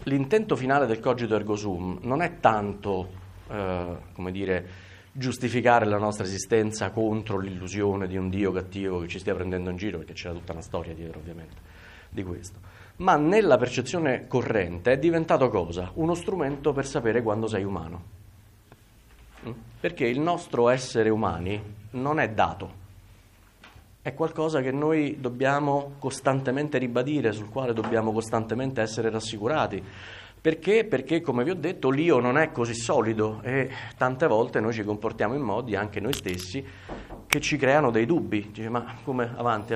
l'intento finale del cogito ergo sum non è tanto, come dire, giustificare la nostra esistenza contro l'illusione di un Dio cattivo che ci stia prendendo in giro, perché c'era tutta una storia dietro, ovviamente, di questo. Ma nella percezione corrente è diventato cosa? Uno strumento per sapere quando sei umano. Perché il nostro essere umani non è dato. È qualcosa che noi dobbiamo costantemente ribadire, sul quale dobbiamo costantemente essere rassicurati. Perché? Perché, come vi ho detto, l'io non è così solido e tante volte noi ci comportiamo in modi, anche noi stessi, che ci creano dei dubbi. Dice, ma come? Avanti.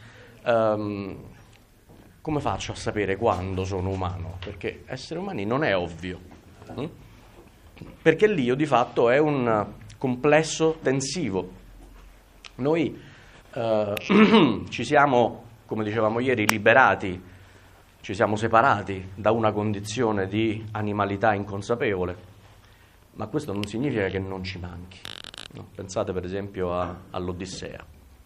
Come faccio a sapere quando sono umano? Perché essere umani non è ovvio. Perché l'io, di fatto, è un complesso tensivo. Noi ci siamo, come dicevamo ieri, liberati, ci siamo separati da una condizione di animalità inconsapevole, ma questo non significa che non ci manchi. No? Pensate per esempio all'Odissea.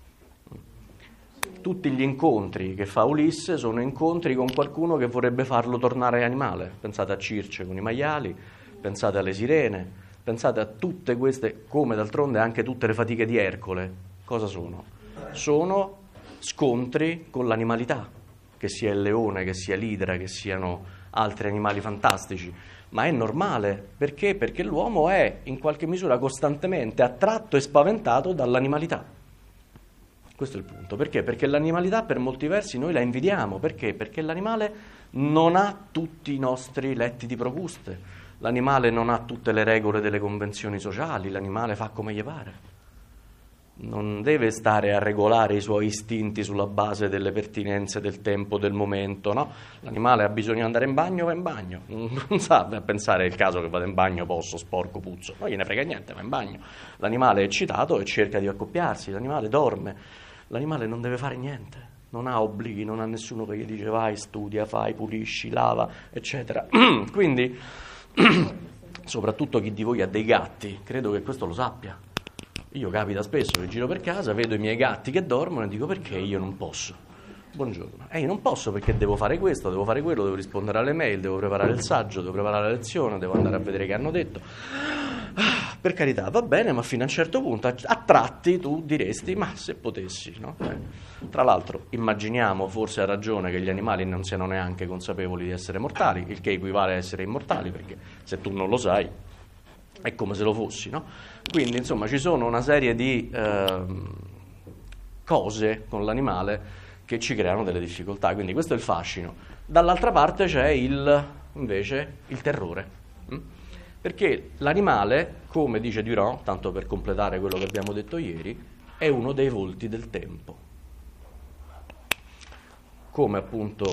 Tutti gli incontri che fa Ulisse sono incontri con qualcuno che vorrebbe farlo tornare animale. Pensate a Circe con i maiali, pensate alle sirene, pensate a tutte queste, come d'altronde anche tutte le fatiche di Ercole. Cosa sono? Sono scontri con l'animalità, che sia il leone, che sia l'idra, che siano altri animali fantastici. Ma è normale, perché? Perché l'uomo è in qualche misura costantemente attratto e spaventato dall'animalità. Questo è il punto. Perché? Perché l'animalità per molti versi noi la invidiamo. Perché? Perché l'animale non ha tutti i nostri letti di Procuste, l'animale non ha tutte le regole delle convenzioni sociali, l'animale fa come gli pare. Non deve stare a regolare i suoi istinti sulla base delle pertinenze del tempo, del momento, no? L'animale ha bisogno di andare in bagno, va in bagno. Non sa a pensare il caso che vada in bagno, posso, sporco, puzzo. Non gliene frega niente, va in bagno. L'animale è eccitato e cerca di accoppiarsi, l'animale dorme. L'animale non deve fare niente, non ha obblighi, non ha nessuno che gli dice vai, studia, fai, pulisci, lava, eccetera. Quindi, soprattutto chi di voi ha dei gatti, credo che questo lo sappia. Io capita spesso che giro per casa, vedo i miei gatti che dormono e dico perché io non posso? Buongiorno. Io non posso perché devo fare questo, devo fare quello, devo rispondere alle mail, devo preparare il saggio, devo preparare la lezione, devo andare a vedere che hanno detto. Per carità, va bene, ma fino a un certo punto, a tratti tu diresti, ma se potessi, no? Tra l'altro, immaginiamo, forse ha ragione, che gli animali non siano neanche consapevoli di essere mortali, il che equivale a essere immortali, perché se tu non lo sai, è come se lo fossi, no? Quindi, insomma, ci sono una serie di cose con l'animale che ci creano delle difficoltà, quindi questo è il fascino. Dall'altra parte c'è invece il terrore. Perché l'animale, come dice Durand, tanto per completare quello che abbiamo detto ieri, è uno dei volti del tempo. Come appunto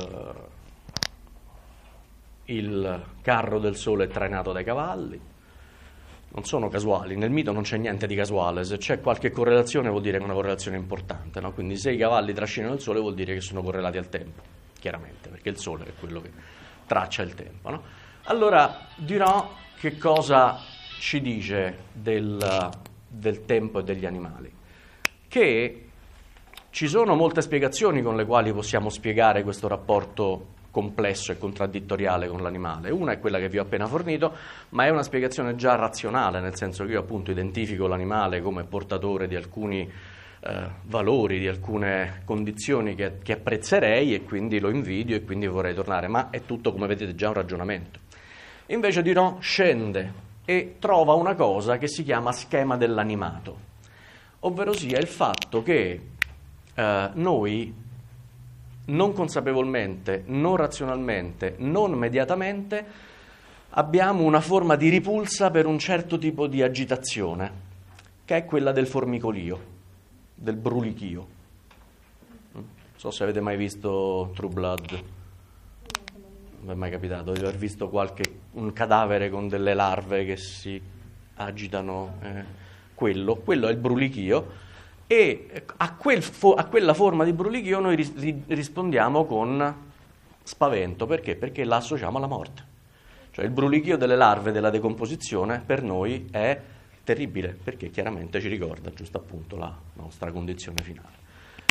il carro del sole è trainato dai cavalli, non sono casuali, nel mito non c'è niente di casuale, se c'è qualche correlazione vuol dire che è una correlazione importante, no? Quindi se i cavalli trascinano il sole vuol dire che sono correlati al tempo, chiaramente, perché il sole è quello che traccia il tempo, no? Allora, Durand che cosa ci dice del tempo e degli animali? Che ci sono molte spiegazioni con le quali possiamo spiegare questo rapporto complesso e contraddittoriale con l'animale. Una è quella che vi ho appena fornito, ma è una spiegazione già razionale, nel senso che io appunto identifico l'animale come portatore di alcuni valori, di alcune condizioni che apprezzerei e quindi lo invidio e quindi vorrei tornare, ma è tutto, come vedete, già un ragionamento. Invece Durand scende e trova una cosa che si chiama schema dell'animato, ovverosia il fatto che noi non consapevolmente, non razionalmente, non mediatamente abbiamo una forma di ripulsa per un certo tipo di agitazione, che è quella del formicolio, del brulichio. Non so se avete mai visto True Blood. Non è mai capitato di aver visto un cadavere con delle larve che si agitano, quello è il brulichio, e a quella forma di brulichio noi rispondiamo con spavento. Perché? Perché la associamo alla morte. Cioè il brulichio delle larve della decomposizione per noi è terribile, perché chiaramente ci ricorda giusto appunto la nostra condizione finale.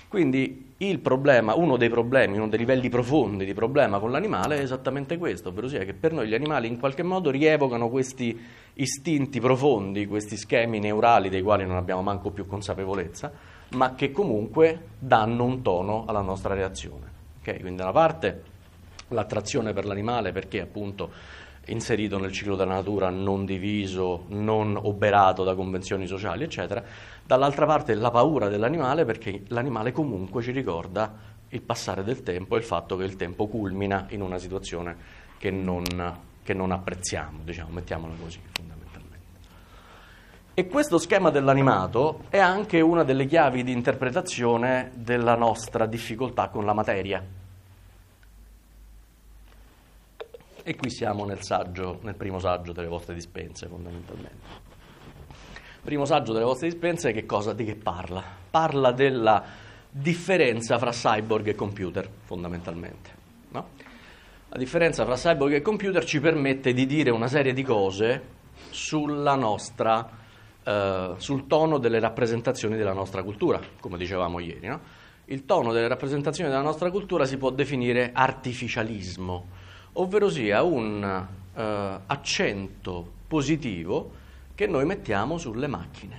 Quindi il problema, uno dei problemi, uno dei livelli profondi di problema con l'animale è esattamente questo, ovvero sia che per noi gli animali in qualche modo rievocano questi istinti profondi, questi schemi neurali dei quali non abbiamo manco più consapevolezza, ma che comunque danno un tono alla nostra reazione. Okay? Quindi da una parte l'attrazione per l'animale perché appunto inserito nel ciclo della natura, non diviso, non oberato da convenzioni sociali, eccetera. Dall'altra parte la paura dell'animale perché l'animale comunque ci ricorda il passare del tempo e il fatto che il tempo culmina in una situazione che non apprezziamo, diciamo, mettiamola così fondamentalmente. E questo schema dell'animato è anche una delle chiavi di interpretazione della nostra difficoltà con la materia. E qui siamo nel primo saggio delle vostre dispense, fondamentalmente. Il primo saggio delle vostre dispense di che parla? Parla della differenza fra cyborg e computer, fondamentalmente. No? La differenza fra cyborg e computer ci permette di dire una serie di cose sul tono delle rappresentazioni della nostra cultura, come dicevamo ieri. No? Il tono delle rappresentazioni della nostra cultura si può definire artificialismo, ovvero sia un accento positivo che noi mettiamo sulle macchine.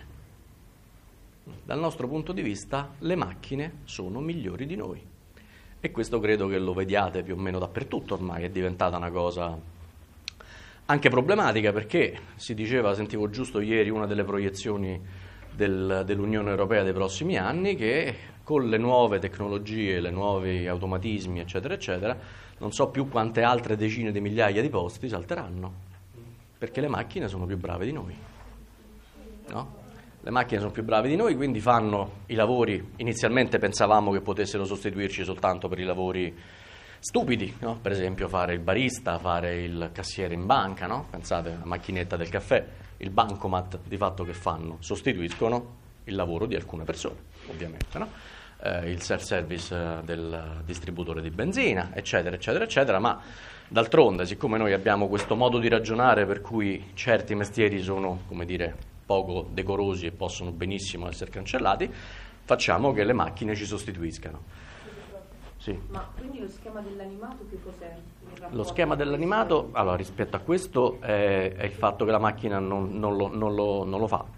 Dal nostro punto di vista le macchine sono migliori di noi e questo credo che lo vediate più o meno dappertutto ormai, è diventata una cosa anche problematica perché si diceva, sentivo giusto ieri una delle proiezioni dell'Unione Europea dei prossimi anni che con le nuove tecnologie, i nuovi automatismi eccetera eccetera non so più quante altre decine di migliaia di posti salteranno, perché le macchine sono più brave di noi. No? Le macchine sono più brave di noi, quindi fanno i lavori, inizialmente pensavamo che potessero sostituirci soltanto per i lavori stupidi, no? Per esempio fare il barista, fare il cassiere in banca, no? Pensate alla macchinetta del caffè, il bancomat di fatto che fanno? Sostituiscono il lavoro di alcune persone, ovviamente, no? Il self-service del distributore di benzina, eccetera, eccetera, eccetera, ma d'altronde, siccome noi abbiamo questo modo di ragionare per cui certi mestieri sono, come dire, poco decorosi e possono benissimo essere cancellati, facciamo che le macchine ci sostituiscano. Sì. Ma quindi lo schema dell'animato che cos'è? Lo schema dell'animato, allora, rispetto a questo, è il fatto che la macchina non lo fa.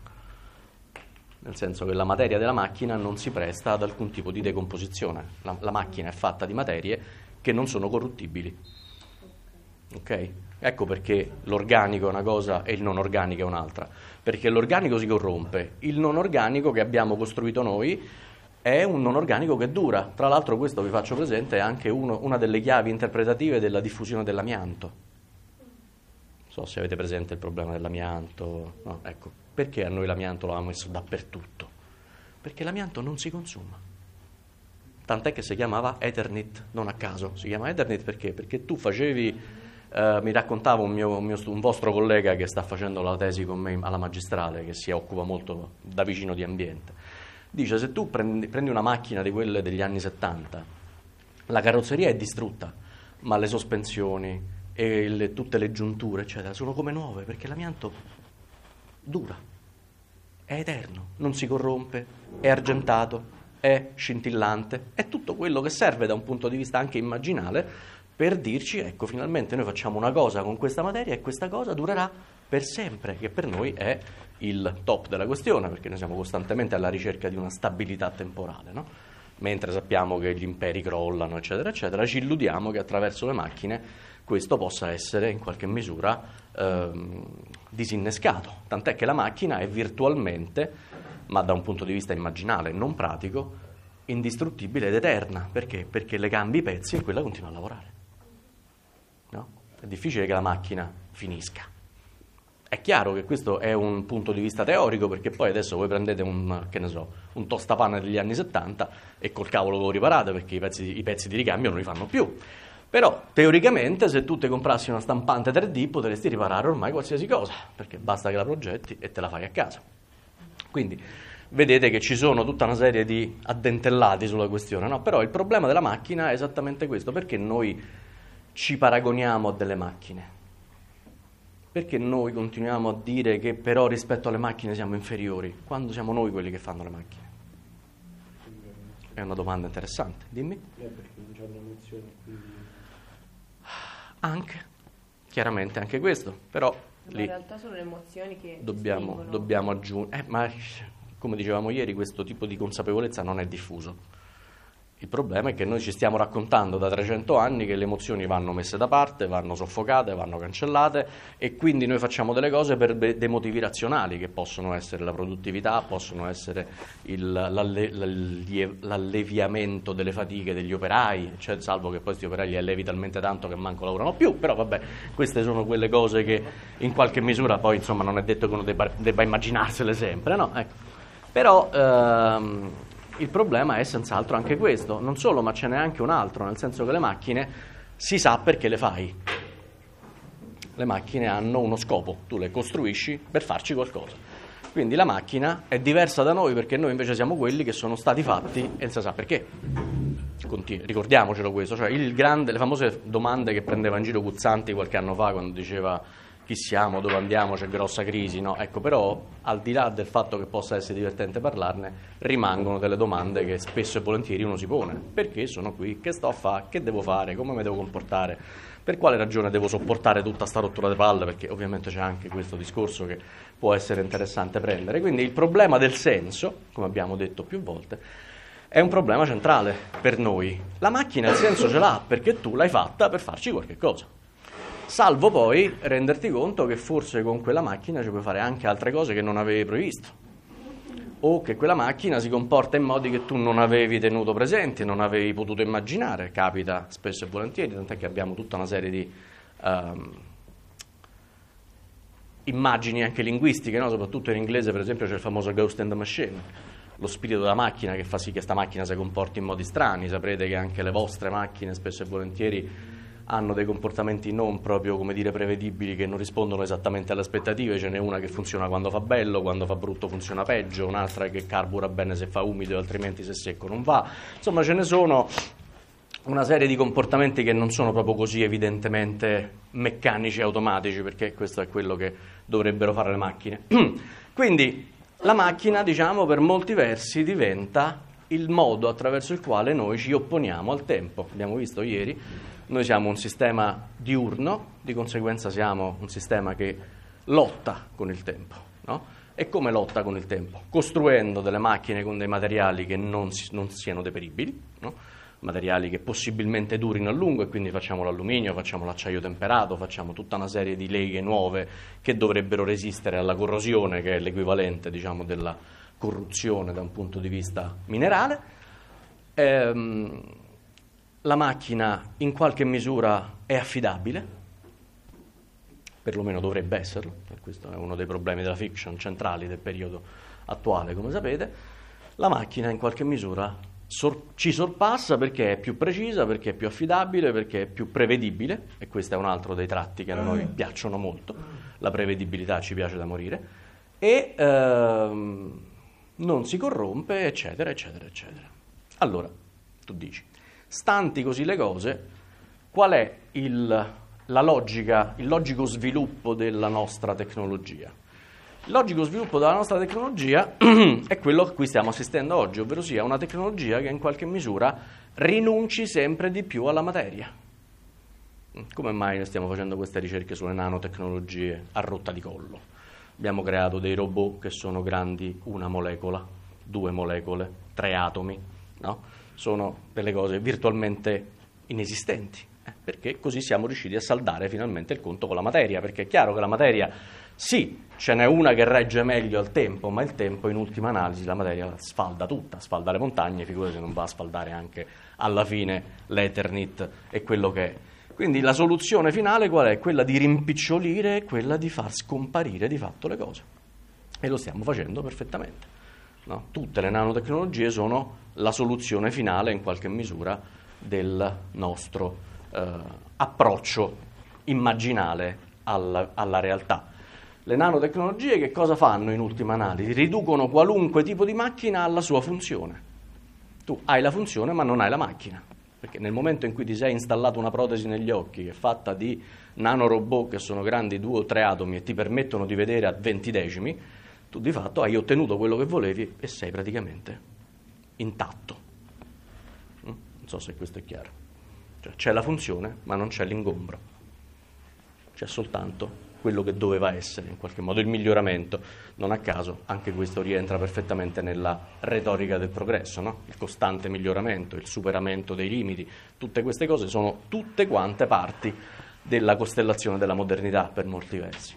Nel senso che la materia della macchina non si presta ad alcun tipo di decomposizione. La macchina è fatta di materie che non sono corruttibili. Ok? Ecco perché l'organico è una cosa e il non organico è un'altra. Perché l'organico si corrompe, il non organico che abbiamo costruito noi è un non organico che dura. Tra l'altro questo vi faccio presente è anche una delle chiavi interpretative della diffusione dell'amianto. Non so se avete presente il problema dell'amianto. No? Ecco. Perché a noi l'amianto lo avevamo messo dappertutto? Perché l'amianto non si consuma. Tant'è che si chiamava Eternit, non a caso. Si chiama Eternit perché? Perché tu facevi, mi raccontava un vostro collega che sta facendo la tesi con me alla magistrale, che si occupa molto da vicino di ambiente. Dice, se tu prendi una macchina di quelle degli anni 70, la carrozzeria è distrutta, ma le sospensioni e tutte le giunture, eccetera, sono come nuove, perché l'amianto dura, è eterno, non si corrompe, è argentato, è scintillante, è tutto quello che serve da un punto di vista anche immaginale per dirci, ecco, finalmente noi facciamo una cosa con questa materia e questa cosa durerà per sempre, che per noi è il top della questione, perché noi siamo costantemente alla ricerca di una stabilità temporale, no? Mentre sappiamo che gli imperi crollano, eccetera, eccetera, ci illudiamo che attraverso le macchine questo possa essere in qualche misura disinnescato, tant'è che la macchina è virtualmente, ma da un punto di vista immaginale, non pratico, indistruttibile ed eterna. Perché? Perché le cambi i pezzi e quella continua a lavorare. No? È difficile che la macchina finisca. È chiaro che questo è un punto di vista teorico, perché poi adesso voi prendete un tostapane degli anni 70 e col cavolo lo riparate, perché i pezzi di ricambio non li fanno più. Però teoricamente se tu ti comprassi una stampante 3D potresti riparare ormai qualsiasi cosa, perché basta che la progetti e te la fai a casa. Quindi vedete che ci sono tutta una serie di addentellati sulla questione, no? Però il problema della macchina è esattamente questo, perché noi ci paragoniamo a delle macchine? Perché noi continuiamo a dire che però rispetto alle macchine siamo inferiori, quando siamo noi quelli che fanno le macchine? è una domanda interessante. Dimmi. Perché non c'hanno emozioni, quindi... Anche, chiaramente anche questo, però Ma in realtà sono le emozioni che dobbiamo aggiungere, ma come dicevamo ieri, questo tipo di consapevolezza non è diffuso. Il problema è che noi ci stiamo raccontando da 300 anni che le emozioni vanno messe da parte, vanno soffocate, vanno cancellate, e quindi noi facciamo delle cose per dei motivi razionali, che possono essere la produttività, possono essere l'alleviamento delle fatiche degli operai, cioè, salvo che poi questi operai li allevi talmente tanto che manco lavorano più, però vabbè, queste sono quelle cose che in qualche misura poi insomma non è detto che uno debba immaginarsele sempre, no? Ecco. Però il problema è senz'altro anche questo, non solo, ma ce n'è anche un altro, nel senso che le macchine si sa perché le fai. Le macchine hanno uno scopo, tu le costruisci per farci qualcosa. Quindi la macchina è diversa da noi perché noi invece siamo quelli che sono stati fatti e non si sa perché. Ricordiamocelo questo, cioè le famose domande che prendeva in giro Guzzanti qualche anno fa quando diceva chi siamo, dove andiamo, c'è grossa crisi, no? Ecco, però al di là del fatto che possa essere divertente parlarne, rimangono delle domande che spesso e volentieri uno si pone. Perché sono qui? Che sto a fare? Che devo fare? Come mi devo comportare? Per quale ragione devo sopportare tutta sta rottura di palle? Perché ovviamente c'è anche questo discorso che può essere interessante prendere. Quindi il problema del senso, come abbiamo detto più volte, è un problema centrale per noi. La macchina il senso ce l'ha perché tu l'hai fatta per farci qualche cosa. Salvo poi renderti conto che forse con quella macchina ci puoi fare anche altre cose che non avevi previsto, o che quella macchina si comporta in modi che tu non avevi tenuto presenti, non avevi potuto immaginare. Capita spesso e volentieri, tant'è che abbiamo tutta una serie di immagini anche linguistiche, no? Soprattutto in inglese, per esempio, c'è il famoso ghost in the machine, lo spirito della macchina che fa sì che sta macchina si comporti in modi strani. Saprete che anche le vostre macchine spesso e volentieri hanno dei comportamenti non proprio, come dire, prevedibili, che non rispondono esattamente alle aspettative. Ce n'è una che funziona quando fa bello, quando fa brutto funziona peggio, un'altra che carbura bene se fa umido, altrimenti se secco non va. Insomma, ce ne sono una serie di comportamenti che non sono proprio così evidentemente meccanici e automatici, perché questo è quello che dovrebbero fare le macchine. Quindi la macchina, diciamo, per molti versi diventa il modo attraverso il quale noi ci opponiamo al tempo. Abbiamo visto ieri, noi siamo un sistema diurno, di conseguenza siamo un sistema che lotta con il tempo, no? E come lotta con il tempo? Costruendo delle macchine con dei materiali che non siano deperibili, no? Materiali che possibilmente durino a lungo, e quindi facciamo l'alluminio, facciamo l'acciaio temperato, facciamo tutta una serie di leghe nuove che dovrebbero resistere alla corrosione, che è l'equivalente, diciamo, della corruzione da un punto di vista minerale. La macchina in qualche misura è affidabile, perlomeno dovrebbe esserlo, e questo è uno dei problemi della fiction centrali del periodo attuale, come sapete. La macchina in qualche misura ci sorpassa perché è più precisa, perché è più affidabile, perché è più prevedibile, e questo è un altro dei tratti che a noi piacciono molto. La prevedibilità ci piace da morire, e non si corrompe, eccetera, eccetera, eccetera. Allora, tu dici, stanti così le cose, qual è la logica, il logico sviluppo della nostra tecnologia? Il logico sviluppo della nostra tecnologia è quello a cui stiamo assistendo oggi, ovvero sia una tecnologia che in qualche misura rinunci sempre di più alla materia. Come mai stiamo facendo queste ricerche sulle nanotecnologie a rotta di collo? Abbiamo creato dei robot che sono grandi una molecola, 2 molecole, 3 atomi, no? Sono delle cose virtualmente inesistenti, perché così siamo riusciti a saldare finalmente il conto con la materia, perché è chiaro che la materia, sì, ce n'è una che regge meglio al tempo, ma il tempo in ultima analisi la materia sfalda tutta, sfalda le montagne, figurati se non va a sfaldare anche alla fine l'Eternit e quello che è. Quindi la soluzione finale qual è? Quella di rimpicciolire, quella di far scomparire di fatto le cose. E lo stiamo facendo perfettamente, no? Tutte le nanotecnologie sono la soluzione finale in qualche misura del nostro approccio immaginale alla realtà. Le nanotecnologie che cosa fanno in ultima analisi? Riducono qualunque tipo di macchina alla sua funzione. Tu hai la funzione ma non hai la macchina, perché nel momento in cui ti sei installato una protesi negli occhi che è fatta di nanorobot che sono grandi 2 o 3 atomi e ti permettono di vedere a 20 decimi, tu di fatto hai ottenuto quello che volevi e sei praticamente intatto. so se questo è chiaro. Cioè, c'è la funzione, ma non c'è l'ingombro. C'è soltanto quello che doveva essere, in qualche modo, il miglioramento. Non a caso, anche questo rientra perfettamente nella retorica del progresso, no? Il costante miglioramento, il superamento dei limiti, tutte queste cose sono tutte quante parti della costellazione della modernità per molti versi.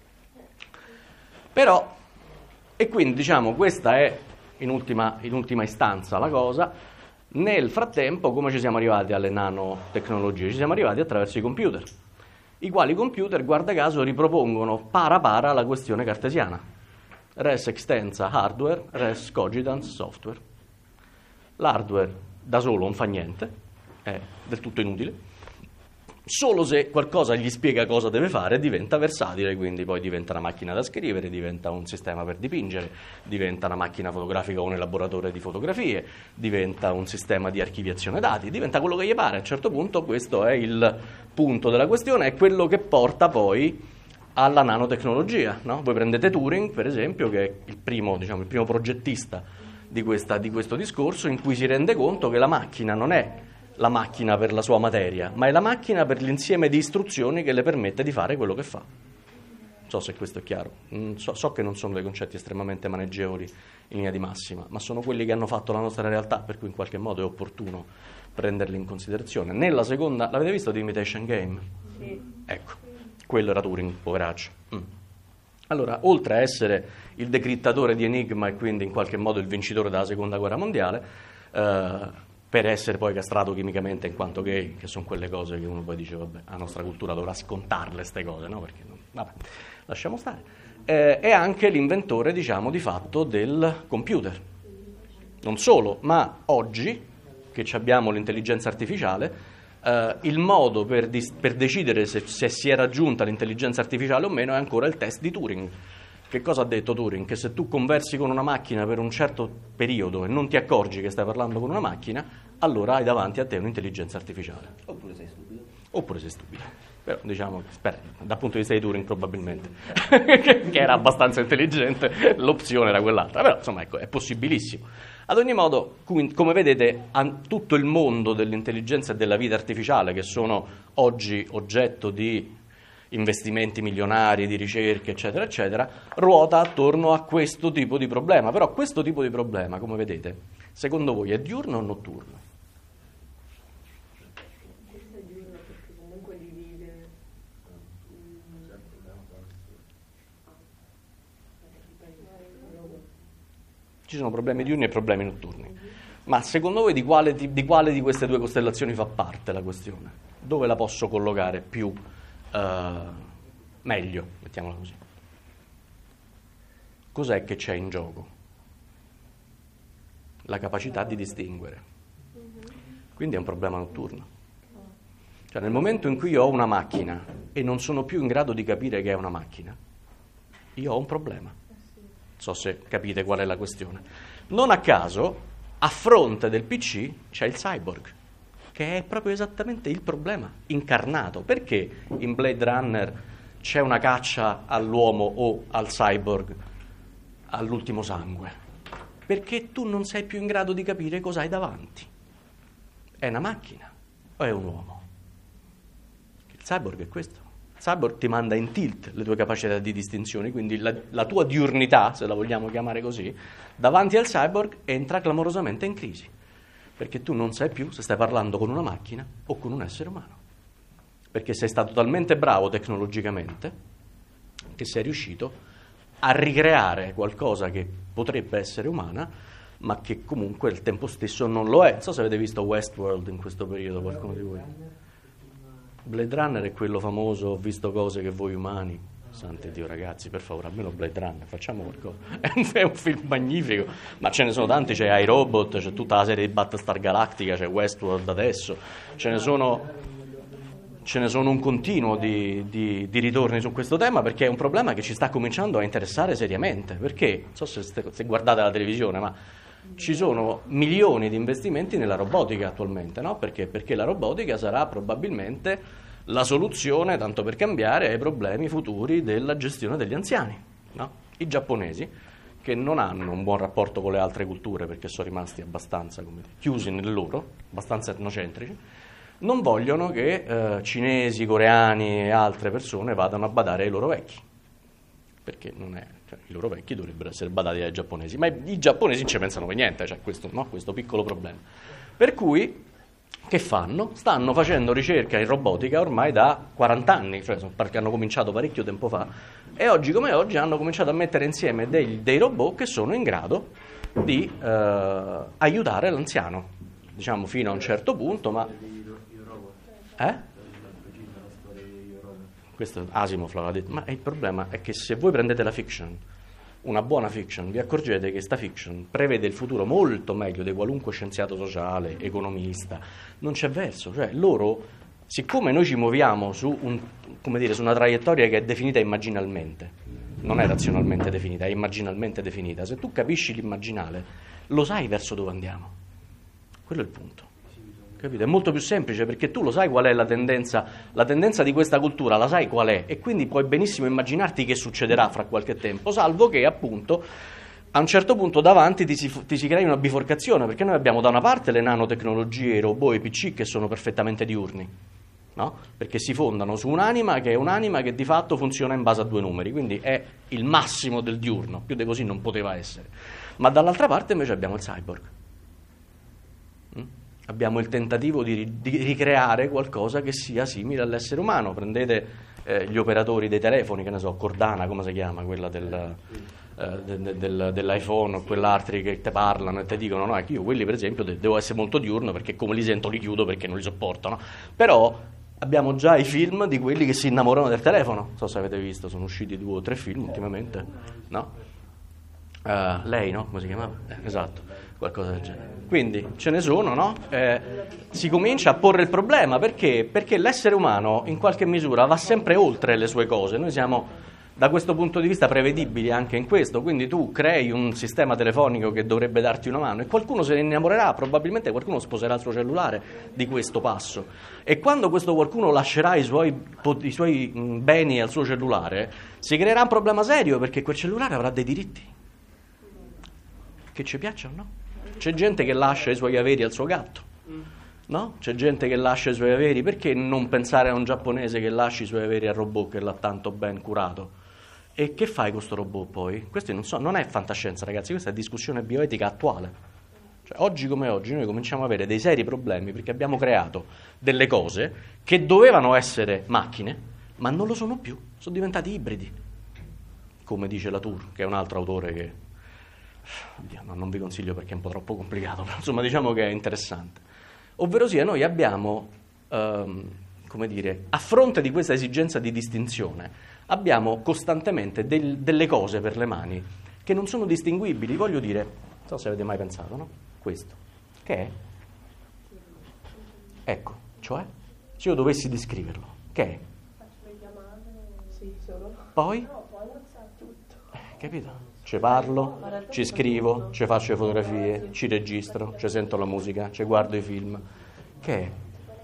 Però, e quindi diciamo, questa è in ultima istanza la cosa. Nel frattempo, come ci siamo arrivati alle nanotecnologie? Ci siamo arrivati attraverso i computer, i quali computer, guarda caso, ripropongono para la questione cartesiana. Res extensa hardware, res cogitans software. L'hardware da solo non fa niente, è del tutto inutile. Solo se qualcosa gli spiega cosa deve fare diventa versatile, quindi poi diventa una macchina da scrivere, diventa un sistema per dipingere, diventa una macchina fotografica o un elaboratore di fotografie, diventa un sistema di archiviazione dati, diventa quello che gli pare. A un certo punto questo è il punto della questione, è quello che porta poi alla nanotecnologia, no? Voi prendete Turing, per esempio, che è il primo progettista di questo discorso, in cui si rende conto che la macchina non è la macchina per la sua materia, ma è la macchina per l'insieme di istruzioni che le permette di fare quello che fa. Non so se questo è chiaro. So che non sono dei concetti estremamente maneggevoli in linea di massima, ma sono quelli che hanno fatto la nostra realtà, per cui in qualche modo è opportuno prenderli in considerazione. Nella seconda, l'avete visto The Imitation Game? Sì. Ecco, quello era Turing, poveraccio. Allora, oltre a essere il decrittatore di enigma e quindi in qualche modo il vincitore della seconda guerra mondiale, per essere poi castrato chimicamente in quanto gay, che sono quelle cose che uno poi dice, vabbè, la nostra cultura dovrà scontarle queste cose, no? Perché vabbè, lasciamo stare. È anche l'inventore, diciamo, di fatto del computer. Non solo, ma oggi, che abbiamo l'intelligenza artificiale, il modo per decidere se si è raggiunta l'intelligenza artificiale o meno è ancora il test di Turing. Che cosa ha detto Turing? Che se tu conversi con una macchina per un certo periodo e non ti accorgi che stai parlando con una macchina, allora hai davanti a te un'intelligenza artificiale. Oppure sei stupido. Oppure sei stupido. Però diciamo che, dal punto di vista di Turing probabilmente, che era abbastanza intelligente, l'opzione era quell'altra. Però insomma, ecco, è possibilissimo. Ad ogni modo, come vedete, tutto il mondo dell'intelligenza e della vita artificiale, che sono oggi oggetto di investimenti milionari, di ricerche, eccetera, eccetera, ruota attorno a questo tipo di problema. Però questo tipo di problema, come vedete, secondo voi è diurno o notturno? Questo è diurno perché comunque divide. Ci sono problemi diurni e problemi notturni. Ma secondo voi di quale di queste due costellazioni fa parte la questione? Dove la posso collocare più meglio, mettiamola così? Cos'è che c'è in gioco? La capacità di distinguere. Quindi è un problema notturno. Cioè, nel momento in cui io ho una macchina e non sono più in grado di capire che è una macchina, io ho un problema. Non so se capite qual è la questione. Non a caso, a fronte del PC c'è il cyborg, che è proprio esattamente il problema incarnato. Perché in Blade Runner c'è una caccia all'uomo o al cyborg all'ultimo sangue? Perché tu non sei più in grado di capire cosa hai davanti. È una macchina o è un uomo? Il cyborg è questo. Il cyborg ti manda in tilt le tue capacità di distinzione, quindi la tua diurnità, se la vogliamo chiamare così, davanti al cyborg entra clamorosamente in crisi. Perché tu non sai più se stai parlando con una macchina o con un essere umano. Perché sei stato talmente bravo tecnologicamente che sei riuscito a ricreare qualcosa che potrebbe essere umana, ma che comunque al tempo stesso non lo è. Non so se avete visto Westworld in questo periodo, qualcuno di voi. Blade Runner è quello famoso, ho visto cose che voi umani... Santi Dio, ragazzi, per favore, almeno Blade Runner, facciamo qualcosa. È un film magnifico, ma ce ne sono tanti, c'è iRobot, c'è tutta la serie di Battlestar Galactica, c'è Westworld adesso, ce ne sono un continuo di ritorni su questo tema, perché è un problema che ci sta cominciando a interessare seriamente. Perché, non so se guardate la televisione, ma ci sono milioni di investimenti nella robotica attualmente, no? Perché la robotica sarà probabilmente la soluzione, tanto per cambiare, ai problemi futuri della gestione degli anziani, no? I giapponesi, che non hanno un buon rapporto con le altre culture perché sono rimasti abbastanza chiusi nel loro, abbastanza etnocentrici, non vogliono che cinesi, coreani e altre persone vadano a badare ai loro vecchi, perché non è, cioè, i loro vecchi dovrebbero essere badati dai giapponesi, ma i giapponesi non ci pensano per niente, cioè questo piccolo problema. Per cui che fanno? Stanno facendo ricerca in robotica ormai da 40 anni, cioè perché hanno cominciato parecchio tempo fa, e oggi come oggi hanno cominciato a mettere insieme dei robot che sono in grado di aiutare l'anziano, diciamo fino a un certo punto, ma... Questo Asimov l'aveva detto, ma il problema è che se voi prendete la fiction, una buona fiction, vi accorgete che sta fiction prevede il futuro molto meglio di qualunque scienziato sociale, economista. Non c'è verso, cioè loro, siccome noi ci muoviamo su una traiettoria che è definita immaginalmente, non è razionalmente definita, è immaginalmente definita, se tu capisci l'immaginale, lo sai verso dove andiamo. Quello è il punto. Capito? È molto più semplice perché tu lo sai qual è la tendenza di questa cultura, la sai qual è, e quindi puoi benissimo immaginarti che succederà fra qualche tempo, salvo che appunto a un certo punto davanti ti si crei una biforcazione, perché noi abbiamo da una parte le nanotecnologie, i robot e i PC che sono perfettamente diurni, no? Perché si fondano su un'anima che di fatto funziona in base a 2 numeri, quindi è il massimo del diurno, più di così non poteva essere. Ma dall'altra parte invece abbiamo il cyborg. Abbiamo il tentativo di ricreare qualcosa che sia simile all'essere umano. Prendete gli operatori dei telefoni, che ne so, Cordana, come si chiama, quella dell'iPhone, o quell'altri che te parlano e ti dicono, no, io quelli per esempio devo essere molto diurno perché come li sento li chiudo perché non li sopporto, no? Però abbiamo già i film di quelli che si innamorano del telefono. Non so se avete visto, sono usciti 2 o 3 film ultimamente, no? Lei, no? Come si chiamava? Esatto, qualcosa del genere. Quindi ce ne sono, no? Si comincia a porre il problema, perché l'essere umano in qualche misura va sempre oltre le sue cose. Noi siamo da questo punto di vista prevedibili anche in questo, quindi tu crei un sistema telefonico che dovrebbe darti una mano e qualcuno se ne innamorerà, probabilmente qualcuno sposerà il suo cellulare di questo passo, e quando questo qualcuno lascerà i suoi beni al suo cellulare si creerà un problema serio, perché quel cellulare avrà dei diritti, che ci piacciono, no? C'è gente che lascia i suoi averi al suo gatto, no? C'è gente che lascia i suoi averi, perché non pensare a un giapponese che lasci i suoi averi al robot che l'ha tanto ben curato? E che fai con questo robot poi? Questo non è fantascienza, ragazzi, questa è discussione bioetica attuale. Cioè, oggi come oggi noi cominciamo ad avere dei seri problemi perché abbiamo creato delle cose che dovevano essere macchine, ma non lo sono più, sono diventati ibridi, come dice Latour, che è un altro autore che non vi consiglio perché è un po' troppo complicato, però insomma diciamo che è interessante. Ovverosia noi abbiamo, a fronte di questa esigenza di distinzione, abbiamo costantemente delle cose per le mani che non sono distinguibili. Voglio dire, non so se avete mai pensato, no? Questo, che è? Ecco, cioè, se io dovessi descriverlo, che è? Faccio le chiamate, sì, solo. Poi? No, poi WhatsApp tutto. Capito? Ci parlo, ci scrivo, ci faccio le fotografie, ci registro, ci sento la musica, ci guardo i film. Che è?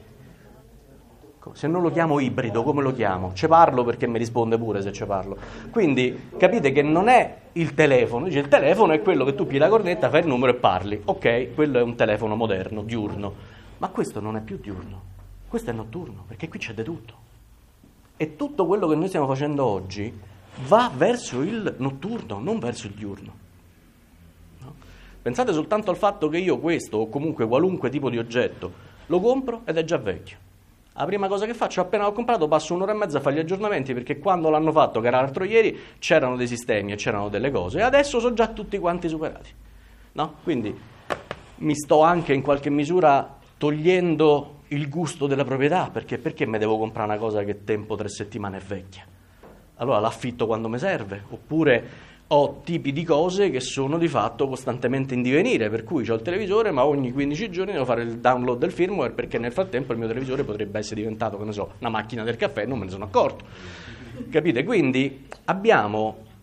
Se non lo chiamo ibrido, come lo chiamo? Ci parlo perché mi risponde pure se ci parlo. Quindi capite che non è il telefono. Dice, il telefono è quello che tu pigli la cornetta, fai il numero e parli. Ok, quello è un telefono moderno, diurno. Ma questo non è più diurno, questo è notturno, perché qui c'è di tutto. E tutto quello che noi stiamo facendo oggi va verso il notturno, non verso il diurno. No? Pensate soltanto al fatto che io questo, o comunque qualunque tipo di oggetto, lo compro ed è già vecchio. La prima cosa che faccio, appena l'ho comprato, passo 1 ora e mezza a fare gli aggiornamenti, perché quando l'hanno fatto, che era l'altro ieri, c'erano dei sistemi e c'erano delle cose, e adesso sono già tutti quanti superati. No? Quindi mi sto anche in qualche misura togliendo il gusto della proprietà, perché me devo comprare una cosa che tempo 3 settimane è vecchia? Allora l'affitto quando mi serve, oppure ho tipi di cose che sono di fatto costantemente in divenire, per cui ho il televisore, ma ogni 15 giorni devo fare il download del firmware, perché nel frattempo il mio televisore potrebbe essere diventato, che ne so, una macchina del caffè e non me ne sono accorto. Capite? Quindi abbiamo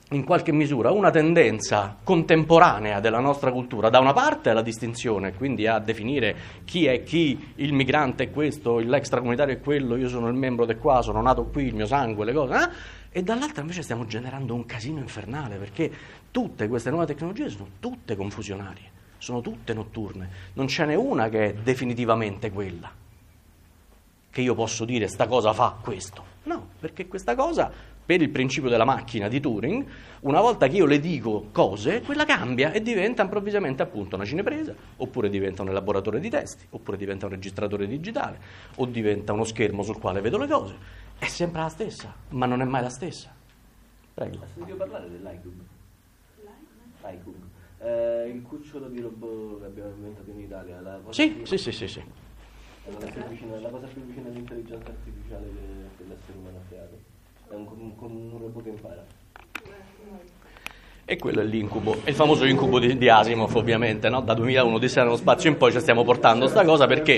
in qualche misura una tendenza contemporanea della nostra cultura, da una parte alla distinzione, quindi a definire chi è chi, il migrante è questo, l'extracomunitario è quello, io sono il membro di qua, sono nato qui, il mio sangue, le cose, e dall'altra invece stiamo generando un casino infernale, perché tutte queste nuove tecnologie sono tutte confusionarie, sono tutte notturne, non ce n'è una che è definitivamente quella, che io posso dire sta cosa fa questo, no, perché questa cosa, per il principio della macchina di Turing, una volta che io le dico cose, quella cambia e diventa improvvisamente appunto una cinepresa, oppure diventa un elaboratore di testi, oppure diventa un registratore digitale, o diventa uno schermo sul quale vedo le cose. È sempre la stessa, ma non è mai la stessa. Prego. Hai sentito parlare dell'Icube? Icube. Il cucciolo di robot che abbiamo inventato in Italia. Sì. È la cosa più vicina all'intelligenza artificiale che l'essere umano ha creato. È un robot che impara. E quello è l'incubo, è il famoso incubo di Asimov, ovviamente, no? Da 2001 Odissea nello spazio in poi ci stiamo portando sta cosa perché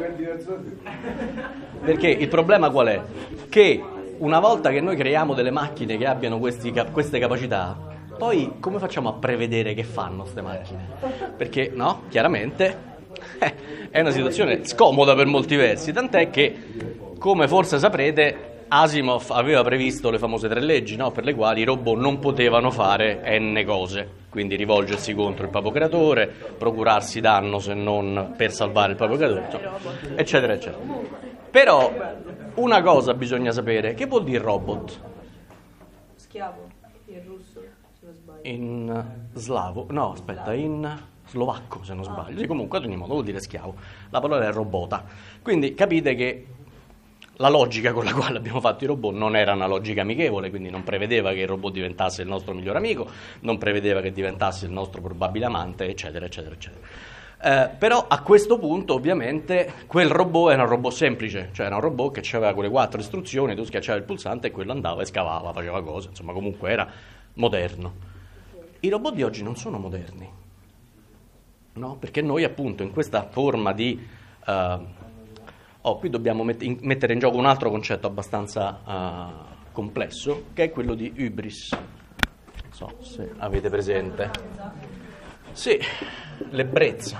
il problema qual è? Che una volta che noi creiamo delle macchine che abbiano queste capacità, poi come facciamo a prevedere che fanno queste macchine? Perché, no? Chiaramente è una situazione scomoda per molti versi, tant'è che, come forse saprete, Asimov aveva previsto le famose 3 leggi, no? Per le quali i robot non potevano fare n cose, quindi rivolgersi contro il proprio creatore, procurarsi danno se non per salvare il proprio creatore, insomma, eccetera, eccetera. Però una cosa bisogna sapere, che vuol dire robot? Schiavo, in russo, se non sbaglio. In slavo, no, aspetta, in slovacco se non sbaglio, sì, comunque ad ogni modo vuol dire schiavo, la parola è robota, quindi capite che la logica con la quale abbiamo fatto i robot non era una logica amichevole, quindi non prevedeva che il robot diventasse il nostro migliore amico, non prevedeva che diventasse il nostro probabile amante, eccetera, eccetera, eccetera. Però a questo punto ovviamente quel robot era un robot semplice, cioè era un robot che aveva quelle 4 istruzioni, tu schiacciavi il pulsante e quello andava e scavava, faceva cose, insomma comunque era moderno. I robot di oggi non sono moderni, no? Perché noi appunto in questa forma di... qui dobbiamo mettere in gioco un altro concetto abbastanza complesso, che è quello di hybris. Non so se avete presente. Sì, l'ebbrezza.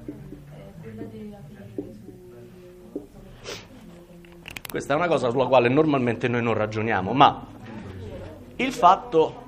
Questa è una cosa sulla quale normalmente noi non ragioniamo, ma il fatto...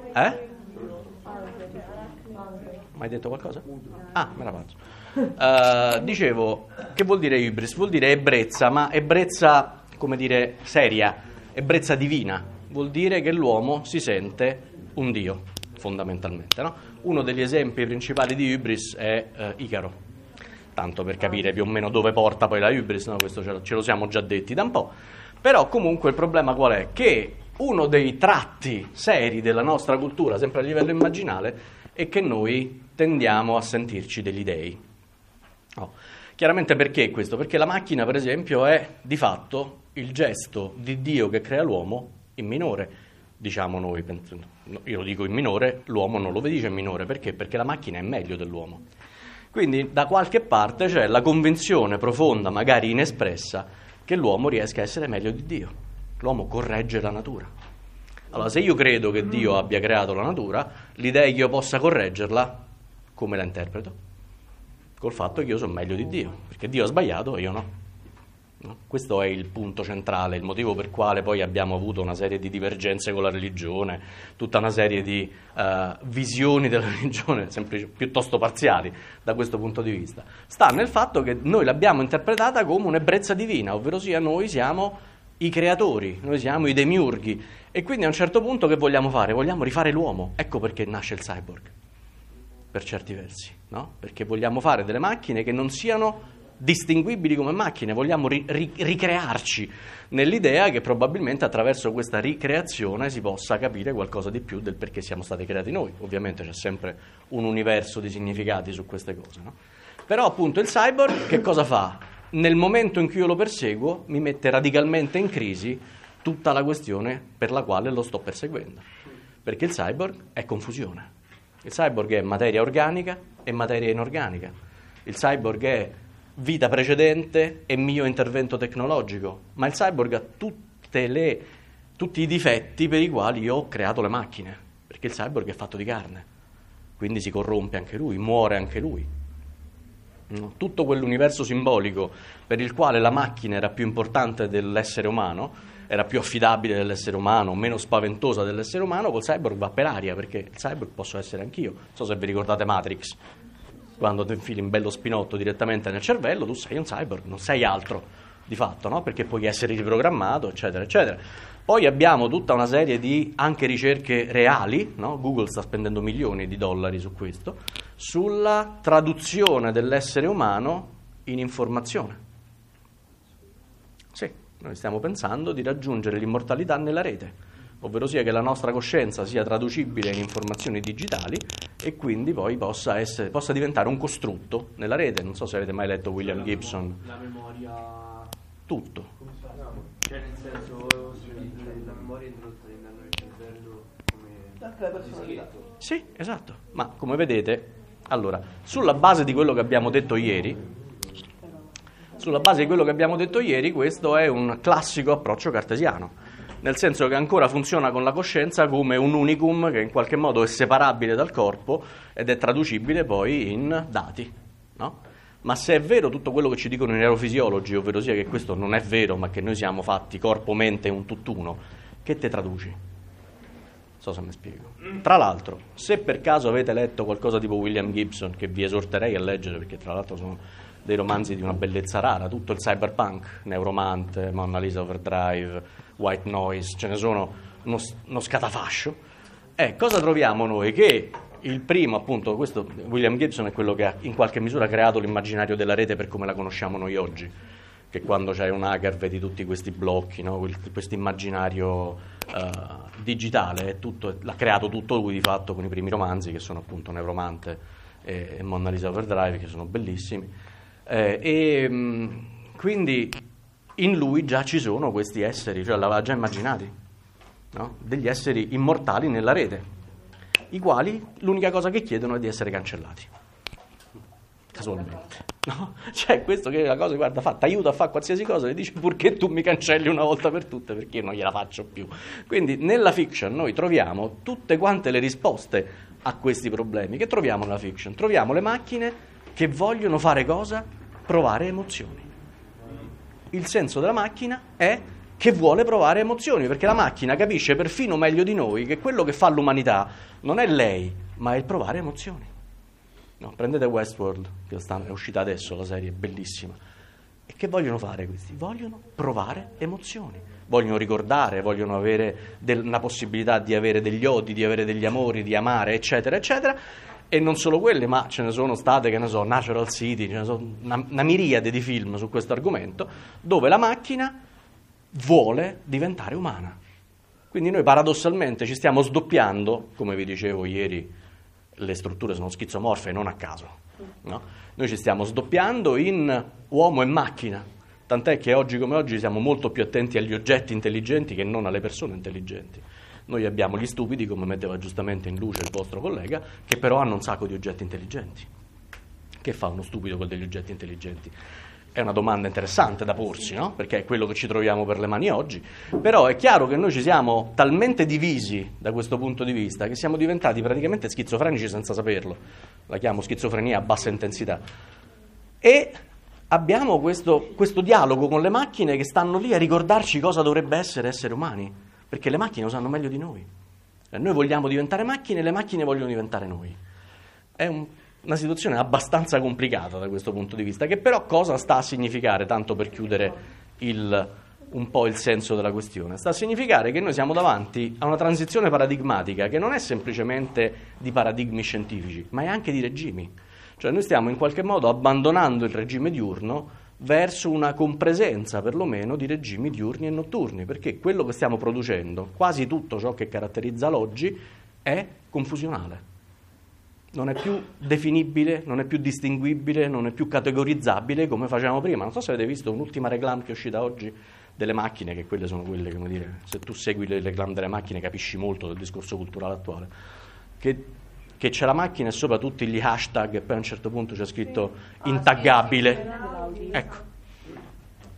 Mai detto qualcosa? Me la faccio. Dicevo, che vuol dire hybris? Vuol dire ebbrezza, ma ebbrezza, come dire, seria, ebbrezza divina. Vuol dire che l'uomo si sente un dio, fondamentalmente, no? Uno degli esempi principali di hybris è Icaro, tanto per capire più o meno dove porta poi la hybris, no? Questo ce lo siamo già detti da un po'. Però comunque il problema qual è? Che uno dei tratti seri della nostra cultura, sempre a livello immaginale, è che noi tendiamo a sentirci degli dei. Chiaramente perché questo? Perché la macchina, per esempio, è di fatto il gesto di Dio che crea l'uomo in minore, diciamo noi, io lo dico in minore, l'uomo non lo dice in minore, perché? Perché la macchina è meglio dell'uomo. Quindi da qualche parte c'è la convinzione profonda, magari inespressa, che l'uomo riesca a essere meglio di Dio. L'uomo corregge la natura. Allora, se io credo che Dio abbia creato la natura, l'idea che io possa correggerla, come la interpreto? Col fatto che io sono meglio di Dio, perché Dio ha sbagliato e io no. Questo è il punto centrale, il motivo per quale poi abbiamo avuto una serie di divergenze con la religione, tutta una serie di visioni della religione piuttosto parziali da questo punto di vista. Sta nel fatto che noi l'abbiamo interpretata come un'ebbrezza divina, ovvero sia noi siamo i creatori, noi siamo i demiurghi, e quindi a un certo punto che vogliamo fare? Vogliamo rifare l'uomo. Ecco perché nasce il cyborg, per certi versi, no? Perché vogliamo fare delle macchine che non siano distinguibili come macchine, vogliamo ricrearci nell'idea che probabilmente attraverso questa ricreazione si possa capire qualcosa di più del perché siamo stati creati noi. Ovviamente c'è sempre un universo di significati su queste cose, no? Però appunto il cyborg che cosa fa? Nel momento in cui io lo perseguo mi mette radicalmente in crisi tutta la questione per la quale lo sto perseguendo, perché il cyborg è confusione. Il cyborg è materia organica e materia inorganica. Il cyborg è vita precedente e mio intervento tecnologico, ma il cyborg ha tutti i difetti per i quali io ho creato le macchine, perché il cyborg è fatto di carne, quindi si corrompe anche lui, muore anche lui. No? Tutto quell'universo simbolico per il quale la macchina era più importante dell'essere umano, era più affidabile dell'essere umano, meno spaventosa dell'essere umano, col cyborg va per aria, perché il cyborg posso essere anch'io. Non so se vi ricordate Matrix, quando ti infili un bello spinotto direttamente nel cervello, tu sei un cyborg, non sei altro di fatto, no? Perché puoi essere riprogrammato, eccetera, eccetera. Poi abbiamo tutta una serie di anche ricerche reali, no? Google sta spendendo milioni di dollari su questo, sulla traduzione dell'essere umano in informazione. Sì, noi stiamo pensando di raggiungere l'immortalità nella rete, ovvero sia che la nostra coscienza sia traducibile in informazioni digitali e quindi poi possa diventare un costrutto nella rete. Non so se avete mai letto William Gibson. La memoria... Tutto. Cioè nel senso, la memoria introdotta nel cervello come... La personalità. Sì, esatto. Ma come vedete, allora, sulla base di quello che abbiamo detto ieri, questo è un classico approccio cartesiano, nel senso che ancora funziona con la coscienza come un unicum che in qualche modo è separabile dal corpo ed è traducibile poi in dati, no? Ma se è vero tutto quello che ci dicono i neurofisiologi, ovvero sia che questo non è vero, ma che noi siamo fatti corpo, mente e un tutt'uno, che te traduci? Non so se mi spiego. Tra l'altro, se per caso avete letto qualcosa tipo William Gibson, che vi esorterei a leggere, perché tra l'altro sono dei romanzi di una bellezza rara, tutto il cyberpunk, Neuromante, Mona Lisa Overdrive, White Noise, ce ne sono uno scatafascio. Cosa troviamo noi? Che il primo, appunto, questo William Gibson è quello che ha in qualche misura creato l'immaginario della rete per come la conosciamo noi oggi, che quando c'hai un hacker vedi tutti questi blocchi, no? Questo immaginario digitale, l'ha creato tutto lui di fatto con i primi romanzi che sono appunto Neuromante e Mona Lisa Overdrive, che sono bellissimi, quindi in lui già ci sono questi esseri, cioè l'aveva già immaginati, no? Degli esseri immortali nella rete, i quali l'unica cosa che chiedono è di essere cancellati, casualmente, no? Cioè questo che è la cosa, guarda, ti aiuta a fare qualsiasi cosa, e dice purché tu mi cancelli una volta per tutte, perché io non gliela faccio più. Quindi nella fiction noi troviamo tutte quante le risposte a questi problemi. Che troviamo nella fiction? Troviamo le macchine che vogliono fare cosa? Provare emozioni. Il senso della macchina è che vuole provare emozioni, perché la macchina capisce perfino meglio di noi che quello che fa l'umanità non è lei, ma è il provare emozioni. No, prendete Westworld, che è uscita adesso, la serie è bellissima. E che vogliono fare questi? Vogliono provare emozioni, vogliono ricordare, vogliono avere una possibilità di avere degli odi, di avere degli amori, di amare, eccetera, eccetera. E non solo quelle, ma ce ne sono state, che ne so, Natural City, ce ne sono una miriade di film su questo argomento, dove la macchina vuole diventare umana. Quindi noi paradossalmente ci stiamo sdoppiando, come vi dicevo ieri, le strutture sono schizomorfe non a caso, no? Noi ci stiamo sdoppiando in uomo e macchina, tant'è che oggi come oggi siamo molto più attenti agli oggetti intelligenti che non alle persone intelligenti. Noi abbiamo gli stupidi, come metteva giustamente in luce il vostro collega, che però hanno un sacco di oggetti intelligenti. Che fa uno stupido con degli oggetti intelligenti? È una domanda interessante da porsi, no? Perché è quello che ci troviamo per le mani oggi. Però è chiaro che noi ci siamo talmente divisi da questo punto di vista che siamo diventati praticamente schizofrenici senza saperlo. La chiamo schizofrenia a bassa intensità. E abbiamo questo dialogo con le macchine che stanno lì a ricordarci cosa dovrebbe essere umani, perché le macchine lo sanno meglio di noi. Noi vogliamo diventare macchine e le macchine vogliono diventare noi. È una situazione abbastanza complicata da questo punto di vista, che però cosa sta a significare, tanto per chiudere un po' il senso della questione? Sta a significare che noi siamo davanti a una transizione paradigmatica che non è semplicemente di paradigmi scientifici, ma è anche di regimi. Cioè noi stiamo in qualche modo abbandonando il regime diurno verso una compresenza perlomeno di regimi diurni e notturni, perché quello che stiamo producendo, quasi tutto ciò che caratterizza l'oggi, è confusionale. Non è più definibile, non è più distinguibile, non è più categorizzabile come facevamo prima. Non so se avete visto un'ultima reclame che è uscita oggi delle macchine, che quelle sono quelle, come dire, se tu segui le reclame delle macchine capisci molto del discorso culturale attuale, che c'è la macchina e sopra tutti gli hashtag e poi a un certo punto c'è scritto intaggabile. Ecco.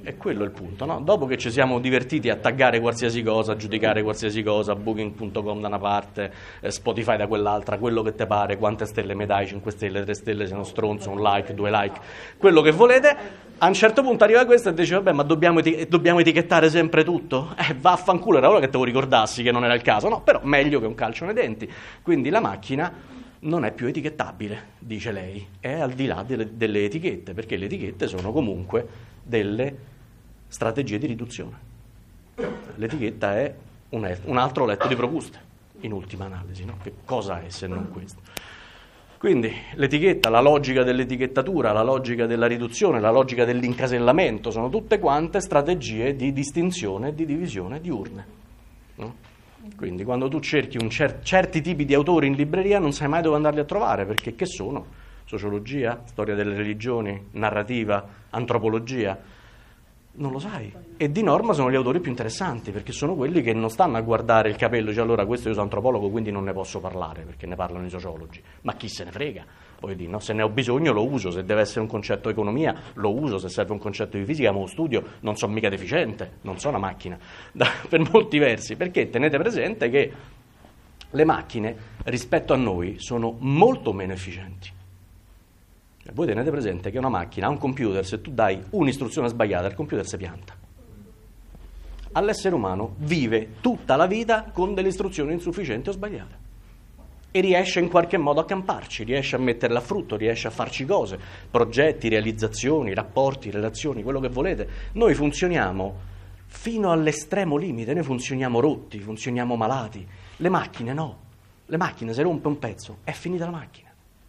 È quello il punto, no? Dopo che ci siamo divertiti a taggare qualsiasi cosa, a giudicare qualsiasi cosa, booking.com da una parte, Spotify da quell'altra, quello che te pare, quante stelle mi dai, 5 stelle, 3 stelle, se uno stronzo, un like, 2 like, quello che volete, a un certo punto arriva questo e dice vabbè, ma dobbiamo etichettare sempre tutto? Vaffanculo, era ora che te lo ricordassi che non era il caso, no? Però meglio che un calcio nei denti. Quindi la macchina non è più etichettabile, dice lei, è al di là delle etichette, perché le etichette sono comunque delle strategie di riduzione. L'etichetta è un altro letto di Procuste, in ultima analisi, no? Che cosa è se non questo? Quindi l'etichetta, la logica dell'etichettatura, la logica della riduzione, la logica dell'incasellamento, sono tutte quante strategie di distinzione, di divisione di urne, no? Quindi quando tu cerchi certi tipi di autori in libreria non sai mai dove andarli a trovare, perché che sono? Sociologia, storia delle religioni, narrativa, antropologia? Non lo sai. E di norma sono gli autori più interessanti, perché sono quelli che non stanno a guardare il capello, cioè allora questo io sono antropologo quindi non ne posso parlare, perché ne parlano i sociologi. Ma chi se ne frega? Poi dire, no? Se ne ho bisogno lo uso, se deve essere un concetto di economia lo uso, se serve un concetto di fisica me lo studio, non sono mica deficiente, non sono una macchina, per molti versi, perché tenete presente che le macchine rispetto a noi sono molto meno efficienti. Voi tenete presente che una macchina, a un computer, se tu dai un'istruzione sbagliata, il computer si pianta. All'essere umano vive tutta la vita con delle istruzioni insufficienti o sbagliate. E riesce in qualche modo a camparci, riesce a metterle a frutto, riesce a farci cose, progetti, realizzazioni, rapporti, relazioni, quello che volete. Noi funzioniamo fino all'estremo limite, noi funzioniamo rotti, funzioniamo malati. Le macchine no, le macchine se rompe un pezzo è finita la macchina.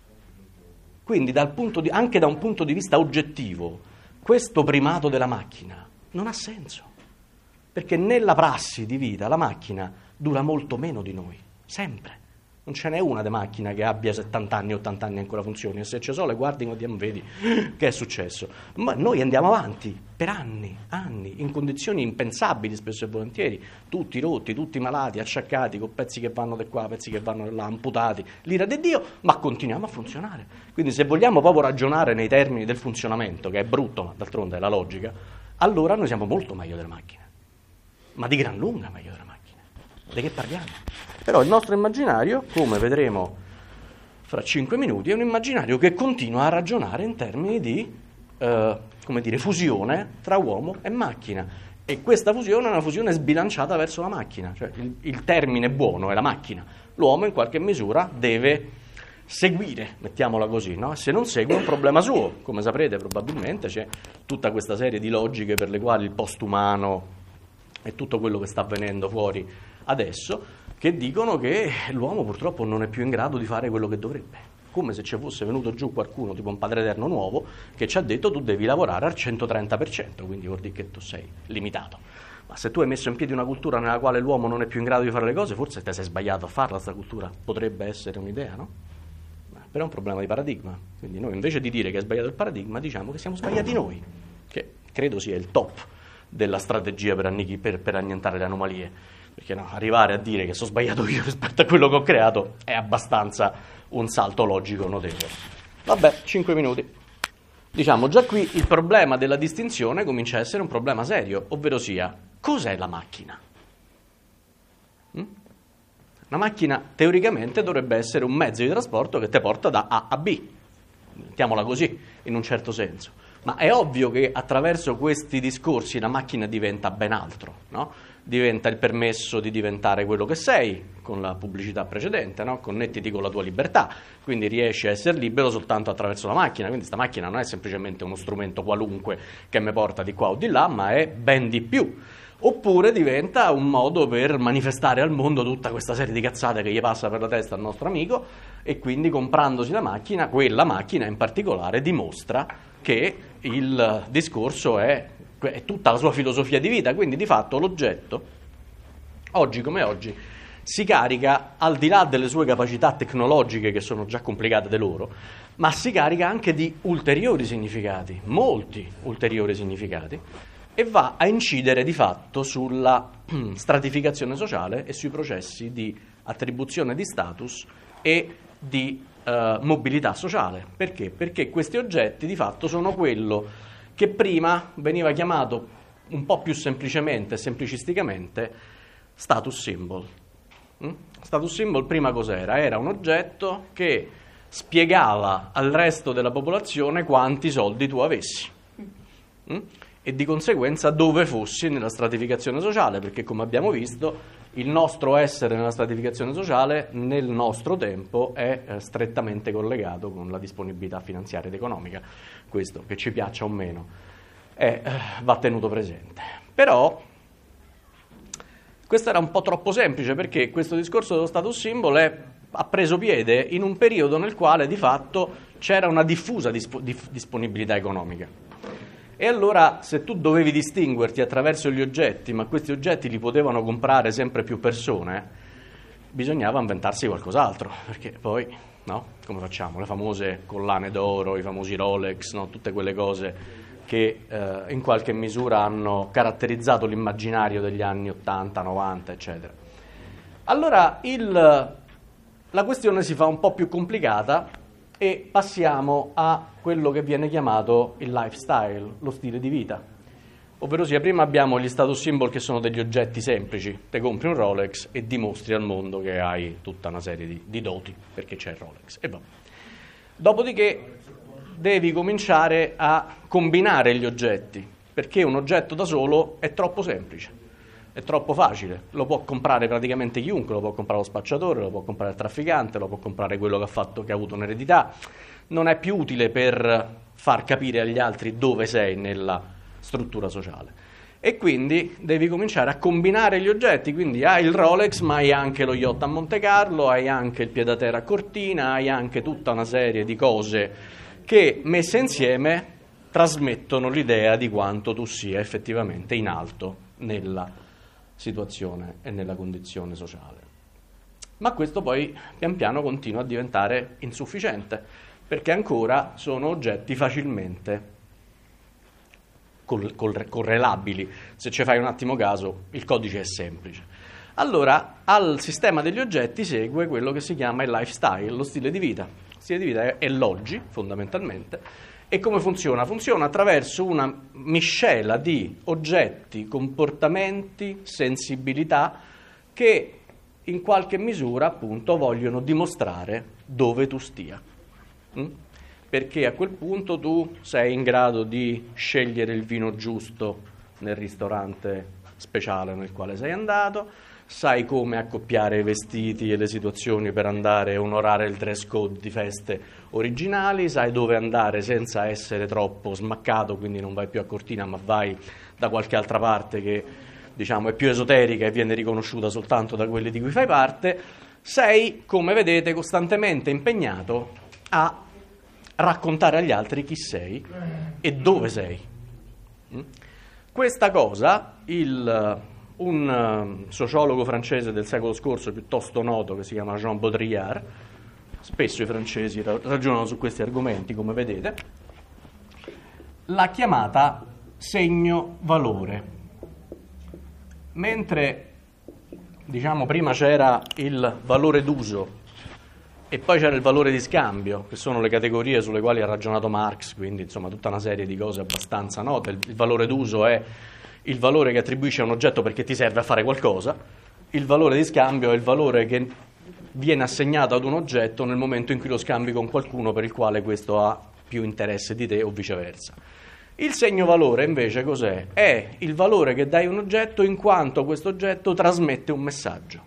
Quindi anche da un punto di vista oggettivo, questo primato della macchina non ha senso, perché nella prassi di vita la macchina dura molto meno di noi, sempre. Non ce n'è una di macchina che abbia 70 anni, 80 anni e ancora funzioni, e se ci sono le guardi e andiamo, vedi che è successo. Ma noi andiamo avanti per anni, in condizioni impensabili spesso e volentieri, tutti rotti, tutti malati, acciaccati, con pezzi che vanno di qua, pezzi che vanno di là, amputati, l'ira di Dio, ma continuiamo a funzionare. Quindi se vogliamo proprio ragionare nei termini del funzionamento, che è brutto, ma d'altronde è la logica, allora noi siamo molto meglio delle macchine, ma di gran lunga meglio delle macchine. Di che parliamo? Però il nostro immaginario, come vedremo fra 5 minuti, è un immaginario che continua a ragionare in termini di fusione tra uomo e macchina. E questa fusione è una fusione sbilanciata verso la macchina, cioè il termine buono è la macchina. L'uomo in qualche misura deve seguire, mettiamola così, no? Se non segue è un problema suo. Come saprete probabilmente c'è tutta questa serie di logiche per le quali il postumano e tutto quello che sta avvenendo fuori adesso, che dicono che l'uomo purtroppo non è più in grado di fare quello che dovrebbe, come se ci fosse venuto giù qualcuno, tipo un padre eterno nuovo, che ci ha detto tu devi lavorare al 130%, quindi vuol dire che tu sei limitato. Ma se tu hai messo in piedi una cultura nella quale l'uomo non è più in grado di fare le cose, forse te sei sbagliato a farla, questa cultura potrebbe essere un'idea, no? Però è un problema di paradigma, quindi noi invece di dire che è sbagliato il paradigma diciamo che siamo sbagliati noi, che credo sia il top della strategia per annientare le anomalie, perché no, arrivare a dire che sono sbagliato io rispetto a quello che ho creato è abbastanza un salto logico notevole. Vabbè, 5 minuti. Diciamo, già qui il problema della distinzione comincia a essere un problema serio, ovvero sia, cos'è la macchina? Una macchina teoricamente dovrebbe essere un mezzo di trasporto che ti porta da A a B, mettiamola così, in un certo senso. Ma è ovvio che attraverso questi discorsi la macchina diventa ben altro, no? Diventa il permesso di diventare quello che sei, con la pubblicità precedente, no? Connettiti con la tua libertà, quindi riesci a essere libero soltanto attraverso la macchina, quindi questa macchina non è semplicemente uno strumento qualunque che mi porta di qua o di là, ma è ben di più. Oppure diventa un modo per manifestare al mondo tutta questa serie di cazzate che gli passa per la testa al nostro amico, e quindi comprandosi la macchina, quella macchina in particolare dimostra che il discorso è tutta la sua filosofia di vita, quindi di fatto l'oggetto, oggi come oggi, si carica, al di là delle sue capacità tecnologiche che sono già complicate di loro, ma si carica anche di ulteriori significati, molti ulteriori significati, e va a incidere di fatto sulla stratificazione sociale e sui processi di attribuzione di status e di mobilità sociale. Perché? Perché questi oggetti di fatto sono quello che prima veniva chiamato un po' più semplicemente, semplicisticamente, status symbol. Status symbol prima cos'era? Era un oggetto che spiegava al resto della popolazione quanti soldi tu avessi e di conseguenza dove fossi nella stratificazione sociale, perché come abbiamo visto il nostro essere nella stratificazione sociale nel nostro tempo è strettamente collegato con la disponibilità finanziaria ed economica. Questo, che ci piaccia o meno, va tenuto presente. Però questo era un po' troppo semplice, perché questo discorso dello status symbol ha preso piede in un periodo nel quale di fatto c'era una diffusa disponibilità economica. E allora, se tu dovevi distinguerti attraverso gli oggetti, ma questi oggetti li potevano comprare sempre più persone, bisognava inventarsi qualcos'altro, perché poi, no? Come facciamo? Le famose collane d'oro, i famosi Rolex, no? Tutte quelle cose che in qualche misura hanno caratterizzato l'immaginario degli anni 80, 90, eccetera. Allora, la questione si fa un po' più complicata e passiamo a quello che viene chiamato il lifestyle, lo stile di vita. Ovverosia, prima abbiamo gli status symbol che sono degli oggetti semplici. Te compri un Rolex e dimostri al mondo che hai tutta una serie di doti, perché c'è il Rolex. E vabbè. Dopodiché devi cominciare a combinare gli oggetti, perché un oggetto da solo è troppo semplice. È troppo facile, lo può comprare praticamente chiunque, lo può comprare lo spacciatore, lo può comprare il trafficante, lo può comprare quello che ha avuto un'eredità. Non è più utile per far capire agli altri dove sei nella struttura sociale. E quindi devi cominciare a combinare gli oggetti, quindi hai il Rolex ma hai anche lo yacht a Monte Carlo, hai anche il pied-à-terre a Cortina, hai anche tutta una serie di cose che messe insieme trasmettono l'idea di quanto tu sia effettivamente in alto nella situazione e nella condizione sociale. Ma questo poi pian piano continua a diventare insufficiente, perché ancora sono oggetti facilmente correlabili. Se ci fai un attimo caso, il codice è semplice. Allora, al sistema degli oggetti segue quello che si chiama il lifestyle, lo stile di vita. Lo stile di vita è l'oggi, fondamentalmente. E come funziona? Funziona attraverso una miscela di oggetti, comportamenti, sensibilità che in qualche misura appunto vogliono dimostrare dove tu stia. Perché a quel punto tu sei in grado di scegliere il vino giusto nel ristorante speciale nel quale sei andato, sai come accoppiare i vestiti e le situazioni per andare a onorare il dress code di feste originali, sai dove andare senza essere troppo smaccato, quindi non vai più a Cortina ma vai da qualche altra parte che diciamo è più esoterica e viene riconosciuta soltanto da quelli di cui fai parte. Sei, come vedete, costantemente impegnato a raccontare agli altri chi sei e dove sei. Questa cosa un sociologo francese del secolo scorso piuttosto noto che si chiama Jean Baudrillard, spesso i francesi ragionano su questi argomenti, come vedete, l'ha chiamata segno-valore. Mentre diciamo prima c'era il valore d'uso e poi c'era il valore di scambio, che sono le categorie sulle quali ha ragionato Marx, quindi insomma tutta una serie di cose abbastanza note. Il valore d'uso è il valore che attribuisci a un oggetto perché ti serve a fare qualcosa, il valore di scambio è il valore che viene assegnato ad un oggetto nel momento in cui lo scambi con qualcuno per il quale questo ha più interesse di te o viceversa. Il segno valore invece cos'è? È il valore che dai a un oggetto in quanto questo oggetto trasmette un messaggio.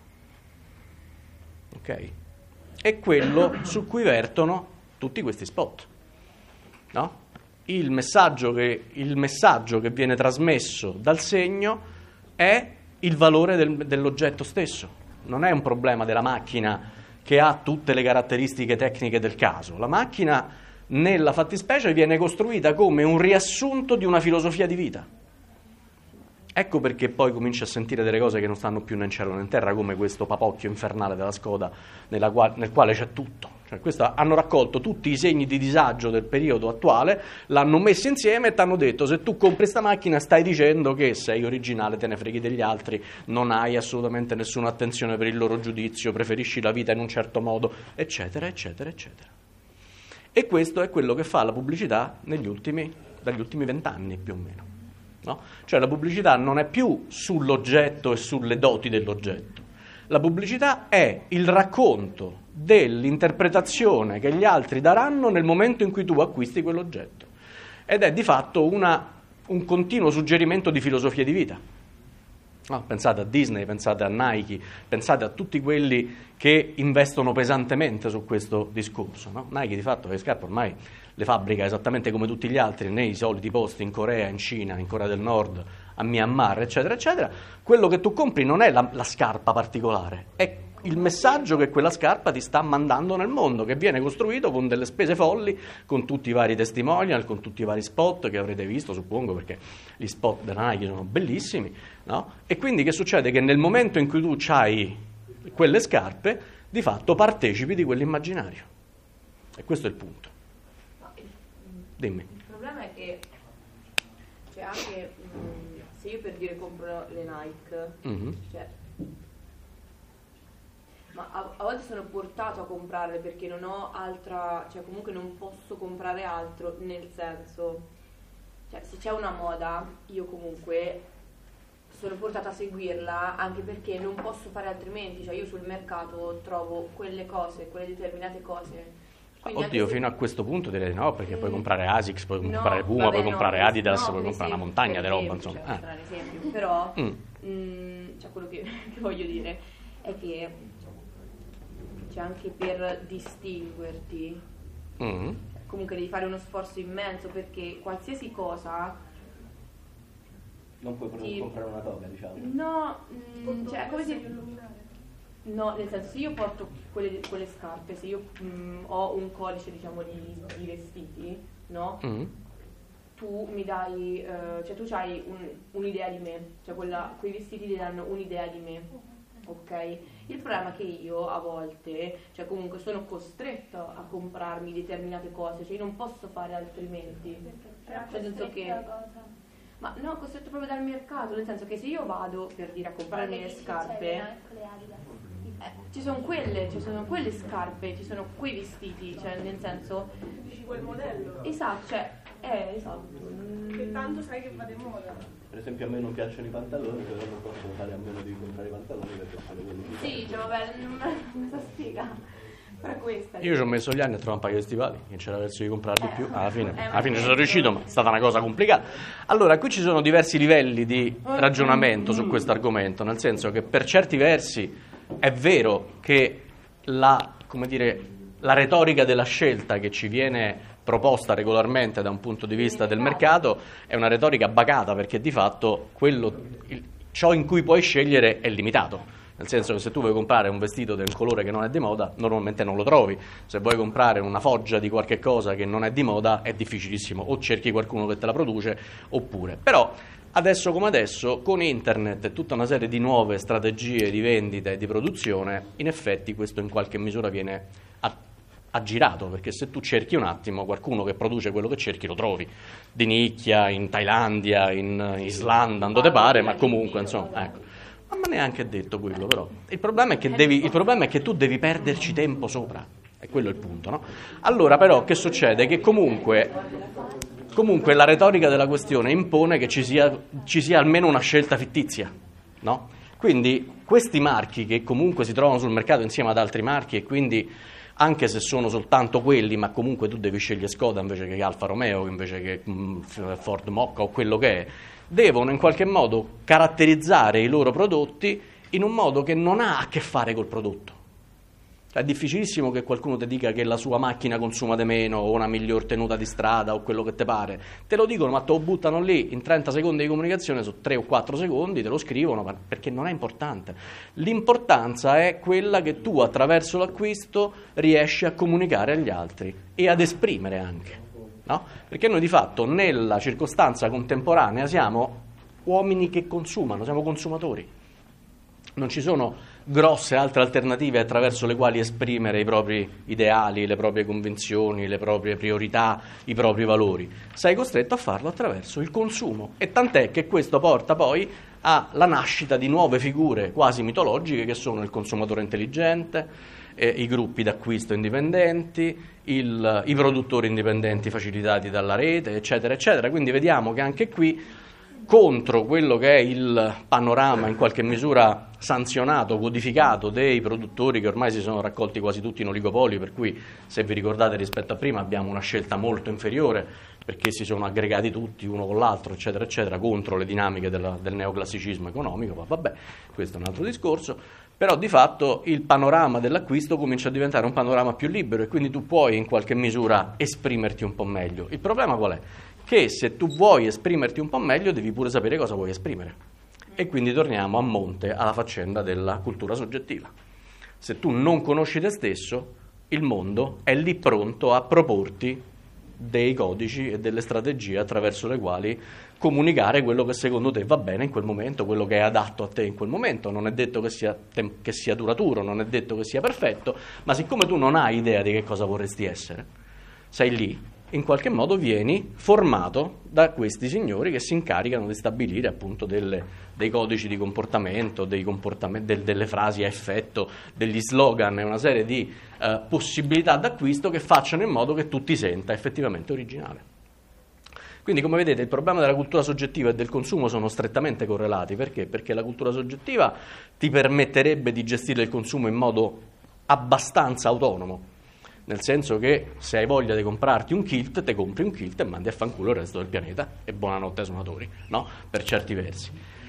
Ok? È quello su cui vertono tutti questi spot, no? Il messaggio che viene trasmesso dal segno è il valore dell'oggetto stesso. Non è un problema della macchina che ha tutte le caratteristiche tecniche del caso. La macchina, nella fattispecie, viene costruita come un riassunto di una filosofia di vita. Ecco perché poi cominci a sentire delle cose che non stanno più né in cielo né in terra, come questo papocchio infernale della Skoda nel quale c'è tutto. Cioè, hanno raccolto tutti i segni di disagio del periodo attuale, l'hanno messo insieme e ti hanno detto: se tu compri sta macchina stai dicendo che sei originale, te ne freghi degli altri, non hai assolutamente nessuna attenzione per il loro giudizio, preferisci la vita in un certo modo, eccetera, eccetera, eccetera. E questo è quello che fa la pubblicità negli ultimi dagli ultimi 20 anni più o meno. No? Cioè la pubblicità non è più sull'oggetto e sulle doti dell'oggetto. La pubblicità è il racconto dell'interpretazione che gli altri daranno nel momento in cui tu acquisti quell'oggetto. Ed è di fatto un continuo suggerimento di filosofia di vita. No, pensate a Disney, pensate a Nike, pensate a tutti quelli che investono pesantemente su questo discorso. No? Nike di fatto le scarpe ormai le fabbrica esattamente come tutti gli altri nei soliti posti in Corea, in Cina, in Corea del Nord, a Myanmar, eccetera, eccetera. Quello che tu compri non è la scarpa particolare, è il messaggio che quella scarpa ti sta mandando nel mondo, che viene costruito con delle spese folli, con tutti i vari testimonial, con tutti i vari spot che avrete visto, suppongo, perché gli spot della Nike sono bellissimi, no? E quindi che succede? Che nel momento in cui tu hai quelle scarpe, di fatto partecipi di quell'immaginario. E questo è il punto. Dimmi. Il problema è che c'è anche, se io per dire compro le Nike, cioè, ma a volte sono portato a comprarle perché non ho altra, cioè comunque non posso comprare altro, nel senso, cioè se c'è una moda io comunque sono portata a seguirla, anche perché non posso fare altrimenti, cioè io sul mercato trovo quelle cose, quelle determinate cose. Quindi oddio, fino a questo punto direi no, perché puoi comprare Asics, puoi comprare Puma, puoi comprare Adidas, puoi comprare una montagna di roba, insomma. Cioè, per esempio, però cioè quello che voglio dire è che c'è anche per distinguerti, comunque devi fare uno sforzo immenso, perché qualsiasi cosa non puoi comprare una toga, diciamo. No, cioè come se no, nel senso, se io porto quelle scarpe, se io ho un codice, diciamo, di vestiti, no? Tu mi dai, cioè tu hai un'idea di me, cioè quei vestiti ti danno un'idea di me, ok? Il problema è che io a volte, cioè comunque sono costretta a comprarmi determinate cose, cioè io non posso fare altrimenti. Cioè nel senso che, ma no, costretto proprio dal mercato, nel senso che se io vado per dire a comprarmi le scarpe, ci sono quelle scarpe, ci sono quei vestiti, cioè nel senso, dici quel modello? Esatto, cioè esatto. Che tanto sai che va di moda. Per esempio a me non piacciono i pantaloni, però non posso fare a meno di comprare i pantaloni perché sono quelli di Sì, cioè vabbè, non so spiega. Però questa Io ci ho messo gli anni a trovare un paio di stivali, che c'era verso di comprarli più, alla fine ci sono riuscito, ma è stata una cosa complicata. Allora, qui ci sono diversi livelli di ragionamento su questo argomento, nel senso che per certi versi è vero che la retorica della scelta che ci viene proposta regolarmente da un punto di vista del mercato è una retorica bacata, perché di fatto ciò in cui puoi scegliere è limitato. Nel senso che se tu vuoi comprare un vestito del colore che non è di moda, normalmente non lo trovi. Se vuoi comprare una foggia di qualche cosa che non è di moda, è difficilissimo. O cerchi qualcuno che te la produce, oppure. Però, adesso come adesso, con internet e tutta una serie di nuove strategie di vendita e di produzione, in effetti questo in qualche misura viene aggirato, perché se tu cerchi un attimo, qualcuno che produce quello che cerchi lo trovi. Di nicchia, in Thailandia, in Islanda, dove te pare, ma comunque, insomma, ecco. Ma neanche detto quello, però. Il problema è che tu devi perderci tempo sopra. E quello è il punto, no? Allora, però, che succede? Che comunque la retorica della questione impone che ci sia almeno una scelta fittizia, no? Quindi questi marchi che comunque si trovano sul mercato insieme ad altri marchi, e quindi anche se sono soltanto quelli, ma comunque tu devi scegliere Skoda invece che Alfa Romeo, invece che Ford Mocca o quello che è, devono in qualche modo caratterizzare i loro prodotti in un modo che non ha a che fare col prodotto. È difficilissimo che qualcuno ti dica che la sua macchina consuma di meno o una miglior tenuta di strada o quello che te pare. Te lo dicono, ma te lo buttano lì in 30 secondi di comunicazione, su 3 o 4 secondi, te lo scrivono, perché non è importante. L'importanza è quella che tu attraverso l'acquisto riesci a comunicare agli altri e ad esprimere anche. No? Perché noi di fatto nella circostanza contemporanea siamo uomini che consumano, siamo consumatori. Non ci sono grosse altre alternative attraverso le quali esprimere i propri ideali, le proprie convinzioni, le proprie priorità, i propri valori. Sei costretto a farlo attraverso il consumo, e tant'è che questo porta poi alla nascita di nuove figure quasi mitologiche che sono il consumatore intelligente, i gruppi d'acquisto indipendenti, i produttori indipendenti facilitati dalla rete, eccetera, eccetera. Quindi vediamo che anche qui, contro quello che è il panorama in qualche misura sanzionato, codificato dei produttori che ormai si sono raccolti quasi tutti in oligopoli, per cui se vi ricordate rispetto a prima abbiamo una scelta molto inferiore perché si sono aggregati tutti uno con l'altro, eccetera, eccetera, contro le dinamiche del neoclassicismo economico, ma vabbè, questo è un altro discorso. Però di fatto il panorama dell'acquisto comincia a diventare un panorama più libero e quindi tu puoi in qualche misura esprimerti un po' meglio. Il problema qual è? Che se tu vuoi esprimerti un po' meglio devi pure sapere cosa vuoi esprimere. E quindi torniamo a monte alla faccenda della cultura soggettiva. Se tu non conosci te stesso, il mondo è lì pronto a proporti dei codici e delle strategie attraverso le quali comunicare quello che secondo te va bene in quel momento, quello che è adatto a te in quel momento. Non è detto che sia duraturo, non è detto che sia perfetto, ma siccome tu non hai idea di che cosa vorresti essere, sei lì, in qualche modo vieni formato da questi signori che si incaricano di stabilire appunto dei codici di comportamento, delle frasi a effetto, degli slogan e una serie di possibilità d'acquisto che facciano in modo che tu ti senta effettivamente originale. Quindi, come vedete, il problema della cultura soggettiva e del consumo sono strettamente correlati. Perché? Perché la cultura soggettiva ti permetterebbe di gestire il consumo in modo abbastanza autonomo, nel senso che se hai voglia di comprarti un kilt, te compri un kilt e mandi a fanculo il resto del pianeta e buonanotte ai suonatori, no? Per certi versi.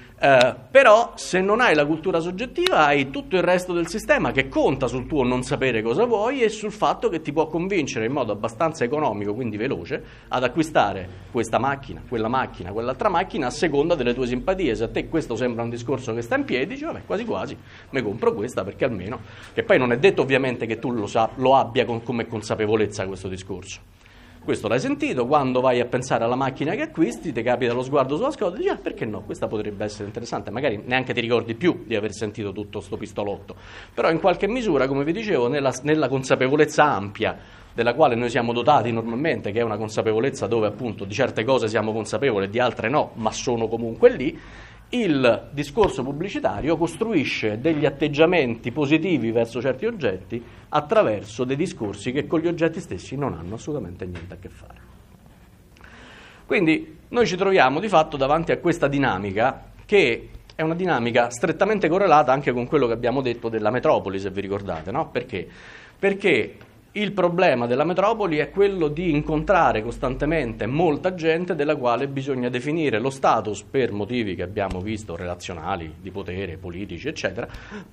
Però se non hai la cultura soggettiva hai tutto il resto del sistema che conta sul tuo non sapere cosa vuoi e sul fatto che ti può convincere in modo abbastanza economico, quindi veloce, ad acquistare questa macchina, quell'altra macchina a seconda delle tue simpatie. Se a te questo sembra un discorso che sta in piedi, dici vabbè, quasi quasi mi compro questa, perché almeno, che poi non è detto ovviamente che tu lo abbia come consapevolezza questo discorso. Questo l'hai sentito, quando vai a pensare alla macchina che acquisti, ti capita lo sguardo sulla scorta e dici perché no, questa potrebbe essere interessante, magari neanche ti ricordi più di aver sentito tutto sto pistolotto, però in qualche misura, come vi dicevo, nella consapevolezza ampia della quale noi siamo dotati normalmente, che è una consapevolezza dove appunto di certe cose siamo consapevoli e di altre no, ma sono comunque lì, il discorso pubblicitario costruisce degli atteggiamenti positivi verso certi oggetti attraverso dei discorsi che con gli oggetti stessi non hanno assolutamente niente a che fare. Quindi noi ci troviamo di fatto davanti a questa dinamica che è una dinamica strettamente correlata anche con quello che abbiamo detto della metropoli, se vi ricordate, no? Perché? Perché il problema della metropoli è quello di incontrare costantemente molta gente della quale bisogna definire lo status per motivi che abbiamo visto, relazionali, di potere, politici, eccetera,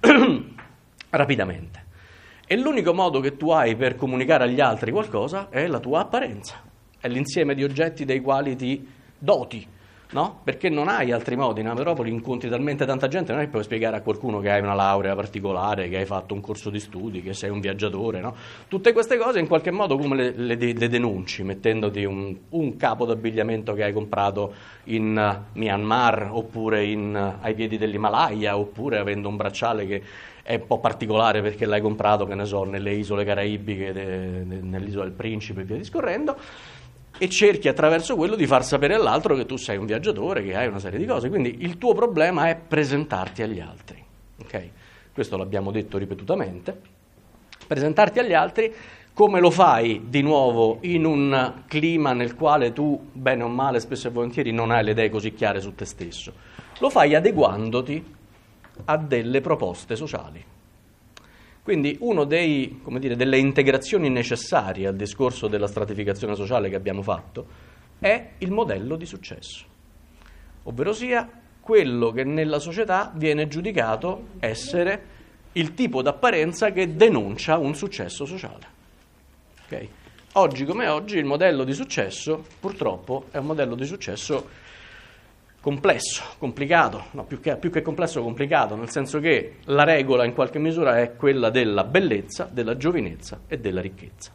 rapidamente. E l'unico modo che tu hai per comunicare agli altri qualcosa è la tua apparenza, è l'insieme di oggetti dei quali ti doti, no? Perché non hai altri modi. Nella metropoli incontri talmente tanta gente, non è che puoi spiegare a qualcuno che hai una laurea particolare, che hai fatto un corso di studi, che sei un viaggiatore, no? Tutte queste cose in qualche modo come le denunci, mettendoti un capo d'abbigliamento che hai comprato in Myanmar, oppure ai piedi dell'Himalaya, oppure avendo un bracciale che è un po' particolare perché l'hai comprato, che ne so, nelle isole caraibiche, nell'isola del Principe e via discorrendo, e cerchi attraverso quello di far sapere all'altro che tu sei un viaggiatore, che hai una serie di cose. Quindi il tuo problema è presentarti agli altri, ok? Questo l'abbiamo detto ripetutamente. Presentarti agli altri, come lo fai di nuovo in un clima nel quale tu, bene o male, spesso e volentieri non hai le idee così chiare su te stesso? Lo fai adeguandoti a delle proposte sociali. Quindi uno delle integrazioni necessarie al discorso della stratificazione sociale che abbiamo fatto è il modello di successo, ovvero sia quello che nella società viene giudicato essere il tipo d'apparenza che denuncia un successo sociale. Okay? Oggi come oggi il modello di successo purtroppo è un modello di successo complesso, complicato, no, più che complesso, complicato, nel senso che la regola in qualche misura è quella della bellezza, della giovinezza e della ricchezza.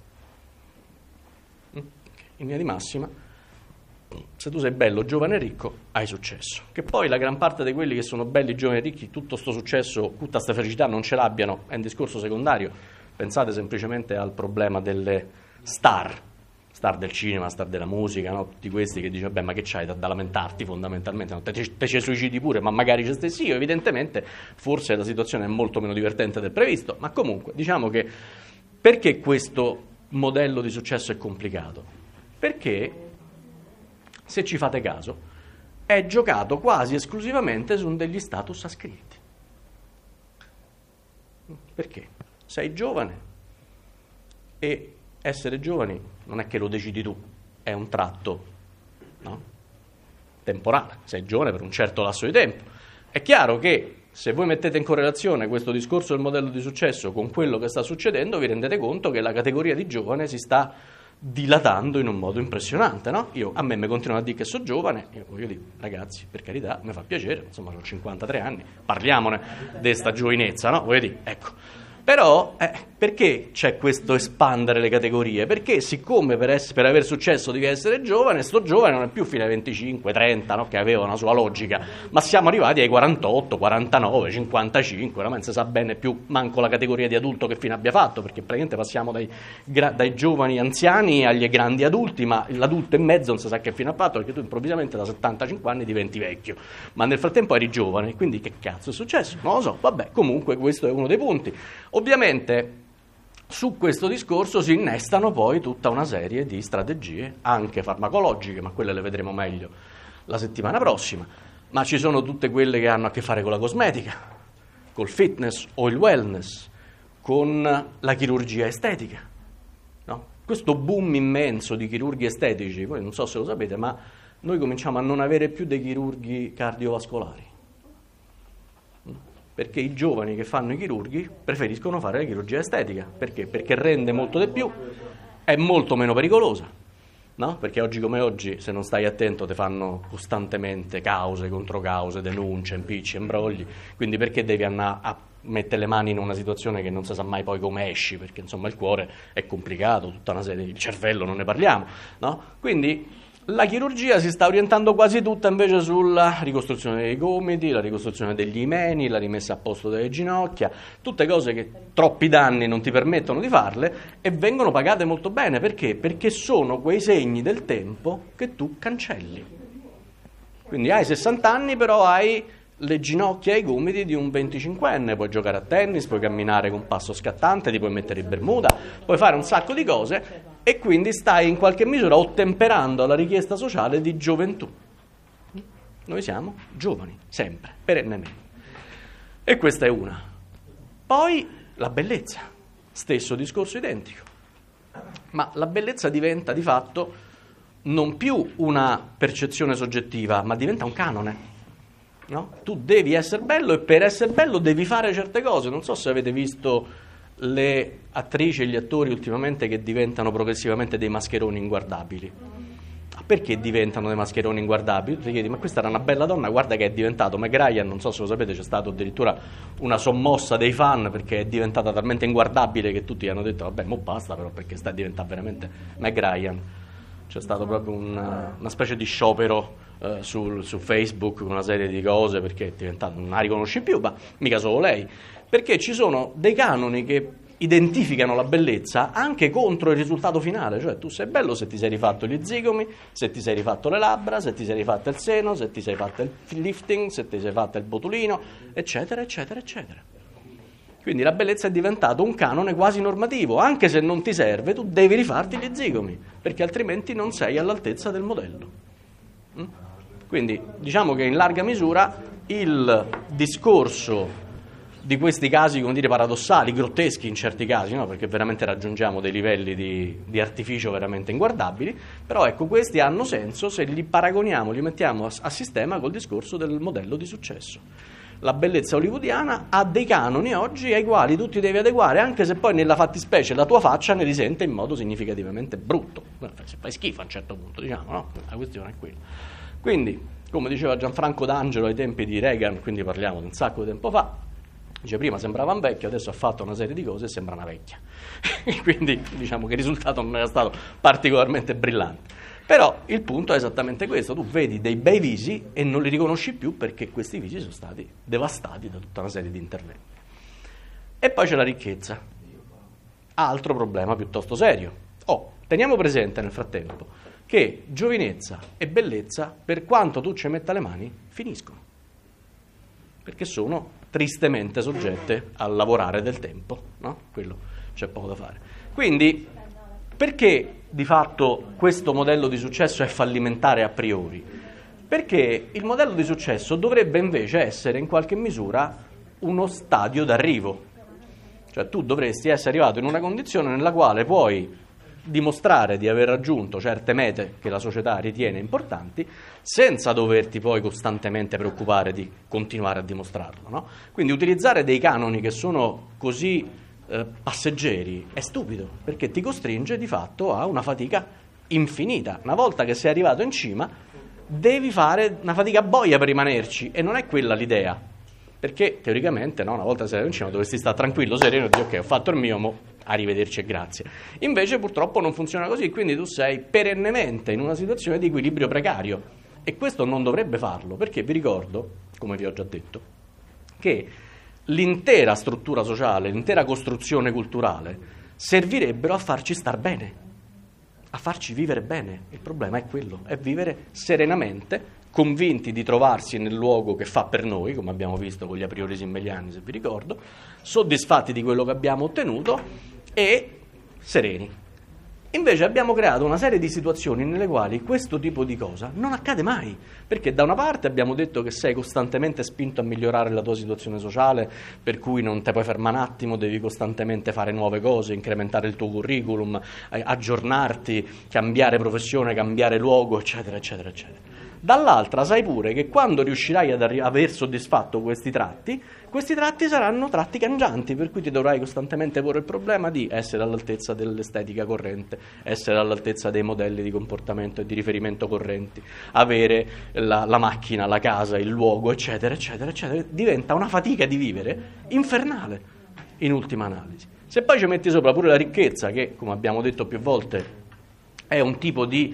In linea di massima, se tu sei bello, giovane e ricco, hai successo. Che poi la gran parte di quelli che sono belli, giovani e ricchi, tutto sto successo, tutta sta felicità non ce l'abbiano, è un discorso secondario. Pensate semplicemente al problema delle star star del cinema, star della musica, no? Tutti questi che dicono, beh, ma che c'hai da lamentarti fondamentalmente? No? Te ci suicidi pure, ma magari ci stessi io. Evidentemente forse la situazione è molto meno divertente del previsto, ma comunque diciamo che perché questo modello di successo è complicato? Perché, se ci fate caso, è giocato quasi esclusivamente su degli status ascritti. Perché? Sei giovane e essere giovani non è che lo decidi tu, è un tratto, no? Temporale. Sei giovane per un certo lasso di tempo. È chiaro che se voi mettete in correlazione questo discorso del modello di successo con quello che sta succedendo, vi rendete conto che la categoria di giovane si sta dilatando in un modo impressionante, no? A me mi continuano a dire che sono giovane, io voglio dire, ragazzi, per carità, mi fa piacere, insomma, ho 53 anni, parliamone di sta giovinezza, no? Voglio dire, ecco. Però, perché c'è questo espandere le categorie? Perché siccome per aver successo devi essere giovane, sto giovane non è più fino ai 25, 30, no? Che aveva una sua logica, ma siamo arrivati ai 48, 49, 55, non si sa bene più manco la categoria di adulto che fine abbia fatto, perché praticamente passiamo dai giovani anziani agli grandi adulti, ma l'adulto in mezzo non si sa che fine ha fatto, perché tu improvvisamente da 75 anni diventi vecchio, ma nel frattempo eri giovane, quindi che cazzo è successo? Non lo so, vabbè, comunque questo è uno dei punti. Ovviamente su questo discorso si innestano poi tutta una serie di strategie, anche farmacologiche, ma quelle le vedremo meglio la settimana prossima, ma ci sono tutte quelle che hanno a che fare con la cosmetica, col fitness o il wellness, con la chirurgia estetica, no? Questo boom immenso di chirurghi estetici, voi non so se lo sapete, ma noi cominciamo a non avere più dei chirurghi cardiovascolari. Perché i giovani che fanno i chirurghi preferiscono fare la chirurgia estetica. Perché? Perché rende molto di più, è molto meno pericolosa, no? Perché oggi come oggi, se non stai attento, ti fanno costantemente cause, controcause, denunce, impicci, imbrogli. Quindi perché devi andare a mettere le mani in una situazione che non si sa mai poi come esci? Perché insomma il cuore è complicato, tutta una serie, il cervello non ne parliamo, no? Quindi la chirurgia si sta orientando quasi tutta invece sulla ricostruzione dei gomiti, la ricostruzione degli imeni, la rimessa a posto delle ginocchia, tutte cose che troppi danni non ti permettono di farle e vengono pagate molto bene. Perché? Perché sono quei segni del tempo che tu cancelli. Quindi hai 60 anni, però hai le ginocchia e i gomiti di un 25enne, puoi giocare a tennis, puoi camminare con passo scattante, ti puoi mettere in bermuda, puoi fare un sacco di cose e quindi stai in qualche misura ottemperando alla richiesta sociale di gioventù. Noi siamo giovani, sempre, perennemente. E questa è una. Poi la bellezza, stesso discorso identico. Ma la bellezza diventa di fatto non più una percezione soggettiva, ma diventa un canone. No? Tu devi essere bello e per essere bello devi fare certe cose. Non so se avete visto le attrici e gli attori ultimamente che diventano progressivamente dei mascheroni inguardabili. Perché diventano dei mascheroni inguardabili? Tu ti chiedi, ma questa era una bella donna, guarda che è diventato Meg Ryan, non so se lo sapete, c'è stata addirittura una sommossa dei fan perché è diventata talmente inguardabile che tutti hanno detto vabbè, mo basta però, perché sta diventando veramente Meg Ryan. C'è stato proprio una specie di sciopero su Facebook, una serie di cose, perché è diventato, non la riconosci più, ma mica solo lei, perché ci sono dei canoni che identificano la bellezza anche contro il risultato finale. Cioè tu sei bello se ti sei rifatto gli zigomi, se ti sei rifatto le labbra, se ti sei rifatto il seno, se ti sei fatto il lifting, se ti sei fatto il botulino, eccetera, eccetera, eccetera. Quindi la bellezza è diventato un canone quasi normativo, anche se non ti serve, tu devi rifarti gli zigomi, perché altrimenti non sei all'altezza del modello. Quindi diciamo che in larga misura il discorso di questi casi, come dire, paradossali, grotteschi in certi casi, no? Perché veramente raggiungiamo dei livelli di artificio veramente inguardabili, però ecco, questi hanno senso se li paragoniamo, li mettiamo a sistema col discorso del modello di successo. La bellezza hollywoodiana ha dei canoni oggi ai quali tu ti devi adeguare, anche se poi nella fattispecie la tua faccia ne risente in modo significativamente brutto. Se fai schifo a un certo punto, diciamo, no? La questione è quella. Quindi, come diceva Gianfranco D'Angelo ai tempi di Reagan, quindi parliamo di un sacco di tempo fa, dice prima sembrava un vecchio, adesso ha fatto una serie di cose e sembra una vecchia. Quindi diciamo che il risultato non era stato particolarmente brillante. Però il punto è esattamente questo, tu vedi dei bei visi e non li riconosci più perché questi visi sono stati devastati da tutta una serie di interventi. E poi c'è la ricchezza, altro problema piuttosto serio. Teniamo presente nel frattempo che giovinezza e bellezza, per quanto tu ci metta le mani, finiscono, perché sono tristemente soggette a lavorare del tempo, no? Quello c'è poco da fare. Quindi, perché di fatto questo modello di successo è fallimentare a priori? Perché il modello di successo dovrebbe invece essere in qualche misura uno stadio d'arrivo. Cioè tu dovresti essere arrivato in una condizione nella quale puoi dimostrare di aver raggiunto certe mete che la società ritiene importanti senza doverti poi costantemente preoccupare di continuare a dimostrarlo, no? Quindi utilizzare dei canoni che sono così passeggeri è stupido, perché ti costringe di fatto a una fatica infinita. Una volta che sei arrivato in cima devi fare una fatica boia per rimanerci, e non è quella l'idea, perché teoricamente, no, una volta che sei arrivato in cima dovresti stare tranquillo, sereno e dire ok, ho fatto il mio, arrivederci e grazie. Invece purtroppo non funziona così, quindi tu sei perennemente in una situazione di equilibrio precario, e questo non dovrebbe farlo, perché vi ricordo, come vi ho già detto, che l'intera struttura sociale, l'intera costruzione culturale servirebbero a farci star bene, a farci vivere bene. Il problema è quello, è vivere serenamente, convinti di trovarsi nel luogo che fa per noi, come abbiamo visto con gli a priori simmeliani, se vi ricordo, soddisfatti di quello che abbiamo ottenuto e sereni. Invece abbiamo creato una serie di situazioni nelle quali questo tipo di cosa non accade mai, perché da una parte abbiamo detto che sei costantemente spinto a migliorare la tua situazione sociale, per cui non te puoi fermare un attimo, devi costantemente fare nuove cose, incrementare il tuo curriculum, aggiornarti, cambiare professione, cambiare luogo, eccetera, eccetera, eccetera. Dall'altra sai pure che quando riuscirai ad aver soddisfatto questi tratti saranno tratti cangianti, per cui ti dovrai costantemente porre il problema di essere all'altezza dell'estetica corrente, essere all'altezza dei modelli di comportamento e di riferimento correnti, avere la macchina, la casa, il luogo, eccetera, eccetera, eccetera. Diventa una fatica di vivere infernale, in ultima analisi. Se poi ci metti sopra pure la ricchezza, che, come abbiamo detto più volte, è un tipo di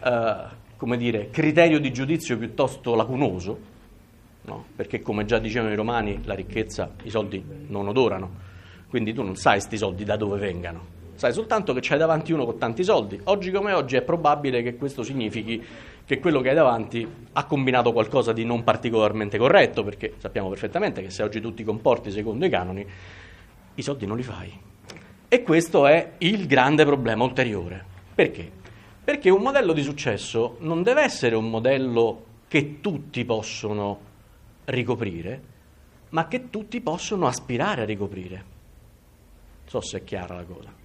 criterio di giudizio piuttosto lacunoso, no? Perché, come già dicevano i romani, la ricchezza, i soldi non odorano, quindi tu non sai sti soldi da dove vengano, sai soltanto che c'hai davanti uno con tanti soldi. Oggi come oggi è probabile che questo significhi che quello che hai davanti ha combinato qualcosa di non particolarmente corretto, perché sappiamo perfettamente che se oggi tu ti comporti secondo i canoni, i soldi non li fai. E questo è il grande problema ulteriore. Perché? Perché un modello di successo non deve essere un modello che tutti possono ricoprire, ma che tutti possono aspirare a ricoprire. Non so se è chiara la cosa.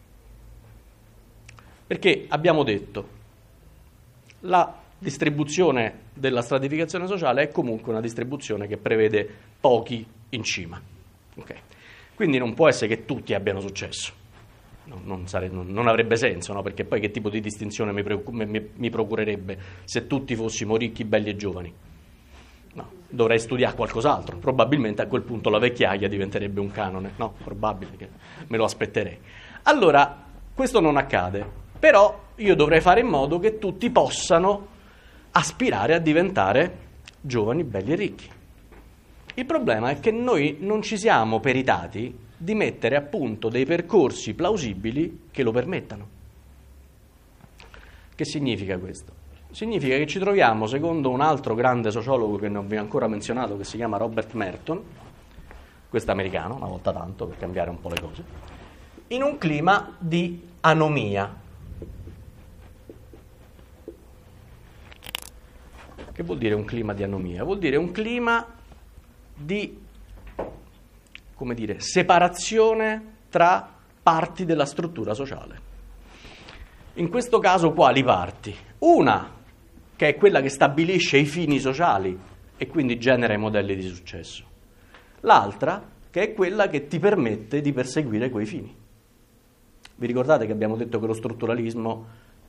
Perché abbiamo detto, la distribuzione della stratificazione sociale è comunque una distribuzione che prevede pochi in cima. Okay. Quindi non può essere che tutti abbiano successo. Non avrebbe senso, no? Perché poi che tipo di distinzione mi procurerebbe se tutti fossimo ricchi, belli e giovani? No, dovrei studiare qualcos'altro. Probabilmente a quel punto la vecchiaia diventerebbe un canone. No, probabile che me lo aspetterei. Allora, questo non accade, però io dovrei fare in modo che tutti possano aspirare a diventare giovani, belli e ricchi. Il problema è che noi non ci siamo peritati di mettere a punto dei percorsi plausibili che lo permettano. Che significa questo? Significa che ci troviamo, secondo un altro grande sociologo che non vi ho ancora menzionato, che si chiama Robert Merton, questo americano, una volta tanto, per cambiare un po' le cose, in un clima di anomia. Che vuol dire un clima di anomia? Vuol dire un clima di separazione tra parti della struttura sociale. In questo caso quali parti? Una, che è quella che stabilisce i fini sociali e quindi genera i modelli di successo. L'altra, che è quella che ti permette di perseguire quei fini. Vi ricordate che abbiamo detto che lo strutturalismo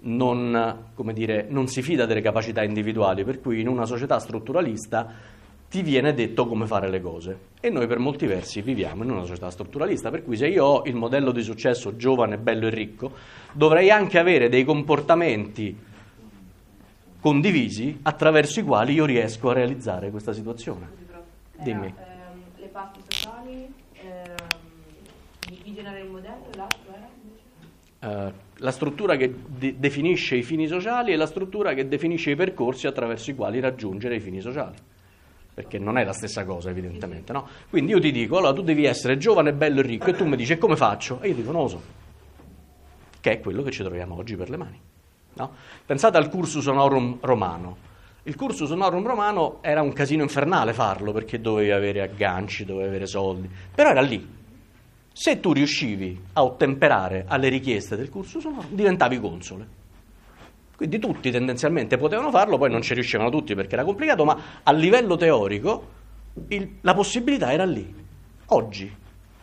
non si fida delle capacità individuali, per cui in una società strutturalista ti viene detto come fare le cose, e noi per molti versi viviamo in una società strutturalista, per cui se io ho il modello di successo giovane, bello e ricco, dovrei anche avere dei comportamenti condivisi attraverso i quali io riesco a realizzare questa situazione. Dimmi. Le parti sociali, di generare il modello, l'altro era? la struttura che definisce i fini sociali e la struttura che definisce i percorsi attraverso i quali raggiungere i fini sociali, perché non è la stessa cosa evidentemente, no? Quindi io ti dico, allora tu devi essere giovane, bello e ricco, e tu mi dici, e come faccio? E io dico, non lo so, che è quello che ci troviamo oggi per le mani, no? Pensate al cursus honorum romano. Il cursus honorum romano era un casino infernale farlo, perché dovevi avere agganci, dovevi avere soldi, però era lì. Se tu riuscivi a ottemperare alle richieste del cursus honorum, diventavi console. Quindi tutti tendenzialmente potevano farlo, poi non ci riuscivano tutti perché era complicato, ma a livello teorico la possibilità era lì. Oggi,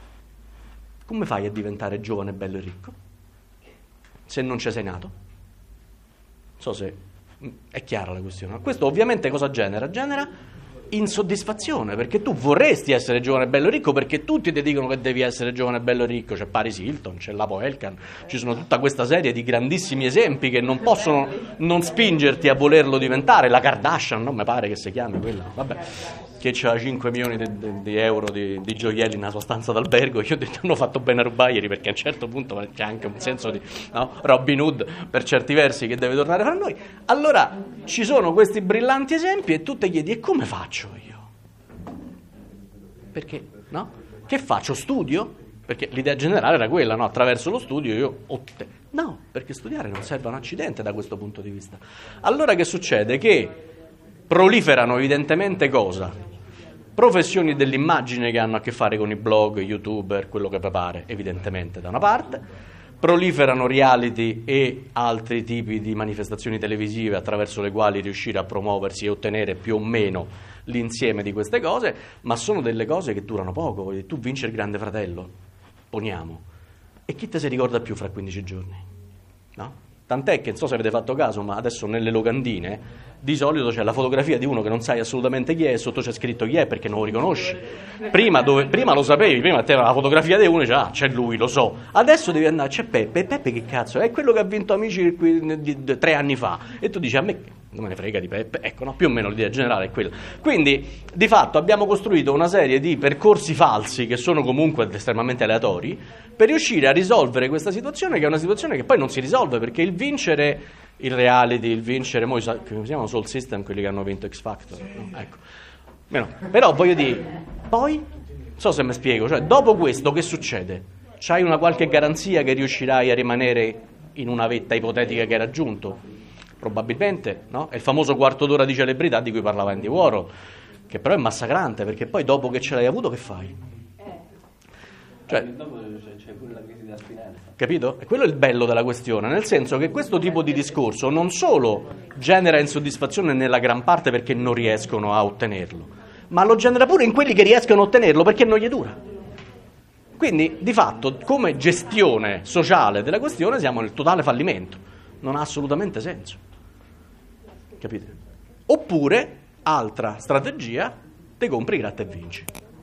come fai a diventare giovane, bello e ricco? Se non ci sei nato? Non so se è chiara la questione. Questo ovviamente cosa genera? Genera insoddisfazione, perché tu vorresti essere giovane, bello e ricco, perché tutti ti dicono che devi essere giovane, bello e ricco. C'è Paris Hilton, c'è Lapo Elkan, ci sono tutta questa serie di grandissimi esempi che non possono non spingerti a volerlo diventare. La Kardashian, non mi pare che si chiami quella, vabbè, che c'ha 5 milioni di euro di gioielli nella sua stanza d'albergo. Io ho detto, hanno fatto bene a rubare ieri, perché a un certo punto c'è anche un senso di, no, Robin Hood per certi versi, che deve tornare fra noi. Allora ci sono questi brillanti esempi e tu ti chiedi, e come faccio io? Perché, no? Che faccio? Studio? Perché l'idea generale era quella, no? Attraverso lo studio io no, perché studiare non serve a un accidente da questo punto di vista. Allora che succede? Che proliferano evidentemente cosa? Professioni dell'immagine che hanno a che fare con i blog, youtuber, quello che pare, evidentemente da una parte. Proliferano reality e altri tipi di manifestazioni televisive attraverso le quali riuscire a promuoversi e ottenere più o meno l'insieme di queste cose, ma sono delle cose che durano poco. Tu vinci il Grande Fratello, poniamo, e chi te si ricorda più fra 15 giorni? No? Tant'è che, non so se avete fatto caso, ma adesso nelle locandine di solito c'è la fotografia di uno che non sai assolutamente chi è, e sotto c'è scritto chi è perché non lo riconosci. Prima lo sapevi, prima te la fotografia di uno e dici, ah, c'è lui, lo so. Adesso devi andare, c'è Peppe, e Peppe che cazzo? È quello che ha vinto Amici 3 anni fa. E tu dici, a me non me ne frega di Peppe. Ecco, no? Più o meno l'idea generale è quella. Quindi, di fatto, abbiamo costruito una serie di percorsi falsi, che sono comunque estremamente aleatori, per riuscire a risolvere questa situazione, che è una situazione che poi non si risolve, perché il vincere il reality, il vincere, come si chiamano Soul System, quelli che hanno vinto X Factor, no? Ecco. Però voglio dire, poi, non so se mi spiego, cioè dopo questo che succede? C'hai una qualche garanzia che riuscirai a rimanere in una vetta ipotetica che hai raggiunto? Probabilmente, no? È il famoso quarto d'ora di celebrità di cui parlava Andy Warhol, che però è massacrante, perché poi dopo che ce l'hai avuto che fai? Cioè, dopo c'è pure la crisi di astinenza. Capito? E quello è il bello della questione, nel senso che questo tipo di discorso non solo genera insoddisfazione nella gran parte perché non riescono a ottenerlo, ma lo genera pure in quelli che riescono a ottenerlo perché non gli dura. Quindi, di fatto, come gestione sociale della questione siamo nel totale fallimento. Non ha assolutamente senso. Capite? Oppure, altra strategia, te compri gratta e vinci.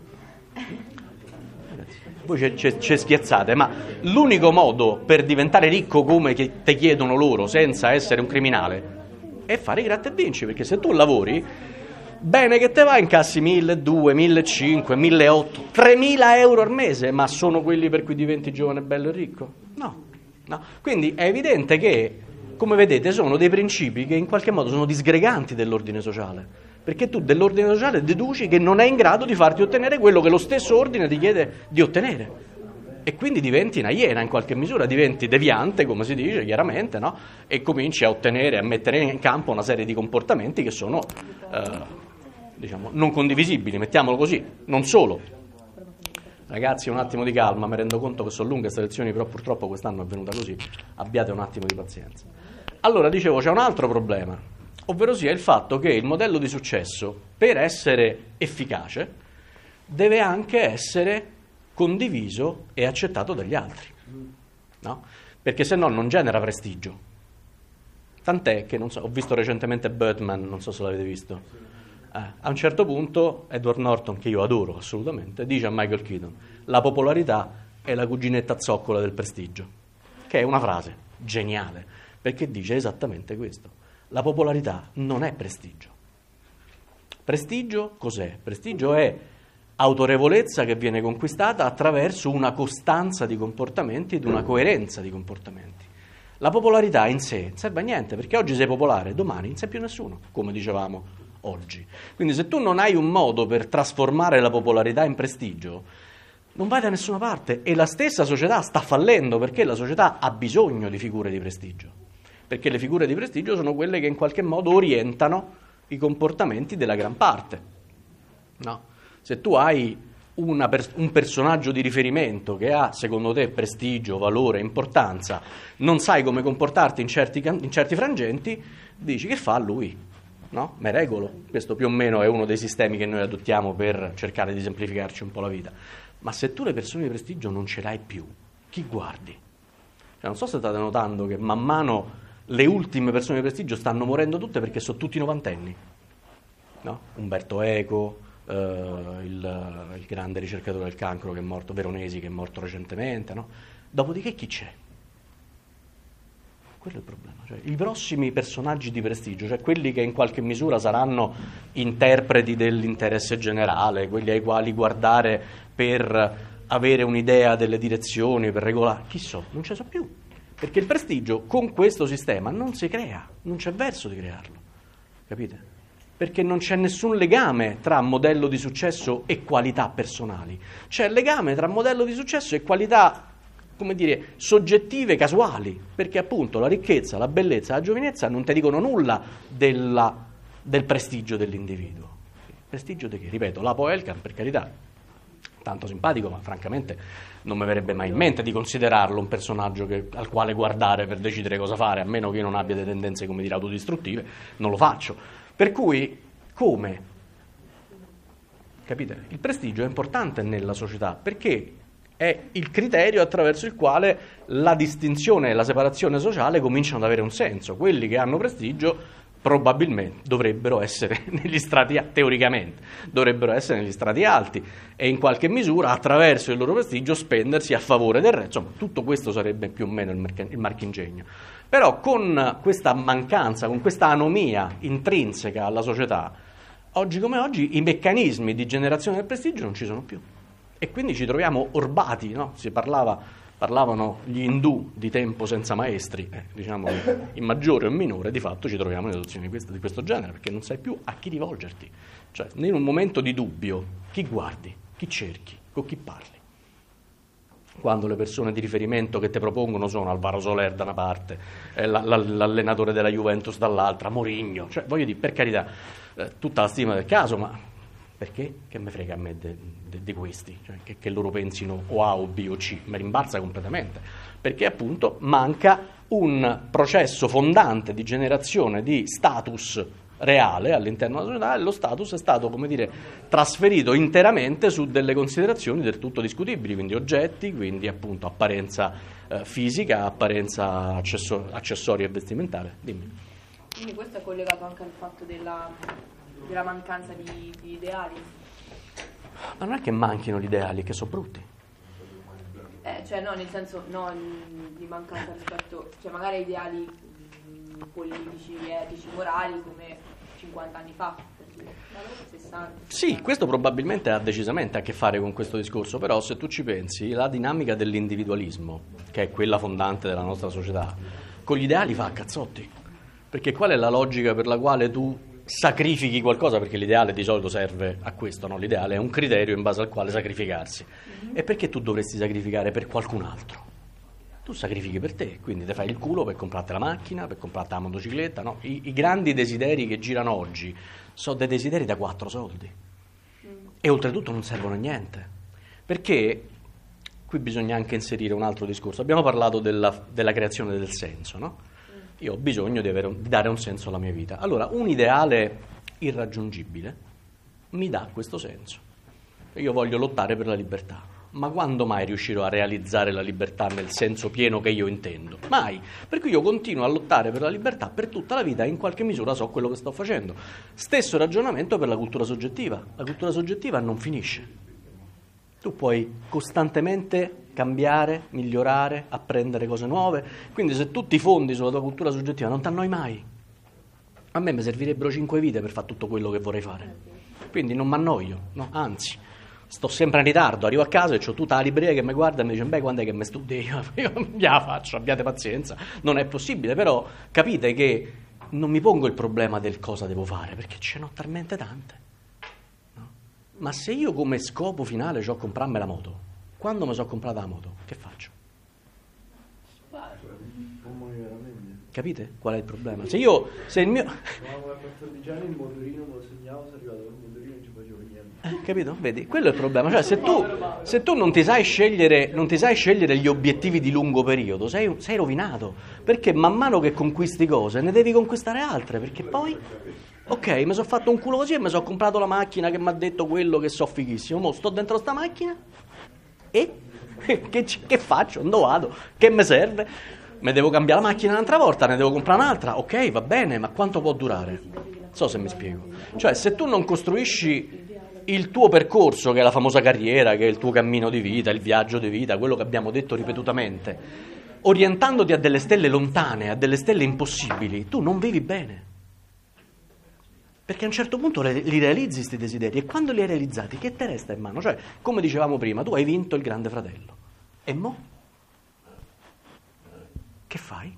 Voi ci spiazzate, ma l'unico modo per diventare ricco come che te chiedono loro, senza essere un criminale, è fare i gratta e vinci, perché se tu lavori, bene che te va, incassi 1.200, 1.500, 1.800, 3.000 euro al mese, ma sono quelli per cui diventi giovane, bello e ricco? No. Quindi è evidente che, come vedete, sono dei principi che in qualche modo sono disgreganti dell'ordine sociale. Perché tu dell'ordine sociale deduci che non è in grado di farti ottenere quello che lo stesso ordine ti chiede di ottenere. E quindi diventi una iena in qualche misura, diventi deviante, come si dice chiaramente, no? E cominci a ottenere, a mettere in campo una serie di comportamenti che sono, non condivisibili, mettiamolo così. Non solo. Ragazzi, un attimo di calma, mi rendo conto che sono lunghe queste lezioni, però purtroppo quest'anno è venuta così. Abbiate un attimo di pazienza. Allora, dicevo, c'è un altro problema. Ovvero sia il fatto che il modello di successo, per essere efficace, deve anche essere condiviso e accettato dagli altri, no? Perché se no non genera prestigio. Tant'è che, non so, ho visto recentemente Birdman, non so se l'avete visto. A un certo punto Edward Norton, che io adoro assolutamente, dice a Michael Keaton: la popolarità è la cuginetta zoccola del prestigio, che è una frase geniale, perché dice esattamente questo. La popolarità non è prestigio. Prestigio cos'è? Prestigio è autorevolezza che viene conquistata attraverso una costanza di comportamenti ed una coerenza di comportamenti. La popolarità in sé non serve a niente, perché oggi sei popolare, domani non sei più nessuno, come dicevamo oggi. Quindi se tu non hai un modo per trasformare la popolarità in prestigio, non vai da nessuna parte, e la stessa società sta fallendo, perché la società ha bisogno di figure di prestigio, perché le figure di prestigio sono quelle che in qualche modo orientano i comportamenti della gran parte. No? Se tu hai un personaggio di riferimento che ha, secondo te, prestigio, valore, importanza, non sai come comportarti in certi frangenti, dici: che fa lui? No? Me regolo. Questo più o meno è uno dei sistemi che noi adottiamo per cercare di semplificarci un po' la vita. Ma se tu le persone di prestigio non ce l'hai più, chi guardi? Cioè, non so se state notando che man mano le ultime persone di prestigio stanno morendo tutte perché sono tutti novantenni. No? Umberto Eco, il grande ricercatore del cancro che è morto, Veronesi, che è morto recentemente, no? Dopodiché chi c'è? Quello è il problema. Cioè, i prossimi personaggi di prestigio, cioè quelli che in qualche misura saranno interpreti dell'interesse generale, quelli ai quali guardare per avere un'idea delle direzioni, per regolare, chi so? Non ce so più, perché il prestigio con questo sistema non si crea, non c'è verso di crearlo, capite? Perché non c'è nessun legame tra modello di successo e qualità personali. C'è il legame tra modello di successo e qualità, come dire, soggettive, casuali, perché appunto la ricchezza, la bellezza, la giovinezza non ti dicono nulla del prestigio dell'individuo. Prestigio di che? Ripeto, Lapo Elkan, per carità, tanto simpatico, ma francamente non mi verrebbe mai in mente di considerarlo un personaggio al quale guardare per decidere cosa fare, a meno che io non abbia delle tendenze, come dire, autodistruttive, non lo faccio. Per cui, come? Capite? Il prestigio è importante nella società perché è il criterio attraverso il quale la distinzione e la separazione sociale cominciano ad avere un senso. Quelli che hanno prestigio probabilmente dovrebbero essere negli strati, teoricamente, dovrebbero essere negli strati alti e in qualche misura attraverso il loro prestigio spendersi a favore del re. Insomma, tutto questo sarebbe più o meno il marchingegno. Però con questa mancanza, con questa anomia intrinseca alla società, oggi come oggi i meccanismi di generazione del prestigio non ci sono più. E quindi ci troviamo orbati, no? Parlavano gli indù di tempo senza maestri, diciamo in maggiore o in minore, di fatto ci troviamo in situazioni di questo genere, perché non sai più a chi rivolgerti. Cioè, in un momento di dubbio, chi guardi, chi cerchi, con chi parli? Quando le persone di riferimento che ti propongono sono Alvaro Soler da una parte, l'allenatore della Juventus dall'altra, Mourinho, cioè voglio dire, per carità, tutta la stima del caso, ma perché? Che me frega a me di questi? Cioè, che loro pensino o A o B o C, mi rimbalza completamente, perché appunto manca un processo fondante di generazione di status reale all'interno della società, e lo status è stato, come dire, trasferito interamente su delle considerazioni del tutto discutibili, quindi oggetti, quindi appunto apparenza fisica, apparenza accessoria e vestimentale. Dimmi. Quindi questo è collegato anche al fatto della mancanza di ideali? Ma non è che manchino gli ideali, è che sono brutti. Cioè no, nel senso no, di mancanza rispetto, cioè magari ideali politici, etici, morali come 50 anni fa, 60. Sì, questo probabilmente ha decisamente a che fare con questo discorso, però se tu ci pensi, la dinamica dell'individualismo, che è quella fondante della nostra società, con gli ideali fa a cazzotti, perché qual è la logica per la quale tu sacrifichi qualcosa? Perché l'ideale di solito serve a questo, no? L'ideale è un criterio in base al quale sacrificarsi. E perché tu dovresti sacrificare per qualcun altro? Tu sacrifichi per te, quindi ti fai il culo per comprarti la macchina, per comprarti la motocicletta, no? I grandi desideri che girano oggi sono dei desideri da 4 soldi e oltretutto non servono a niente, perché qui bisogna anche inserire un altro discorso. Abbiamo parlato della creazione del senso, no? Io ho bisogno di dare un senso alla mia vita. Allora, un ideale irraggiungibile mi dà questo senso. Io voglio lottare per la libertà. Ma quando mai riuscirò a realizzare la libertà nel senso pieno che io intendo? Mai, perché io continuo a lottare per la libertà per tutta la vita e in qualche misura so quello che sto facendo. Stesso ragionamento per la cultura soggettiva. La cultura soggettiva non finisce. Tu puoi costantemente cambiare, migliorare, apprendere cose nuove, quindi se tu ti fondi sulla tua cultura soggettiva non ti annoi mai. A me mi servirebbero 5 vite per fare tutto quello che vorrei fare, quindi non mi annoio, no? Anzi. sto sempre in ritardo, arrivo a casa e c'ho tutta la libreria che mi guarda e mi dice: beh, quando è che mi studi? Io la faccio, abbiate pazienza, non è possibile, però capite che non mi pongo il problema del cosa devo fare, perché ce n'ho talmente tante, no? Ma se io come scopo finale ho comprarmi la moto, quando mi sono comprata la moto, che faccio? Capite qual è il problema? Se il mio... No, a 14 anni il motorino me lo segnavo, sono arrivato col motorino e non ci facevo niente. Capito? Vedi, quello è il problema. Cioè, se tu non ti sai scegliere gli obiettivi di lungo periodo, sei rovinato. Perché man mano che conquisti cose, ne devi conquistare altre. Perché poi, ok, mi sono fatto un culo così e mi sono comprato la macchina che mi ha detto quello che so fighissimo. Mo sto dentro sta macchina e che faccio? Dove vado? Che mi serve? Me devo cambiare la macchina un'altra volta, ne devo comprare un'altra, ok, va bene, ma quanto può durare? Non so se mi spiego. Cioè, se tu non costruisci il tuo percorso, che è la famosa carriera, che è il tuo cammino di vita, il viaggio di vita, quello che abbiamo detto ripetutamente, orientandoti a delle stelle lontane, a delle stelle impossibili, tu non vivi bene. Perché a un certo punto li realizzi questi desideri, e quando li hai realizzati, che te resta in mano? Cioè, come dicevamo prima, tu hai vinto il Grande Fratello. E mo'? Che fai?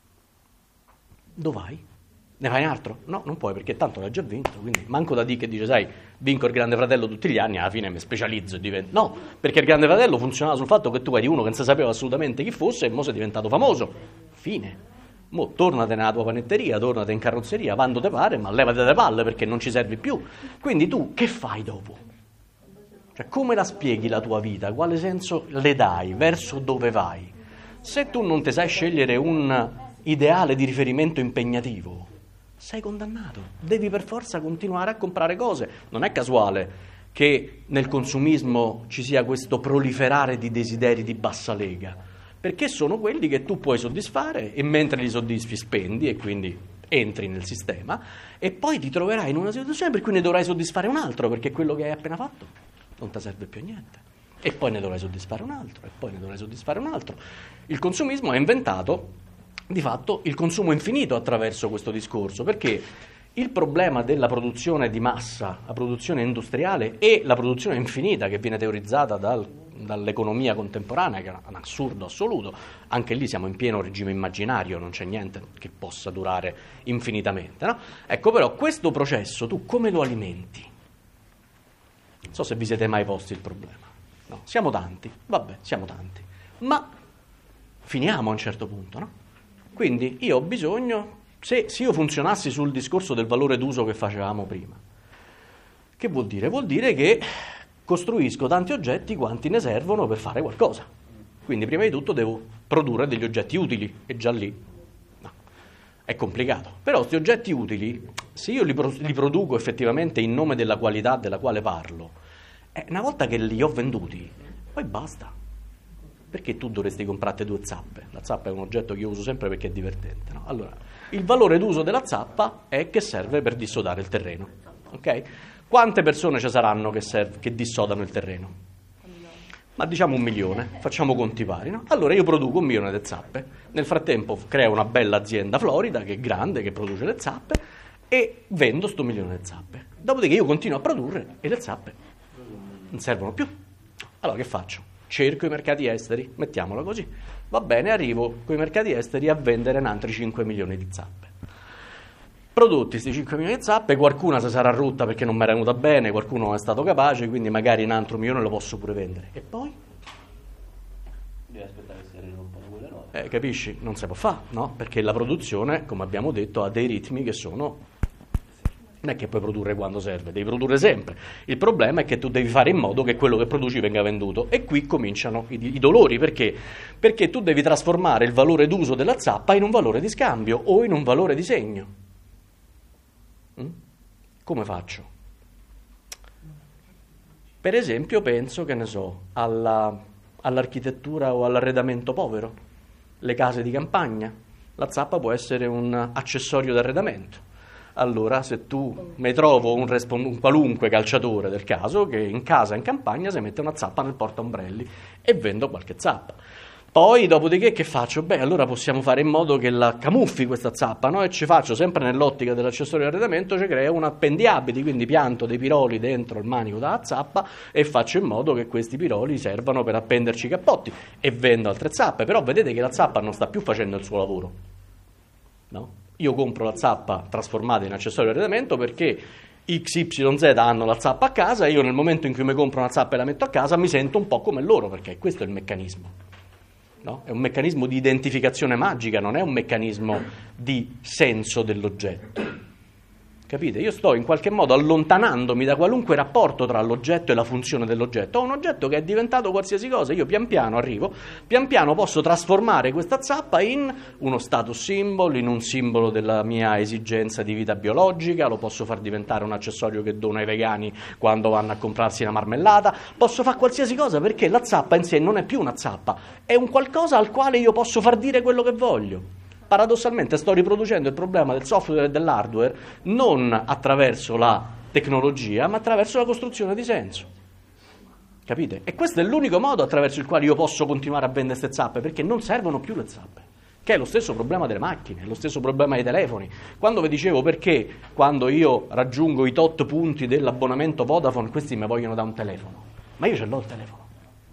Dove vai? Ne fai un altro? No, non puoi, perché tanto l'hai già vinto, quindi manco da dire che dice, sai, vinco il Grande Fratello tutti gli anni, alla fine mi specializzo e divento... No, perché il Grande Fratello funzionava sul fatto che tu eri uno che non si sapeva assolutamente chi fosse e mo sei diventato famoso. Fine. Mo tornate nella tua panetteria, tornate in carrozzeria, quando te pare, ma levate le palle perché non ci servi più. Quindi tu che fai dopo? Cioè, come la spieghi la tua vita? Quale senso le dai? Verso dove vai? Se tu non ti sai scegliere un ideale di riferimento impegnativo, sei condannato. Devi per forza continuare a comprare cose. Non è casuale che nel consumismo ci sia questo proliferare di desideri di bassa lega, perché sono quelli che tu puoi soddisfare e mentre li soddisfi spendi e quindi entri nel sistema e poi ti troverai in una situazione per cui ne dovrai soddisfare un altro, perché quello che hai appena fatto non ti serve più a niente. E poi ne dovrai soddisfare un altro, e poi ne dovrai soddisfare un altro. Il consumismo ha inventato, di fatto, il consumo infinito attraverso questo discorso, perché il problema della produzione di massa, la produzione industriale e la produzione infinita che viene teorizzata dall'economia contemporanea, che è un assurdo assoluto, anche lì siamo in pieno regime immaginario, non c'è niente che possa durare infinitamente, no? Ecco, però questo processo tu come lo alimenti? Non so se vi siete mai posti il problema. No, siamo tanti, vabbè, siamo tanti, ma finiamo a un certo punto, no? Quindi io ho bisogno, se io funzionassi sul discorso del valore d'uso che facevamo prima, che vuol dire? Vuol dire che costruisco tanti oggetti quanti ne servono per fare qualcosa. Quindi prima di tutto devo produrre degli oggetti utili, e già lì no, è complicato. Però questi oggetti utili, se io li produco effettivamente in nome della qualità della quale parlo, una volta che li ho venduti, poi basta. Perché tu dovresti comprarti 2 zappe? La zappa è un oggetto che io uso sempre perché è divertente, no? Allora, il valore d'uso della zappa è che serve per dissodare il terreno, ok? Quante persone ci saranno che dissodano il terreno? Ma diciamo 1 milione, facciamo conti pari, no? Allora io produco 1 milione di zappe, nel frattempo creo una bella azienda florida che è grande, che produce le zappe e vendo sto 1 milione di zappe. Dopodiché io continuo a produrre e le zappe non servono più. Allora che faccio? Cerco i mercati esteri, mettiamola così. Va bene, arrivo con i mercati esteri a vendere in altri 5 milioni di zappe. Prodotti questi 5 milioni di zappe, qualcuna si sarà rotta perché non mi era venuta bene, qualcuno non è stato capace, quindi magari un altro milione lo posso pure vendere. E poi? Devi aspettare che si rirompano quelle nuove. Capisci? Non si può fare, no? Perché la produzione, come abbiamo detto, ha dei ritmi che sono... Non è che puoi produrre quando serve, devi produrre sempre. Il problema è che tu devi fare in modo che quello che produci venga venduto. E qui cominciano i dolori. Perché? Perché tu devi trasformare il valore d'uso della zappa in un valore di scambio o in un valore di segno. Come faccio? Per esempio penso, che ne so, all'architettura o all'arredamento povero. Le case di campagna. La zappa può essere un accessorio d'arredamento. Allora, se tu mi trovo un qualunque calciatore del caso che in casa, in campagna, si mette una zappa nel portaombrelli e vendo qualche zappa. Poi, dopodiché, che faccio? Beh, allora possiamo fare in modo che la camuffi questa zappa, no? E ci faccio, sempre nell'ottica dell'accessorio di arredamento, ci creo un appendiabiti, quindi pianto dei piroli dentro il manico della zappa e faccio in modo che questi piroli servano per appenderci i cappotti e vendo altre zappe. Però vedete che la zappa non sta più facendo il suo lavoro, no? Io compro la zappa trasformata in accessorio di arredamento perché XYZ hanno la zappa a casa e io nel momento in cui mi compro una zappa e la metto a casa mi sento un po' come loro, perché questo è il meccanismo. No? È un meccanismo di identificazione magica, non è un meccanismo di senso dell'oggetto. Capite? Io sto in qualche modo allontanandomi da qualunque rapporto tra l'oggetto e la funzione dell'oggetto. Ho un oggetto che è diventato qualsiasi cosa, io pian piano arrivo, pian piano posso trasformare questa zappa in uno status symbol, in un simbolo della mia esigenza di vita biologica, lo posso far diventare un accessorio che dono ai vegani quando vanno a comprarsi una marmellata, posso fare qualsiasi cosa perché la zappa in sé non è più una zappa, è un qualcosa al quale io posso far dire quello che voglio. Paradossalmente sto riproducendo il problema del software e dell'hardware non attraverso la tecnologia, ma attraverso la costruzione di senso. Capite? E questo è l'unico modo attraverso il quale io posso continuare a vendere queste zappe, perché non servono più le zappe, che è lo stesso problema delle macchine, è lo stesso problema dei telefoni. Quando vi dicevo perché quando io raggiungo i tot punti dell'abbonamento Vodafone, questi mi vogliono da un telefono. Ma io ce l'ho il telefono.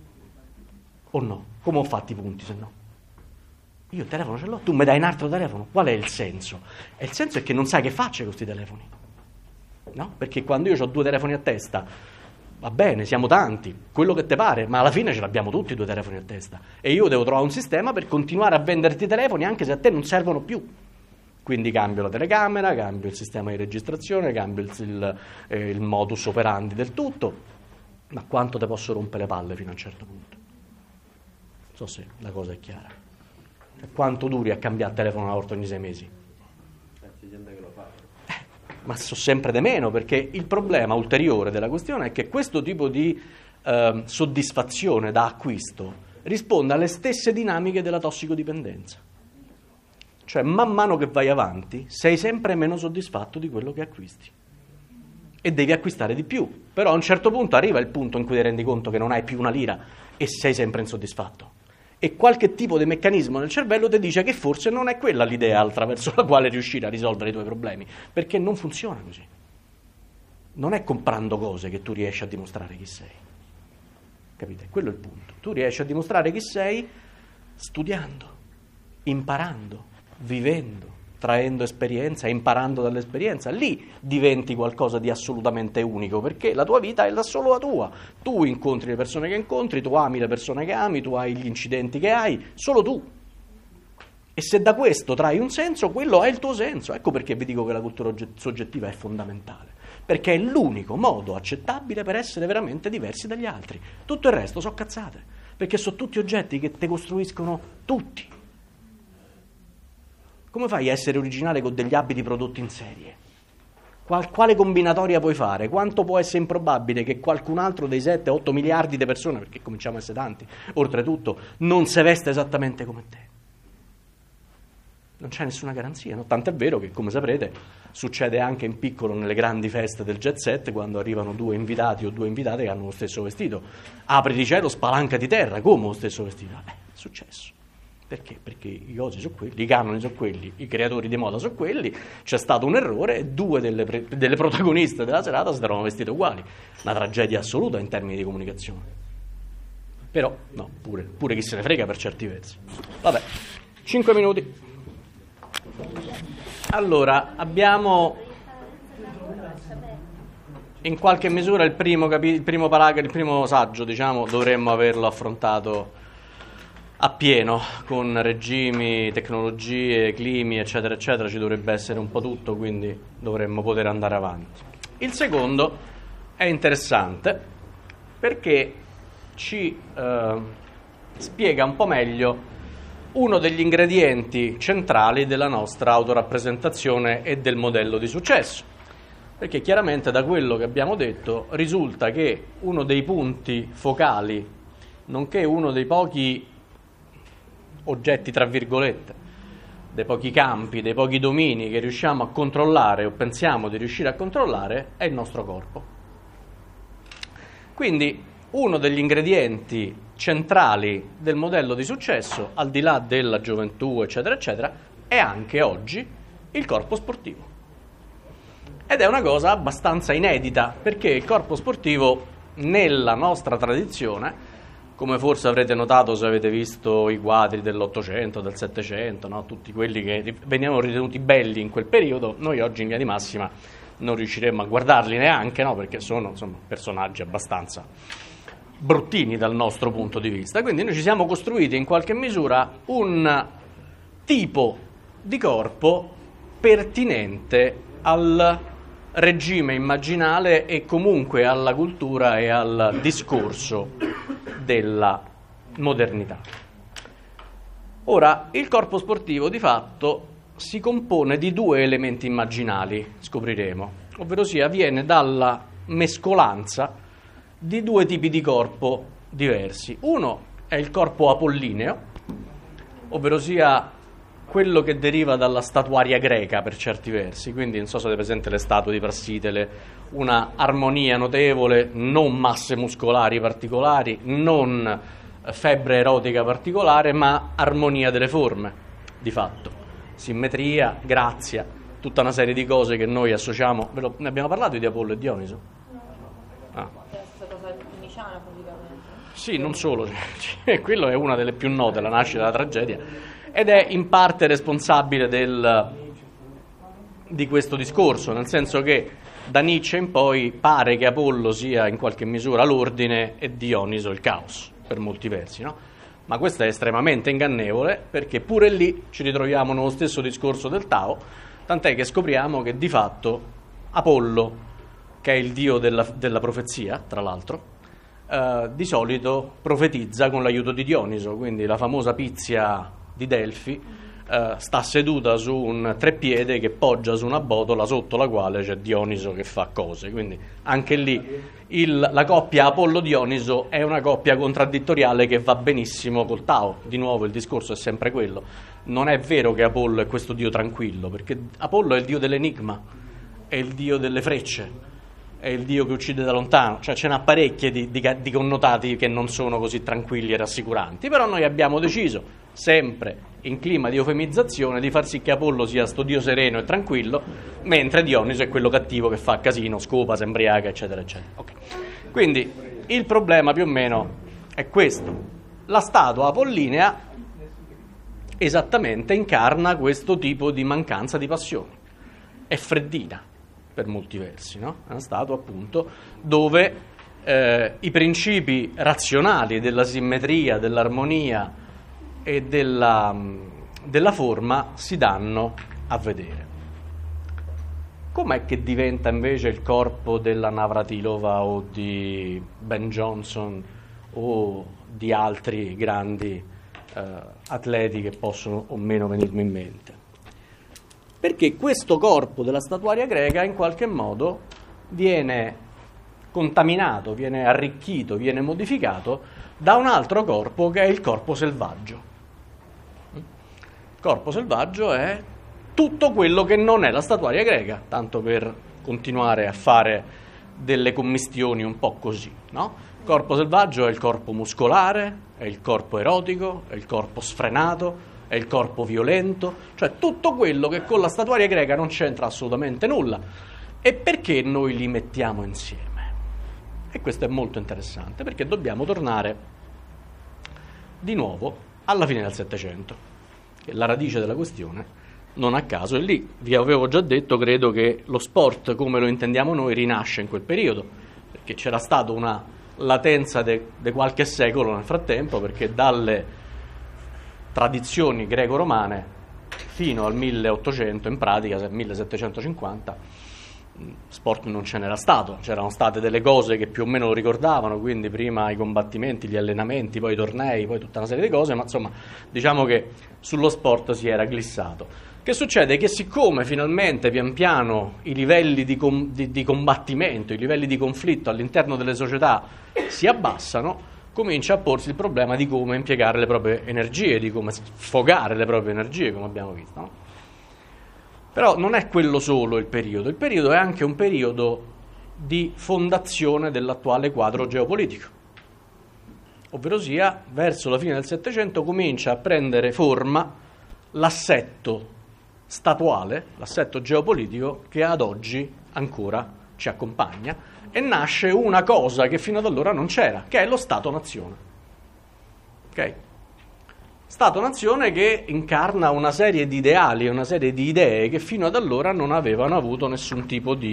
O no? Come ho fatto i punti se no? Io il telefono ce l'ho, tu mi dai un altro telefono. Qual è il senso? E il senso è che non sai che faccia con questi telefoni, no? Perché quando io ho 2 telefoni a testa, va bene, siamo tanti, quello che te pare, ma alla fine ce l'abbiamo tutti 2 telefoni a testa. E io devo trovare un sistema per continuare a venderti i telefoni anche se a te non servono più. Quindi cambio la telecamera, cambio il sistema di registrazione, cambio il modus operandi del tutto. Ma quanto te posso rompere le palle fino a un certo punto? Non so se la cosa è chiara. Quanto duri a cambiare telefono una volta ogni 6 mesi? C'è gente che lo fa. Ma so sempre di meno, perché il problema ulteriore della questione è che questo tipo di soddisfazione da acquisto risponde alle stesse dinamiche della tossicodipendenza. Cioè, man mano che vai avanti, sei sempre meno soddisfatto di quello che acquisti. E devi acquistare di più. Però a un certo punto arriva il punto in cui ti rendi conto che non hai più una lira e sei sempre insoddisfatto. E qualche tipo di meccanismo nel cervello ti dice che forse non è quella l'idea attraverso la quale riuscire a risolvere i tuoi problemi, perché non funziona così. Non è comprando cose che tu riesci a dimostrare chi sei. Capite? Quello è il punto. Tu riesci a dimostrare chi sei studiando, imparando, vivendo, traendo esperienza, imparando dall'esperienza. Lì diventi qualcosa di assolutamente unico, perché la tua vita è solo la tua. Tu incontri le persone che incontri, tu ami le persone che ami, tu hai gli incidenti che hai, solo tu. E se da questo trai un senso, quello è il tuo senso. Ecco perché vi dico che la cultura soggettiva è fondamentale, perché è l'unico modo accettabile per essere veramente diversi dagli altri. Tutto il resto sono cazzate, perché sono tutti oggetti che te costruiscono tutti. Come fai a essere originale con degli abiti prodotti in serie? Quale combinatoria puoi fare? Quanto può essere improbabile che qualcun altro dei 7-8 miliardi di persone, perché cominciamo a essere tanti, oltretutto, non si veste esattamente come te? Non c'è nessuna garanzia, no? Tant'è vero che, come saprete, succede anche in piccolo nelle grandi feste del jet set, quando arrivano 2 invitati o 2 invitate che hanno lo stesso vestito. Apri di cielo, spalanca di terra, come lo stesso vestito? È successo. Perché? Perché i cosi sono quelli, i canoni sono quelli, i creatori di moda sono quelli, c'è stato un errore e 2 delle protagoniste della serata si erano vestite uguali. Una tragedia assoluta in termini di comunicazione. Però, no, pure chi se ne frega per certi versi. Vabbè, 5 minuti. Allora, abbiamo in qualche misura il primo paragrafo, il primo saggio, diciamo, dovremmo averlo affrontato a pieno, con regimi, tecnologie, climi, eccetera, eccetera, ci dovrebbe essere un po' tutto, quindi dovremmo poter andare avanti. Il secondo è interessante perché ci spiega un po' meglio uno degli ingredienti centrali della nostra autorappresentazione e del modello di successo. Perché chiaramente da quello che abbiamo detto risulta che uno dei punti focali, nonché uno dei pochi oggetti, tra virgolette, dei pochi campi, dei pochi domini che riusciamo a controllare o pensiamo di riuscire a controllare, è il nostro corpo. Quindi uno degli ingredienti centrali del modello di successo, al di là della gioventù, eccetera, eccetera, è anche oggi il corpo sportivo. Ed è una cosa abbastanza inedita, perché il corpo sportivo, nella nostra tradizione, come forse avrete notato se avete visto i quadri dell'Ottocento, del Settecento, no? Tutti quelli che venivano ritenuti belli in quel periodo, noi oggi in via di massima non riusciremmo a guardarli neanche, no? Perché sono insomma personaggi abbastanza bruttini dal nostro punto di vista. Quindi noi ci siamo costruiti in qualche misura un tipo di corpo pertinente al regime immaginale e comunque alla cultura e al discorso della modernità. Ora, il corpo sportivo di fatto si compone di due elementi immaginali, scopriremo, ovverosia viene dalla mescolanza di due tipi di corpo diversi. Uno è il corpo apollineo, ovverosia quello che deriva dalla statuaria greca per certi versi, quindi non so se avete presente le statue di Prassitele, una armonia notevole, non masse muscolari particolari, non febbre erotica particolare, ma armonia delle forme, di fatto. Simmetria, grazia, tutta una serie di cose che noi associamo. Ne abbiamo parlato di Apollo e Dioniso? È stata cosa niciana praticamente. Sì, non solo, quello è una delle più note, la nascita della tragedia, ed è in parte responsabile di questo discorso, nel senso che da Nietzsche in poi pare che Apollo sia in qualche misura l'ordine e Dioniso il caos, per molti versi, no? Ma questo è estremamente ingannevole, perché pure lì ci ritroviamo nello stesso discorso del Tao, tant'è che scopriamo che di fatto Apollo, che è il dio della profezia, tra l'altro, di solito profetizza con l'aiuto di Dioniso, quindi la famosa Pizia di Delfi sta seduta su un treppiede che poggia su una botola sotto la quale c'è Dioniso che fa cose, quindi anche lì la coppia Apollo-Dioniso è una coppia contraddittoriale che va benissimo col Tao. Di nuovo il discorso è sempre quello, non è vero che Apollo è questo dio tranquillo, perché Apollo è il dio dell'enigma, è il dio delle frecce, è il dio che uccide da lontano, cioè ce n'ha parecchie di connotati che non sono così tranquilli e rassicuranti, però noi abbiamo deciso, sempre in clima di eufemizzazione, di far sì che Apollo sia sto dio sereno e tranquillo, mentre Dioniso è quello cattivo che fa casino, scopa, si embriaca, eccetera, eccetera. Okay. Quindi il problema più o meno è questo. La statua apollinea esattamente incarna questo tipo di mancanza di passione, è freddina per molti versi, no? È una statua appunto dove i principi razionali della simmetria, dell'armonia e della forma si danno a vedere. Com'è che diventa invece il corpo della Navratilova o di Ben Johnson o di altri grandi atleti che possono o meno venirmi in mente? Perché questo corpo della statuaria greca in qualche modo viene contaminato, viene arricchito, viene modificato da un altro corpo che è il corpo selvaggio. Il corpo selvaggio è tutto quello che non è la statuaria greca, tanto per continuare a fare delle commistioni un po' così, no? Il corpo selvaggio è il corpo muscolare, è il corpo erotico, è il corpo sfrenato, è il corpo violento, cioè tutto quello che con la statuaria greca non c'entra assolutamente nulla. E perché noi li mettiamo insieme? E questo è molto interessante, perché dobbiamo tornare di nuovo alla fine del Settecento, che è la radice della questione. Non a caso, e lì vi avevo già detto, credo che lo sport come lo intendiamo noi rinasce in quel periodo, perché c'era stata una latenza di qualche secolo nel frattempo, perché dalle tradizioni greco-romane fino al 1800, in pratica 1750, sport non ce n'era stato, c'erano state delle cose che più o meno lo ricordavano, quindi prima i combattimenti, gli allenamenti, poi i tornei, poi tutta una serie di cose, ma insomma diciamo che sullo sport si era glissato. Che succede? Che siccome finalmente pian piano i livelli di combattimento, i livelli di conflitto all'interno delle società si abbassano, comincia a porsi il problema di come impiegare le proprie energie, di come sfogare le proprie energie, come abbiamo visto, no? Però non è quello solo il periodo è anche un periodo di fondazione dell'attuale quadro geopolitico. ovverosia verso la fine del Settecento comincia a prendere forma l'assetto statuale, l'assetto geopolitico che ad oggi ancora ci accompagna, e nasce una cosa che fino ad allora non c'era, che è lo Stato-nazione. Ok? Stato-nazione che incarna una serie di ideali, una serie di idee che fino ad allora non avevano avuto nessun tipo di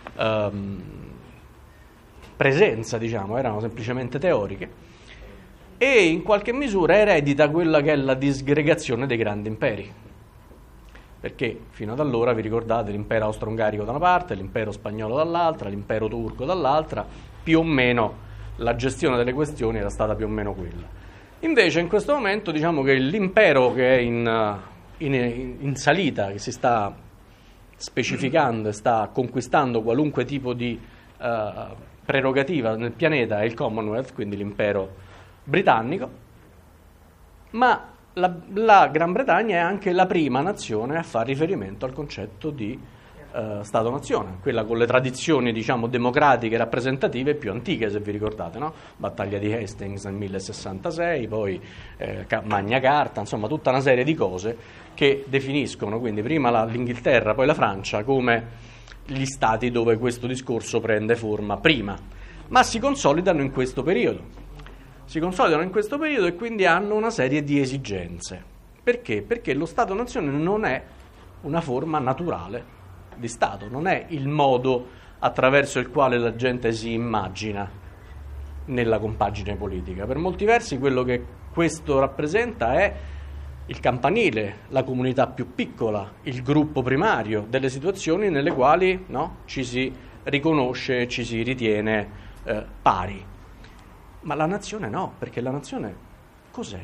presenza, diciamo, erano semplicemente teoriche, e in qualche misura eredita quella che è la disgregazione dei grandi imperi. Perché fino ad allora, vi ricordate, l'impero austro-ungarico da una parte, l'impero spagnolo dall'altra, l'impero turco dall'altra, più o meno la gestione delle questioni era stata più o meno quella. Invece in questo momento diciamo che l'impero che è in salita, che si sta specificando e sta conquistando qualunque tipo di prerogativa nel pianeta è il Commonwealth, quindi l'impero britannico, ma la Gran Bretagna è anche la prima nazione a fare riferimento al concetto di Stato-nazione, quella con le tradizioni, diciamo, democratiche rappresentative più antiche, se vi ricordate, no? Battaglia di Hastings nel 1066, poi Magna Carta, insomma tutta una serie di cose che definiscono quindi prima l'Inghilterra, poi la Francia come gli stati dove questo discorso prende forma prima, ma si consolidano in questo periodo. E quindi hanno una serie di esigenze. Perché? Perché lo Stato-nazione non è una forma naturale di Stato, non è il modo attraverso il quale la gente si immagina nella compagine politica. Per molti versi quello che questo rappresenta è il campanile, la comunità più piccola, il gruppo primario delle situazioni nelle quali, no, ci si riconosce e ci si ritiene pari. Ma la nazione no, perché la nazione cos'è?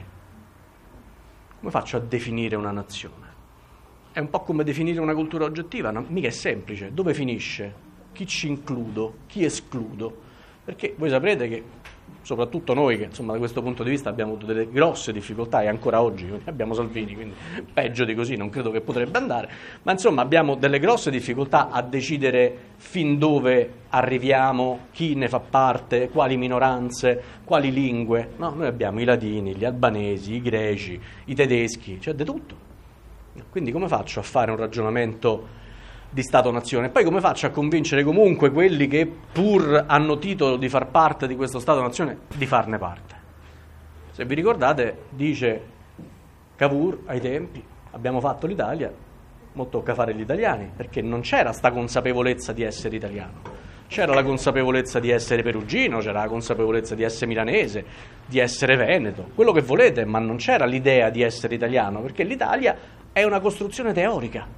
Come faccio a definire una nazione? È un po' come definire una cultura oggettiva, mica è semplice. Dove finisce? Chi ci includo? Chi escludo? Perché voi saprete che, soprattutto noi che insomma da questo punto di vista abbiamo avuto delle grosse difficoltà, e ancora oggi abbiamo Salvini, quindi peggio di così non credo che potrebbe andare, ma insomma abbiamo delle grosse difficoltà a decidere fin dove arriviamo, chi ne fa parte, quali minoranze, quali lingue. No, noi abbiamo i latini, gli albanesi, i greci, i tedeschi, cioè di tutto. Quindi come faccio a fare un ragionamento di Stato-nazione? E poi come faccio a convincere comunque quelli che pur hanno titolo di far parte di questo Stato-nazione di farne parte? Se vi ricordate, dice Cavour ai tempi, abbiamo fatto l'Italia, mo tocca fare gli italiani, perché non c'era sta consapevolezza di essere italiano. C'era la consapevolezza di essere perugino, c'era la consapevolezza di essere milanese, di essere veneto, quello che volete, ma non c'era l'idea di essere italiano, perché l'Italia è una costruzione teorica,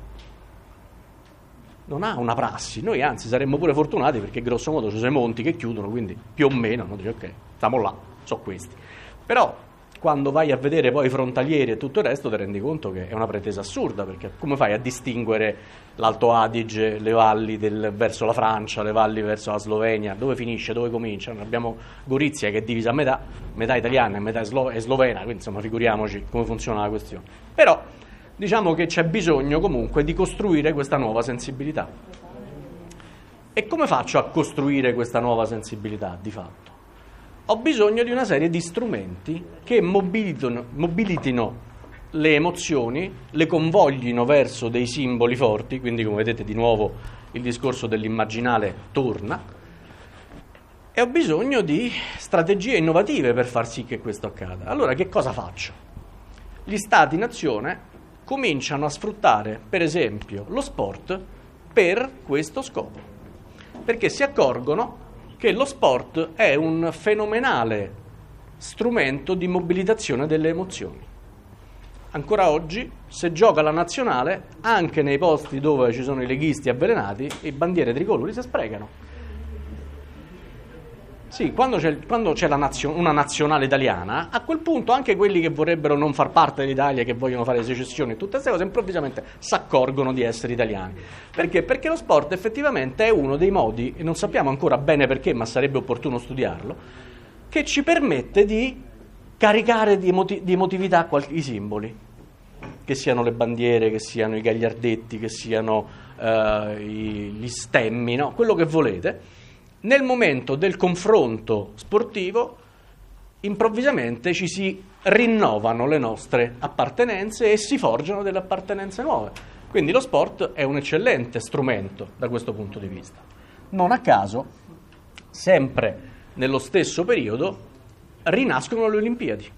non ha una prassi. Noi anzi saremmo pure fortunati perché grosso modo ci sono i monti che chiudono, quindi più o meno, no? Dici, ok, stiamo là, so questi. Però quando vai a vedere poi i frontalieri e tutto il resto ti rendi conto che è una pretesa assurda, perché come fai a distinguere l'Alto Adige, le valli verso la Francia, le valli verso la Slovenia, dove finisce, dove comincia? Noi abbiamo Gorizia che è divisa a metà italiana e metà slovena, quindi insomma figuriamoci come funziona la questione. Però diciamo che c'è bisogno comunque di costruire questa nuova sensibilità. E come faccio a costruire questa nuova sensibilità di fatto? Ho bisogno di una serie di strumenti che mobilitino le emozioni, le convoglino verso dei simboli forti, quindi come vedete di nuovo il discorso dell'immaginale torna, e ho bisogno di strategie innovative per far sì che questo accada. Allora che cosa faccio? Gli stati-nazione cominciano a sfruttare, per esempio, lo sport per questo scopo, perché si accorgono che lo sport è un fenomenale strumento di mobilitazione delle emozioni. Ancora oggi, se gioca la nazionale, anche nei posti dove ci sono i leghisti avvelenati, le bandiere tricolori si sprecano. Sì, quando c'è una nazionale italiana, a quel punto anche quelli che vorrebbero non far parte dell'Italia, che vogliono fare secessione e tutte queste cose, improvvisamente si accorgono di essere italiani. Perché? Perché lo sport effettivamente è uno dei modi, e non sappiamo ancora bene perché, ma sarebbe opportuno studiarlo, che ci permette di caricare di emotività i simboli, che siano le bandiere, che siano i gagliardetti, che siano gli stemmi, no? Quello che volete. Nel momento del confronto sportivo improvvisamente ci si rinnovano le nostre appartenenze e si forgiano delle appartenenze nuove. Quindi lo sport è un eccellente strumento da questo punto di vista. Non a caso, sempre nello stesso periodo, rinascono le Olimpiadi.